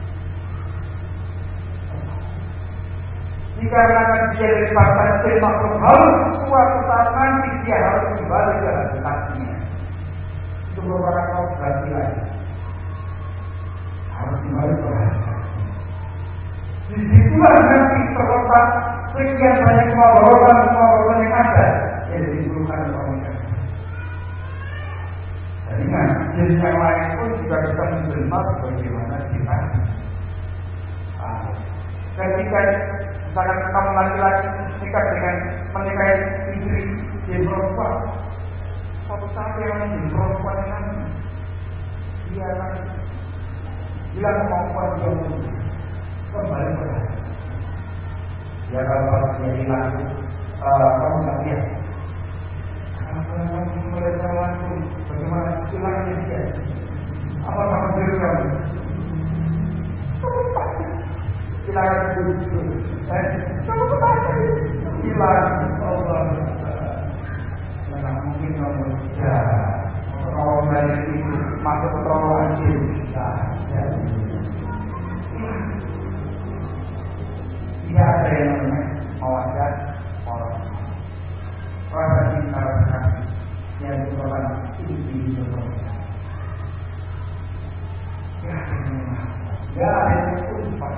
Dikarenakan dia dari partai jin makhluk halus, suatu saat nanti dia harus kembali ke habitatnya. Itu merupakan konsekuensi lagi. Harus kembali ke habitatnya. Disitulah nanti terletak sekian banyak kemauan yang ada yang ditimbulkan pernikahan. Dan ingat, jin yang lain pun juga bisa menjelma bagaimana kita. Ketika misalkan kamu laki-laki nikah dengan menikahi istri jin perempuan, suatu saat yang jin perempuan nanti dia akan bilang kemampuan dia kembali pada dia kalau dia hilang kamu nggak lihat kamu melihat langsung bagaimana hilangnya dia apa sama diri kamu hilang itu hilang Allah tidak mungkin kamu kalau dari itu masuk ke terowongan jin tidak ada yang namanya mawaddah orang rasa cinta kasih yang merupakan inti pernikahan. Ya, ada yang lupa.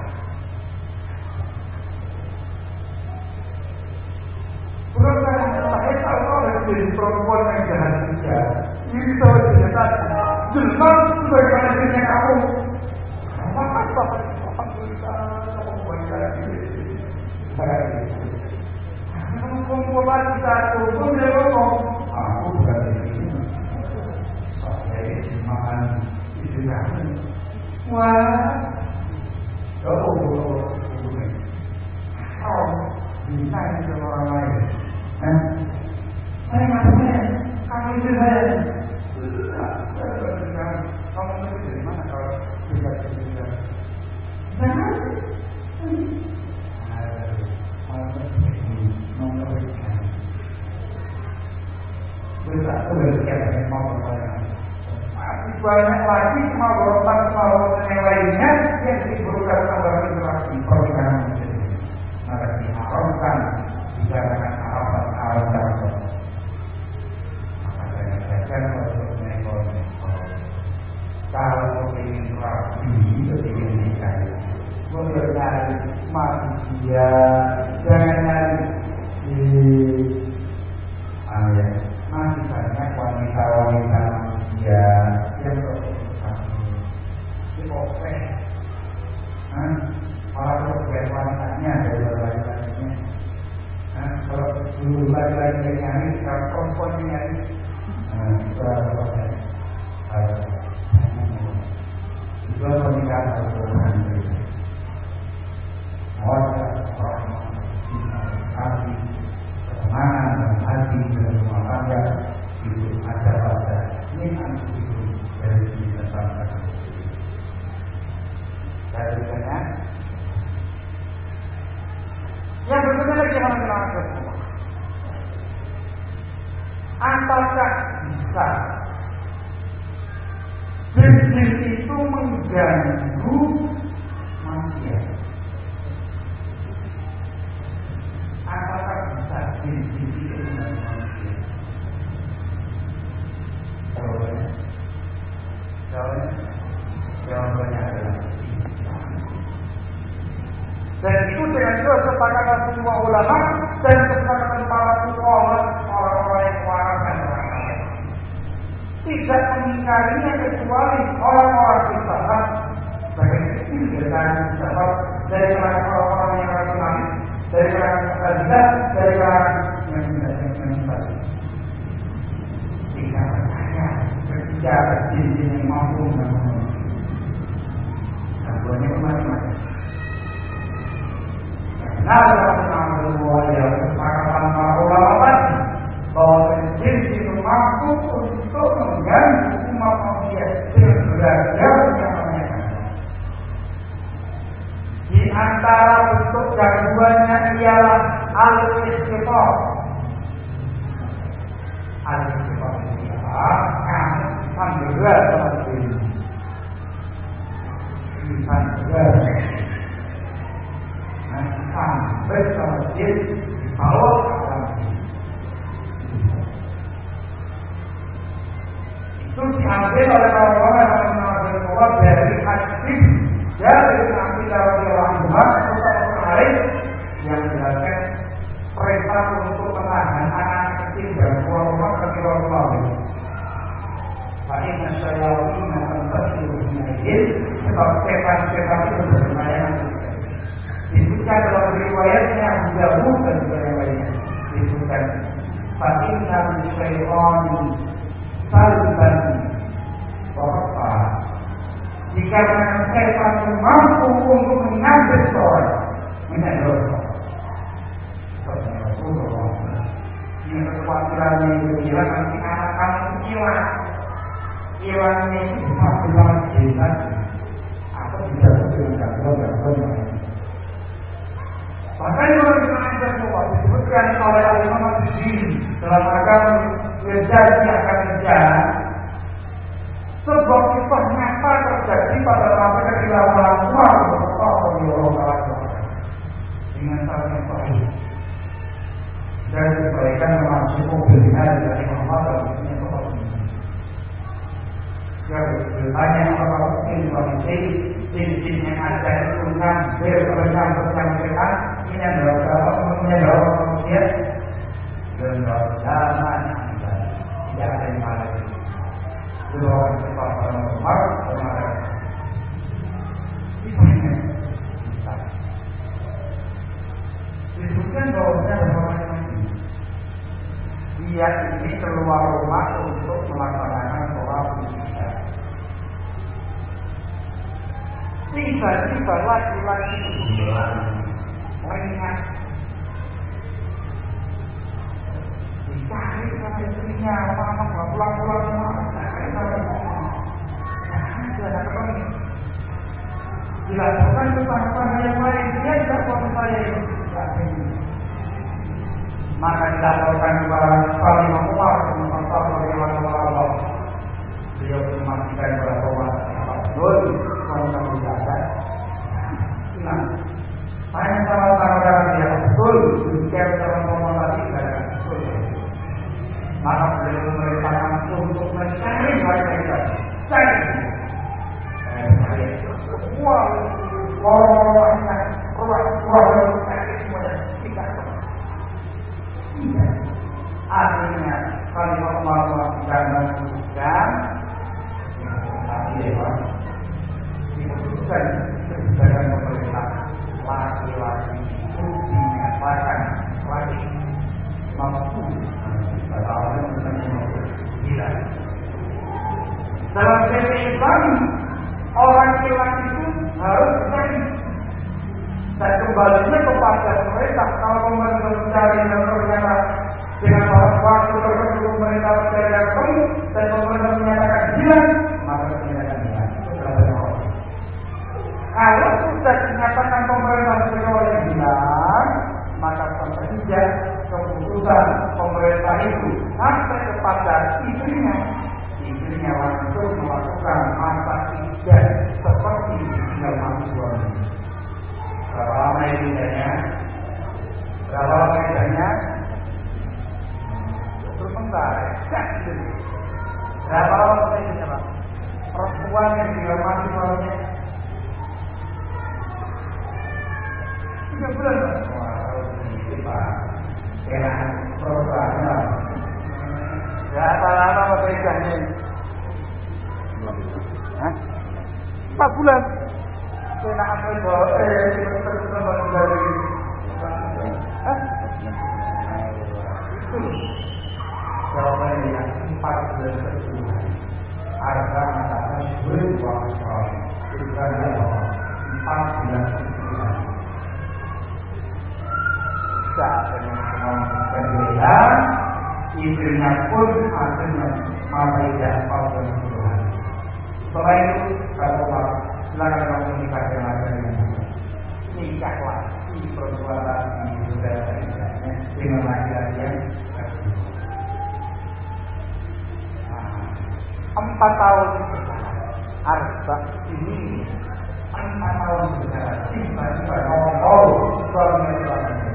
Bukan saya tahu kalau jadi perempuan yang jahat juga. Ini tahu dia tadi. Jelas sebagaimana dirinya kamu. Apa? Kumpulan kita tunggu dia ngomong, aku bukan ini, saya makan istri kamu. Wah, bisa itu orang lain. Saya maksudnya, kamu istri saya. Kamu itu dari mana kalau tidak bisa? Masih banyak lagi kemauan yang lainnya yang diperlukan dalam interaksi pernikahan. manusia, jangan nyari di masih banyak wanita-wanita manusia yang diopek, malah diopek wanitanya dari laki-lakinya. Kalau dulu laki-laki yang nyari, sekarang perempuan yang nyari, itu adalah pernikahan al-Quran. Hati, ketenangan dan hati dan rumah tangga itu ada pada nikmat itu dari kita sampai dari sana. Yang berikutnya lagi yang mengenai apakah bisa jin itu mengganggu manusia? Apakah bisa jin itu mengganggu manusia? Jawabannya adalah dan itu dengan kesepakatan semua ulama dan kesepakatan para fuqaha, orang-orang yang waras dan orang lain. Tidak mengingkarinya kecuali orang-orang filsafat, sebagai filsafat dari kalangan orang-orang yang rasionalis, dari kalangan mu'tazilah, dari kalangan yang tidak. Tidak percaya ketika jin-jin yang mampu mengganggu. Gangguannya macam-macam. Dalam kesepakatan para ulama tadi bahwa jin itu mampu untuk mengganggu umat manusia dengan beragam yang namanya. Di antara bentuk gangguannya ialah al-istighfar. Al-istighfar ialah kamu sambil sama jin. Sampai sama jin dibawa ke dalam itu diambil oleh orang-orang yang mengambil keluar dari hadis dari Nabi Muhammad yang menjelaskan perintah untuk menahan anak kecil dan keluar rumah ketika Rasulullah. Inna syaitan akan bersyukur sebab setan-setan itu bermain. Disebutkan dalam riwayatnya Abu Dawud dan juga yang lainnya. Disebutkan Fatinna bisyai'ani salban Bapak dikarenakan setan mampu untuk mengambil seorang menyadar Rasulullah. Ini kekhawatirannya itu kira nanti anak kamu hilang. Hilangnya itu masih dalam jimat atau tidak dengan gangguan-gangguan. Bahkan kalau kita semua disebutkan oleh Al-Imam Al-Bukhari dalam agama terjadi akan terjadi sebuah kisah nyata terjadi pada masa ketika orang tua Rasulullah dengan cara yang baik dan kebaikan termasuk mobilnya dari Muhammad dan banyak orang mungkin manusia jin yang ada itu hampir bercampur-campuran ini adalah manusia dan zaman tidak ada yang malah itu orang cepat normal kemarin ini disebutkan bahwa dia ini keluar rumah untuk melaksanakan sholat isya. Tiba-tiba laki-laki itu mengingat dicari sama istrinya, mama nggak pulang-pulang semua, ada ketemu. Dilakukan kepada yang lain, dia tidak suami saya ini. Maka dilaporkan kepada Imam Umar bin Khattab radhiyallahu anhu. Beliau memastikan bahwa betul kalau tidak nah, saya sama-sama dia betul jika orang tadi tidak betul. Maka beliau memerintahkan untuk mencari mereka. Cari. Semua orang-orang yang kami orang hilang itu harus dicari. Dan kembalinya kepada pemerintah. Kalau pemerintah mencari dan ternyata dengan waktu tertentu pemerintah mencari yang ketemu dan pemerintah menyatakan hilang, maka menyatakan hilang. Kalau sudah dinyatakan pemerintah sebagai hilang, maka tentunya keputusan pemerintah itu sampai kepada istrinya langsung melakukan masa idah seperti tinggal mati suami. Berapa lama idahnya? Sebentar. Berapa lama idahnya, Pak? Perempuan yang tinggal mati suaminya 3 bulan. Wah, ini Pak. Enak programnya. Berapa lama idahnya? 4 bulan. Enak ambil terus dari. Itu jawabannya yang 4 bulan tersebut. Harga mengatakan berwakil. Bukannya 4 bulan tersebut. Saat berbeda, istrinya pun akhirnya memberikan 4 bulan tersebut. Setelah itu, kalau silakan kamu menikah dengan nikahlah di perbuatan di saudara dengan laki-laki yang 4 tahun harta ini 4 tahun berjalan tiba-tiba ngomong suaminya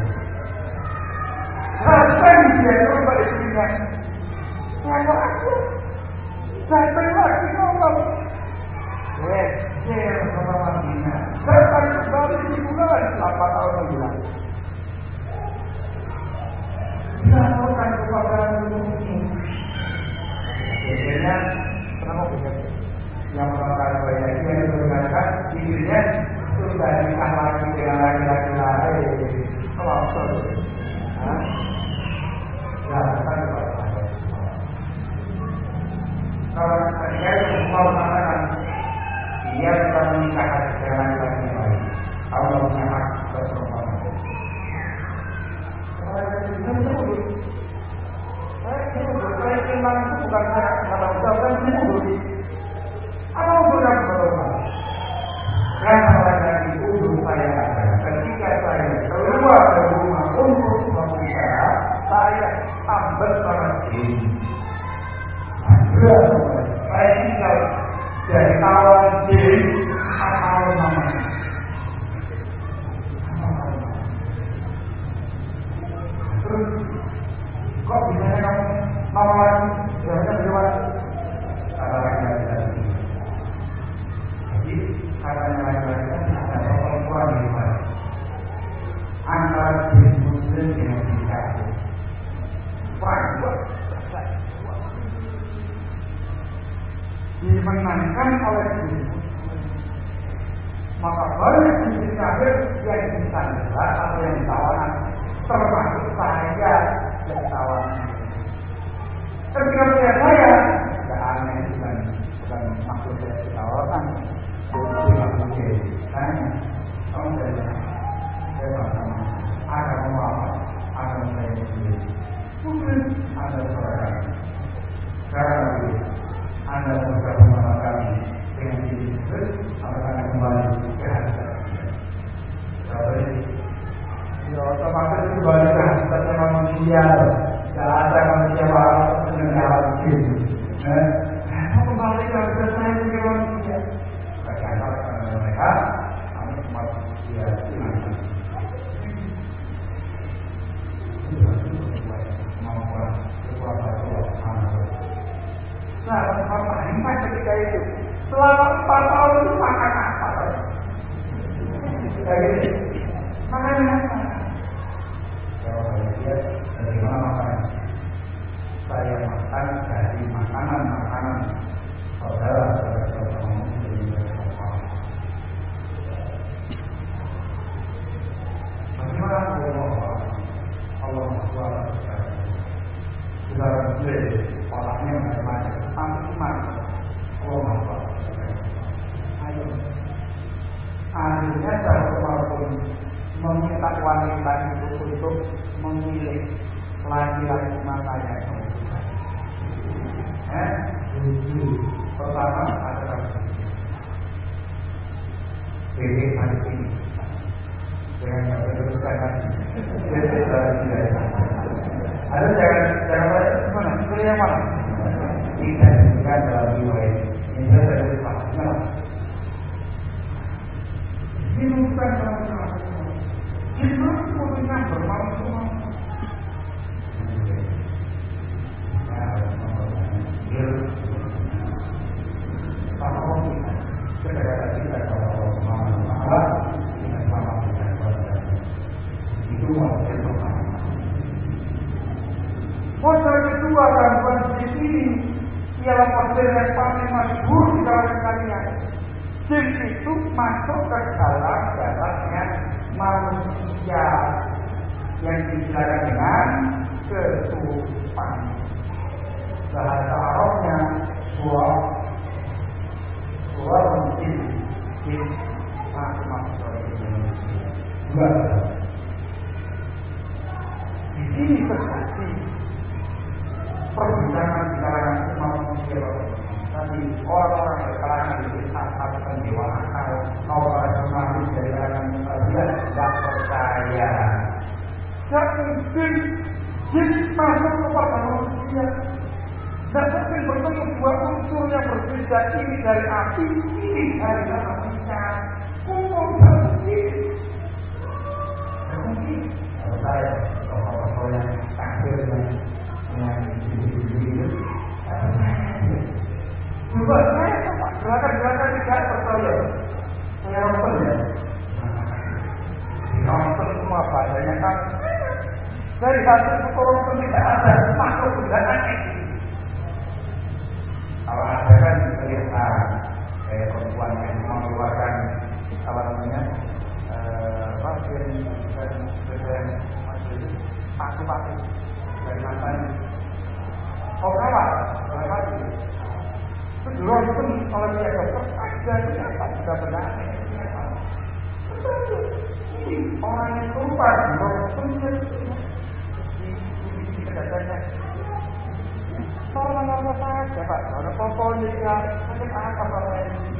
sampai dia coba istrinya ngomong aku sampai lagi ngomong Share sama Madinah. Saya kembali di bulan 8 tahun hilang. Dilaporkan kepada ini. Akhirnya, kenapa begitu? Yang melakukan banyak dia mengatakan dirinya sudah nikah lagi dengan laki-laki lain. Kalau ya, kan kalau ketika itu mau mengatakan dia telah menikah dengan laki-laki lain. Allah punya hak atas perempuan itu. Saya iman itu bukan saya kata ucapkan ini. Apa hubungan perempuan? Karena laki-laki itu saya ada. Ketika saya keluar dari rumah untuk memelihara, saya ambil sama ini. Saya tinggal dari awal diri awal namanya. Terus kok bisa kamu mama biasanya bagaimana? Kata laki-laki tadi. Jadi katanya laki-laki ada perempuan di mana? Antara jenis muslim dengan jenis kafir. Dimenangkan oleh jenis muslim. Maka banyak jenis kafir yang disandera atau yang ditawanan, termasuk saya yang ditawanan. Ketika saya tidak aneh bukan maksud saya ditawanan, jadi tanya, kamu dari saya sama ada mau apa? Ada saya sendiri. Mungkin ada saudara. Sekarang begini. Anda bergabung sama kami dengan diri sendiri, akan kembali ke hati. Jadi, ya otomatis kembali ke hati manusia. Tidak ada manusia baru dengan jalan ini. Kembali ke hati saya sebagai manusia. Bagaimana dengan mereka? Kami manusia ini. Kemampuan kekuatan Nah, apa ketika itu? Selama 4 tahun itu makan apa? Jadi, makan apa? Kalau dia bagaimana makan? Saya makan dari makanan saudara muslim. Bagaimana Allah SWT sudah muslim, orangnya macam-macam. Sampai iman Allah SWT akhirnya Rasulullah pun meminta wanita itu untuk memilih laki-laki mana yang membutuhkan. Pertama adalah bebek hari ini. Jangan teruskan lagi. Ada jangan mana? Pilih yang mana? Kita bukan dalam riwayat. Ini saya dari mana? Ini bukan dalam riwayat. Kita punya bermaksud. Model kedua gangguan di sini ialah model yang paling masyhur di kalangan kalian. Jin itu masuk ke dalam jasadnya manusia yang dijelaskan dengan kesurupan. Bahasa Arabnya suara mungkin di sini terjadi perbincangan di kalangan umat manusia. Tapi orang-orang dari kalangan itu sangat pendewa akal. Orang manusia dari kalangan manusia tidak percaya. Tidak mungkin jin masuk kepada manusia. Tidak mungkin bertemu dua unsur yang berbeda, ini dari api, ini dari manusia. Umum bersih. Tidak mungkin. Kalau saya, kalau yang takdir yang itu, juga saya gerakan-gerakan tidak percaya. Saya nonton ya. Nonton semua bahasanya kan. Dari hasil fotografi tidak ada makhluk gerakan ini. Kalau ada kan kelihatan kayak perempuan yang mengeluarkan apa namanya paku-paku dari matanya. Oh kawan, itu ronsen kalau dia dokter ada ternyata sudah benar. Ini orang yang keluar ronsen di dadanya. Orang apa saja Pak, ada pokoknya juga sakit apa Bapak ini?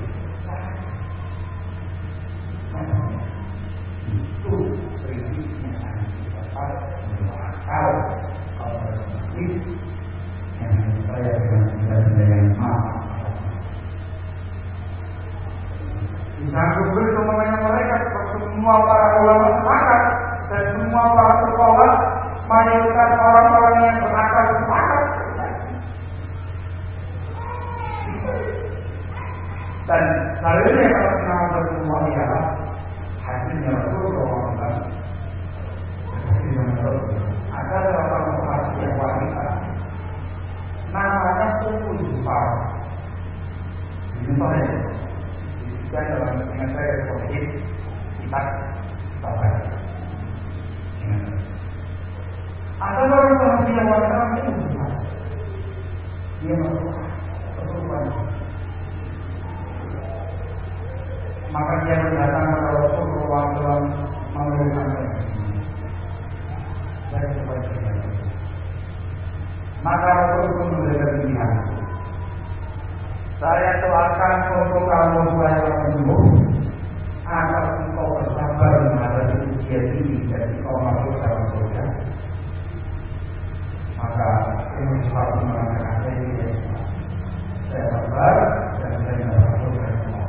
Itu prinsipnya Bapak akal kalau prinsip yang saya dengan maaf. Disangkut bersama mereka semua para ulama sepakat dan semua para sekolah mayoritas orang-orang yang berakal sepakat. Dan selanjutnya kalau kenal Rasulullah ialah hasilnya Rasulullah ada seorang sahabat yang wanita namanya Ummu Zufar. Ini saya juga dalam dengan saya sedikit kita sabar. Ada orang yang wanita Ummu Zufar. Dia Rasulullah. Maka dia datang kepada Rasulullah SAW mengeluhkan saya kepada maka Rasulullah memberikan pilihan. Saya doakan untuk kamu supaya sembuh, agar engkau bersabar menghadapi ujian ini dan engkau masuk dalam surga. Maka ini sesuatu mengatakan saya sabar dan saya masuk surga.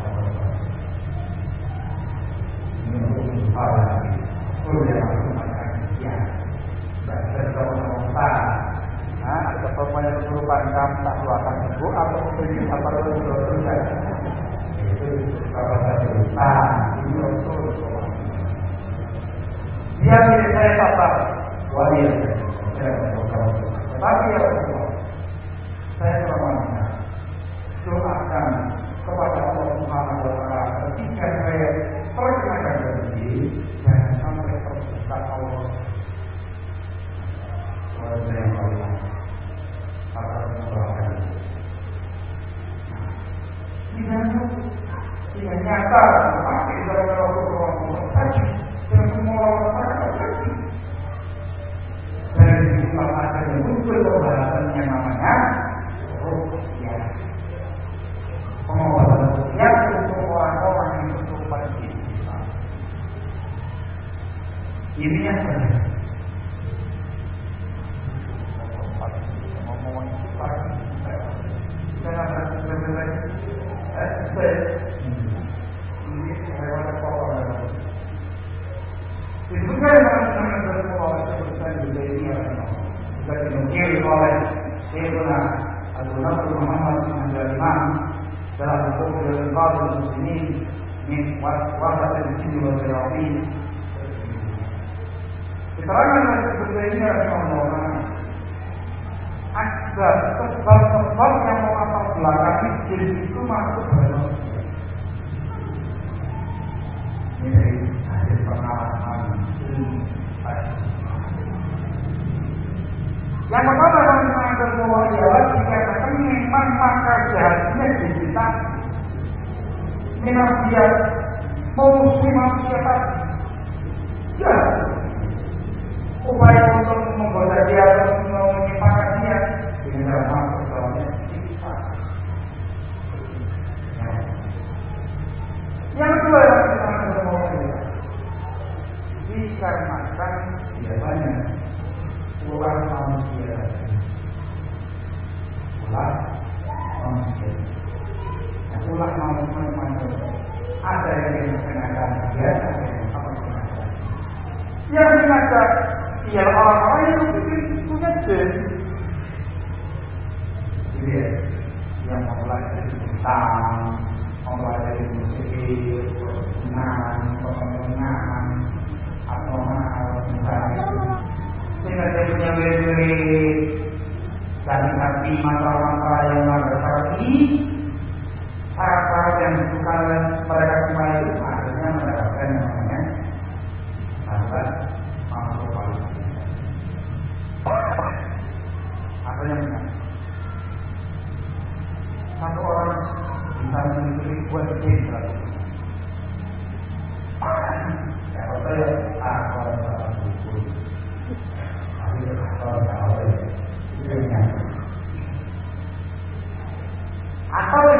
Ada pokoknya kesurupan kamu tak doakan sembuh atau memberi apa dulu surga. Itu salah satu. Ini Rasul. Dia milik saya sabar. Wali saya berdoa. Tetapi ya Rasulullah, saya berdoa doakan kepada Allah Subhanahu Wa Taala ketika saya perkenakan rezeki jangan sampai terbuka Allah. Tidak nyata Ini yang benar. dalam bentuk al muslimin min wasat al-jinn wal syaitan. Keterangan dari sebenarnya rahimahullah sebab yang melatar belakangi jin itu masuk dalam ini hasil pengalaman yang pertama yang mengajar bahwa ialah dikatakan memang maka jahatnya kita memang dia memusuhi manusia tadi ya upaya untuk menggoda dia atau menyimpangkan dia dengan masuk dalamnya yang kedua yang kita mengajar bahwa ialah dikarenakan biasanya ulah manusia ada yang menggunakan dia, yang menggunakan dia orang-orang yang punya jin, dia yang mempelajari tentang mempelajari musik, pengenaan, atau misalnya sehingga dia punya lirik dari hati masalah-masalah yang berarti syarat-syarat yang dibutuhkan mereka semua itu akhirnya mendapatkan yang namanya sahabat masuk paling akhirnya benar satu orang bisa memiliki buat jin berarti kalau saya atau yang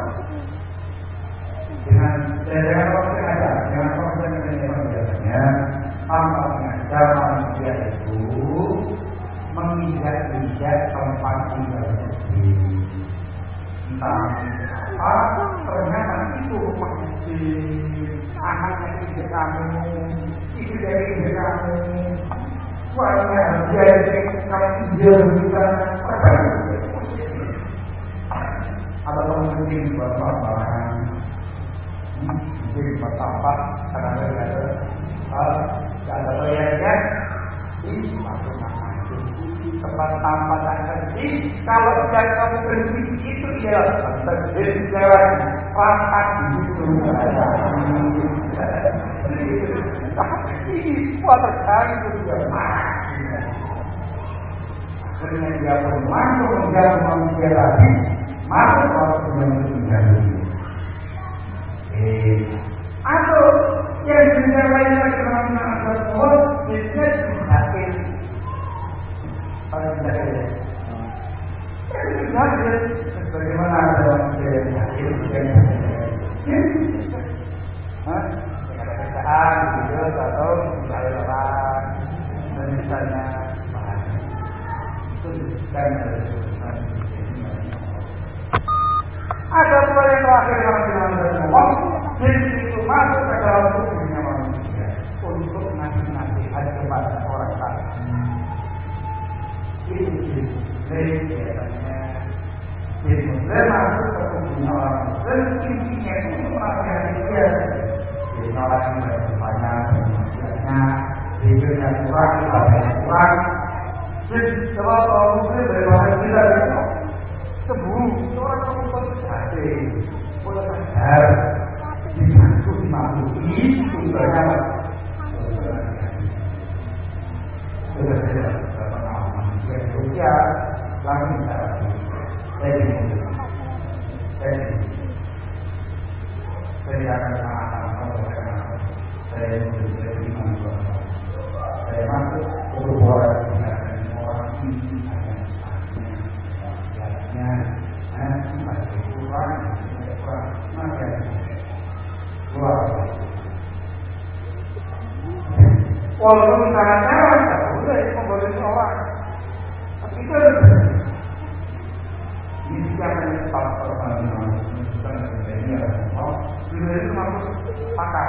dengan proses yang ada, dengan proses yang biasanya tanpa sengaja manusia itu menginjak-injak tempat tinggalnya sendiri. Entah apa, ternyata itu rumah di anaknya ide kamu, ide dari ide kamu. Suaranya dia kalau dia bisa atau mungkin bapak-bapak mungkin bapak ada proyeknya di masuk-masuk itu tempat tanpa dan kerja kalau tidak kamu berhenti itu ialah terjadi jalan rapat itu ini semua terkait juga akhirnya dia pun masuk menjadi manusia lagi masuk waktu yang menjadi atau yang dunia lainnya karena ada semua bisa hasil pada dia hasil bagaimana ada manusia yang hasil dengan ada kerjaan gitu atau misalnya orang dan misalnya itu kan ada pula yang terakhir yang bilang semua jin itu masuk ke dalam tubuhnya manusia untuk nasihat kepada orang lain. Ini jin biasanya jin muslim masuk ke tubuhnya orang muslim intinya itu menasihati dia. Jadi orang yang berbanyak manusianya, dia yang kurang, yang kurang. Jin kalau orang muslim berbahaya tidak itu sembuh. Orang boleh sadar dibantu dimampuki sumbernya sudah tidak pengalaman manusia langsung saya tidak akan mengatakan saya masuk untuk orang ini Walaupun cara-cara tidak boleh membolehkan orang, tapi itu ini akan tetap pertanyaan bukan ini adalah dunia itu masuk pakar.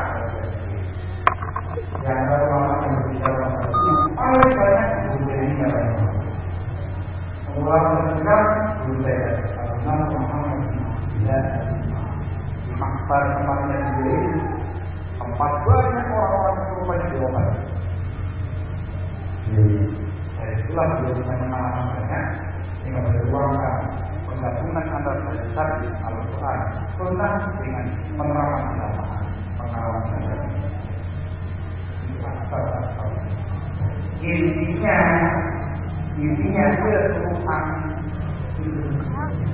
Yang baru orang yang berbicara paling banyak dunia ini adalah orang berbicara dunia karena Muhammad tidak di makbar tempatnya sendiri tempat banyak orang-orang berupaya diobati. Itulah biasanya pengalaman banyak yang berjuangkan penggabungan antara dasar Al-Quran Sunnah dengan penerapan agama pengawasan agama. Intinya keseluruhan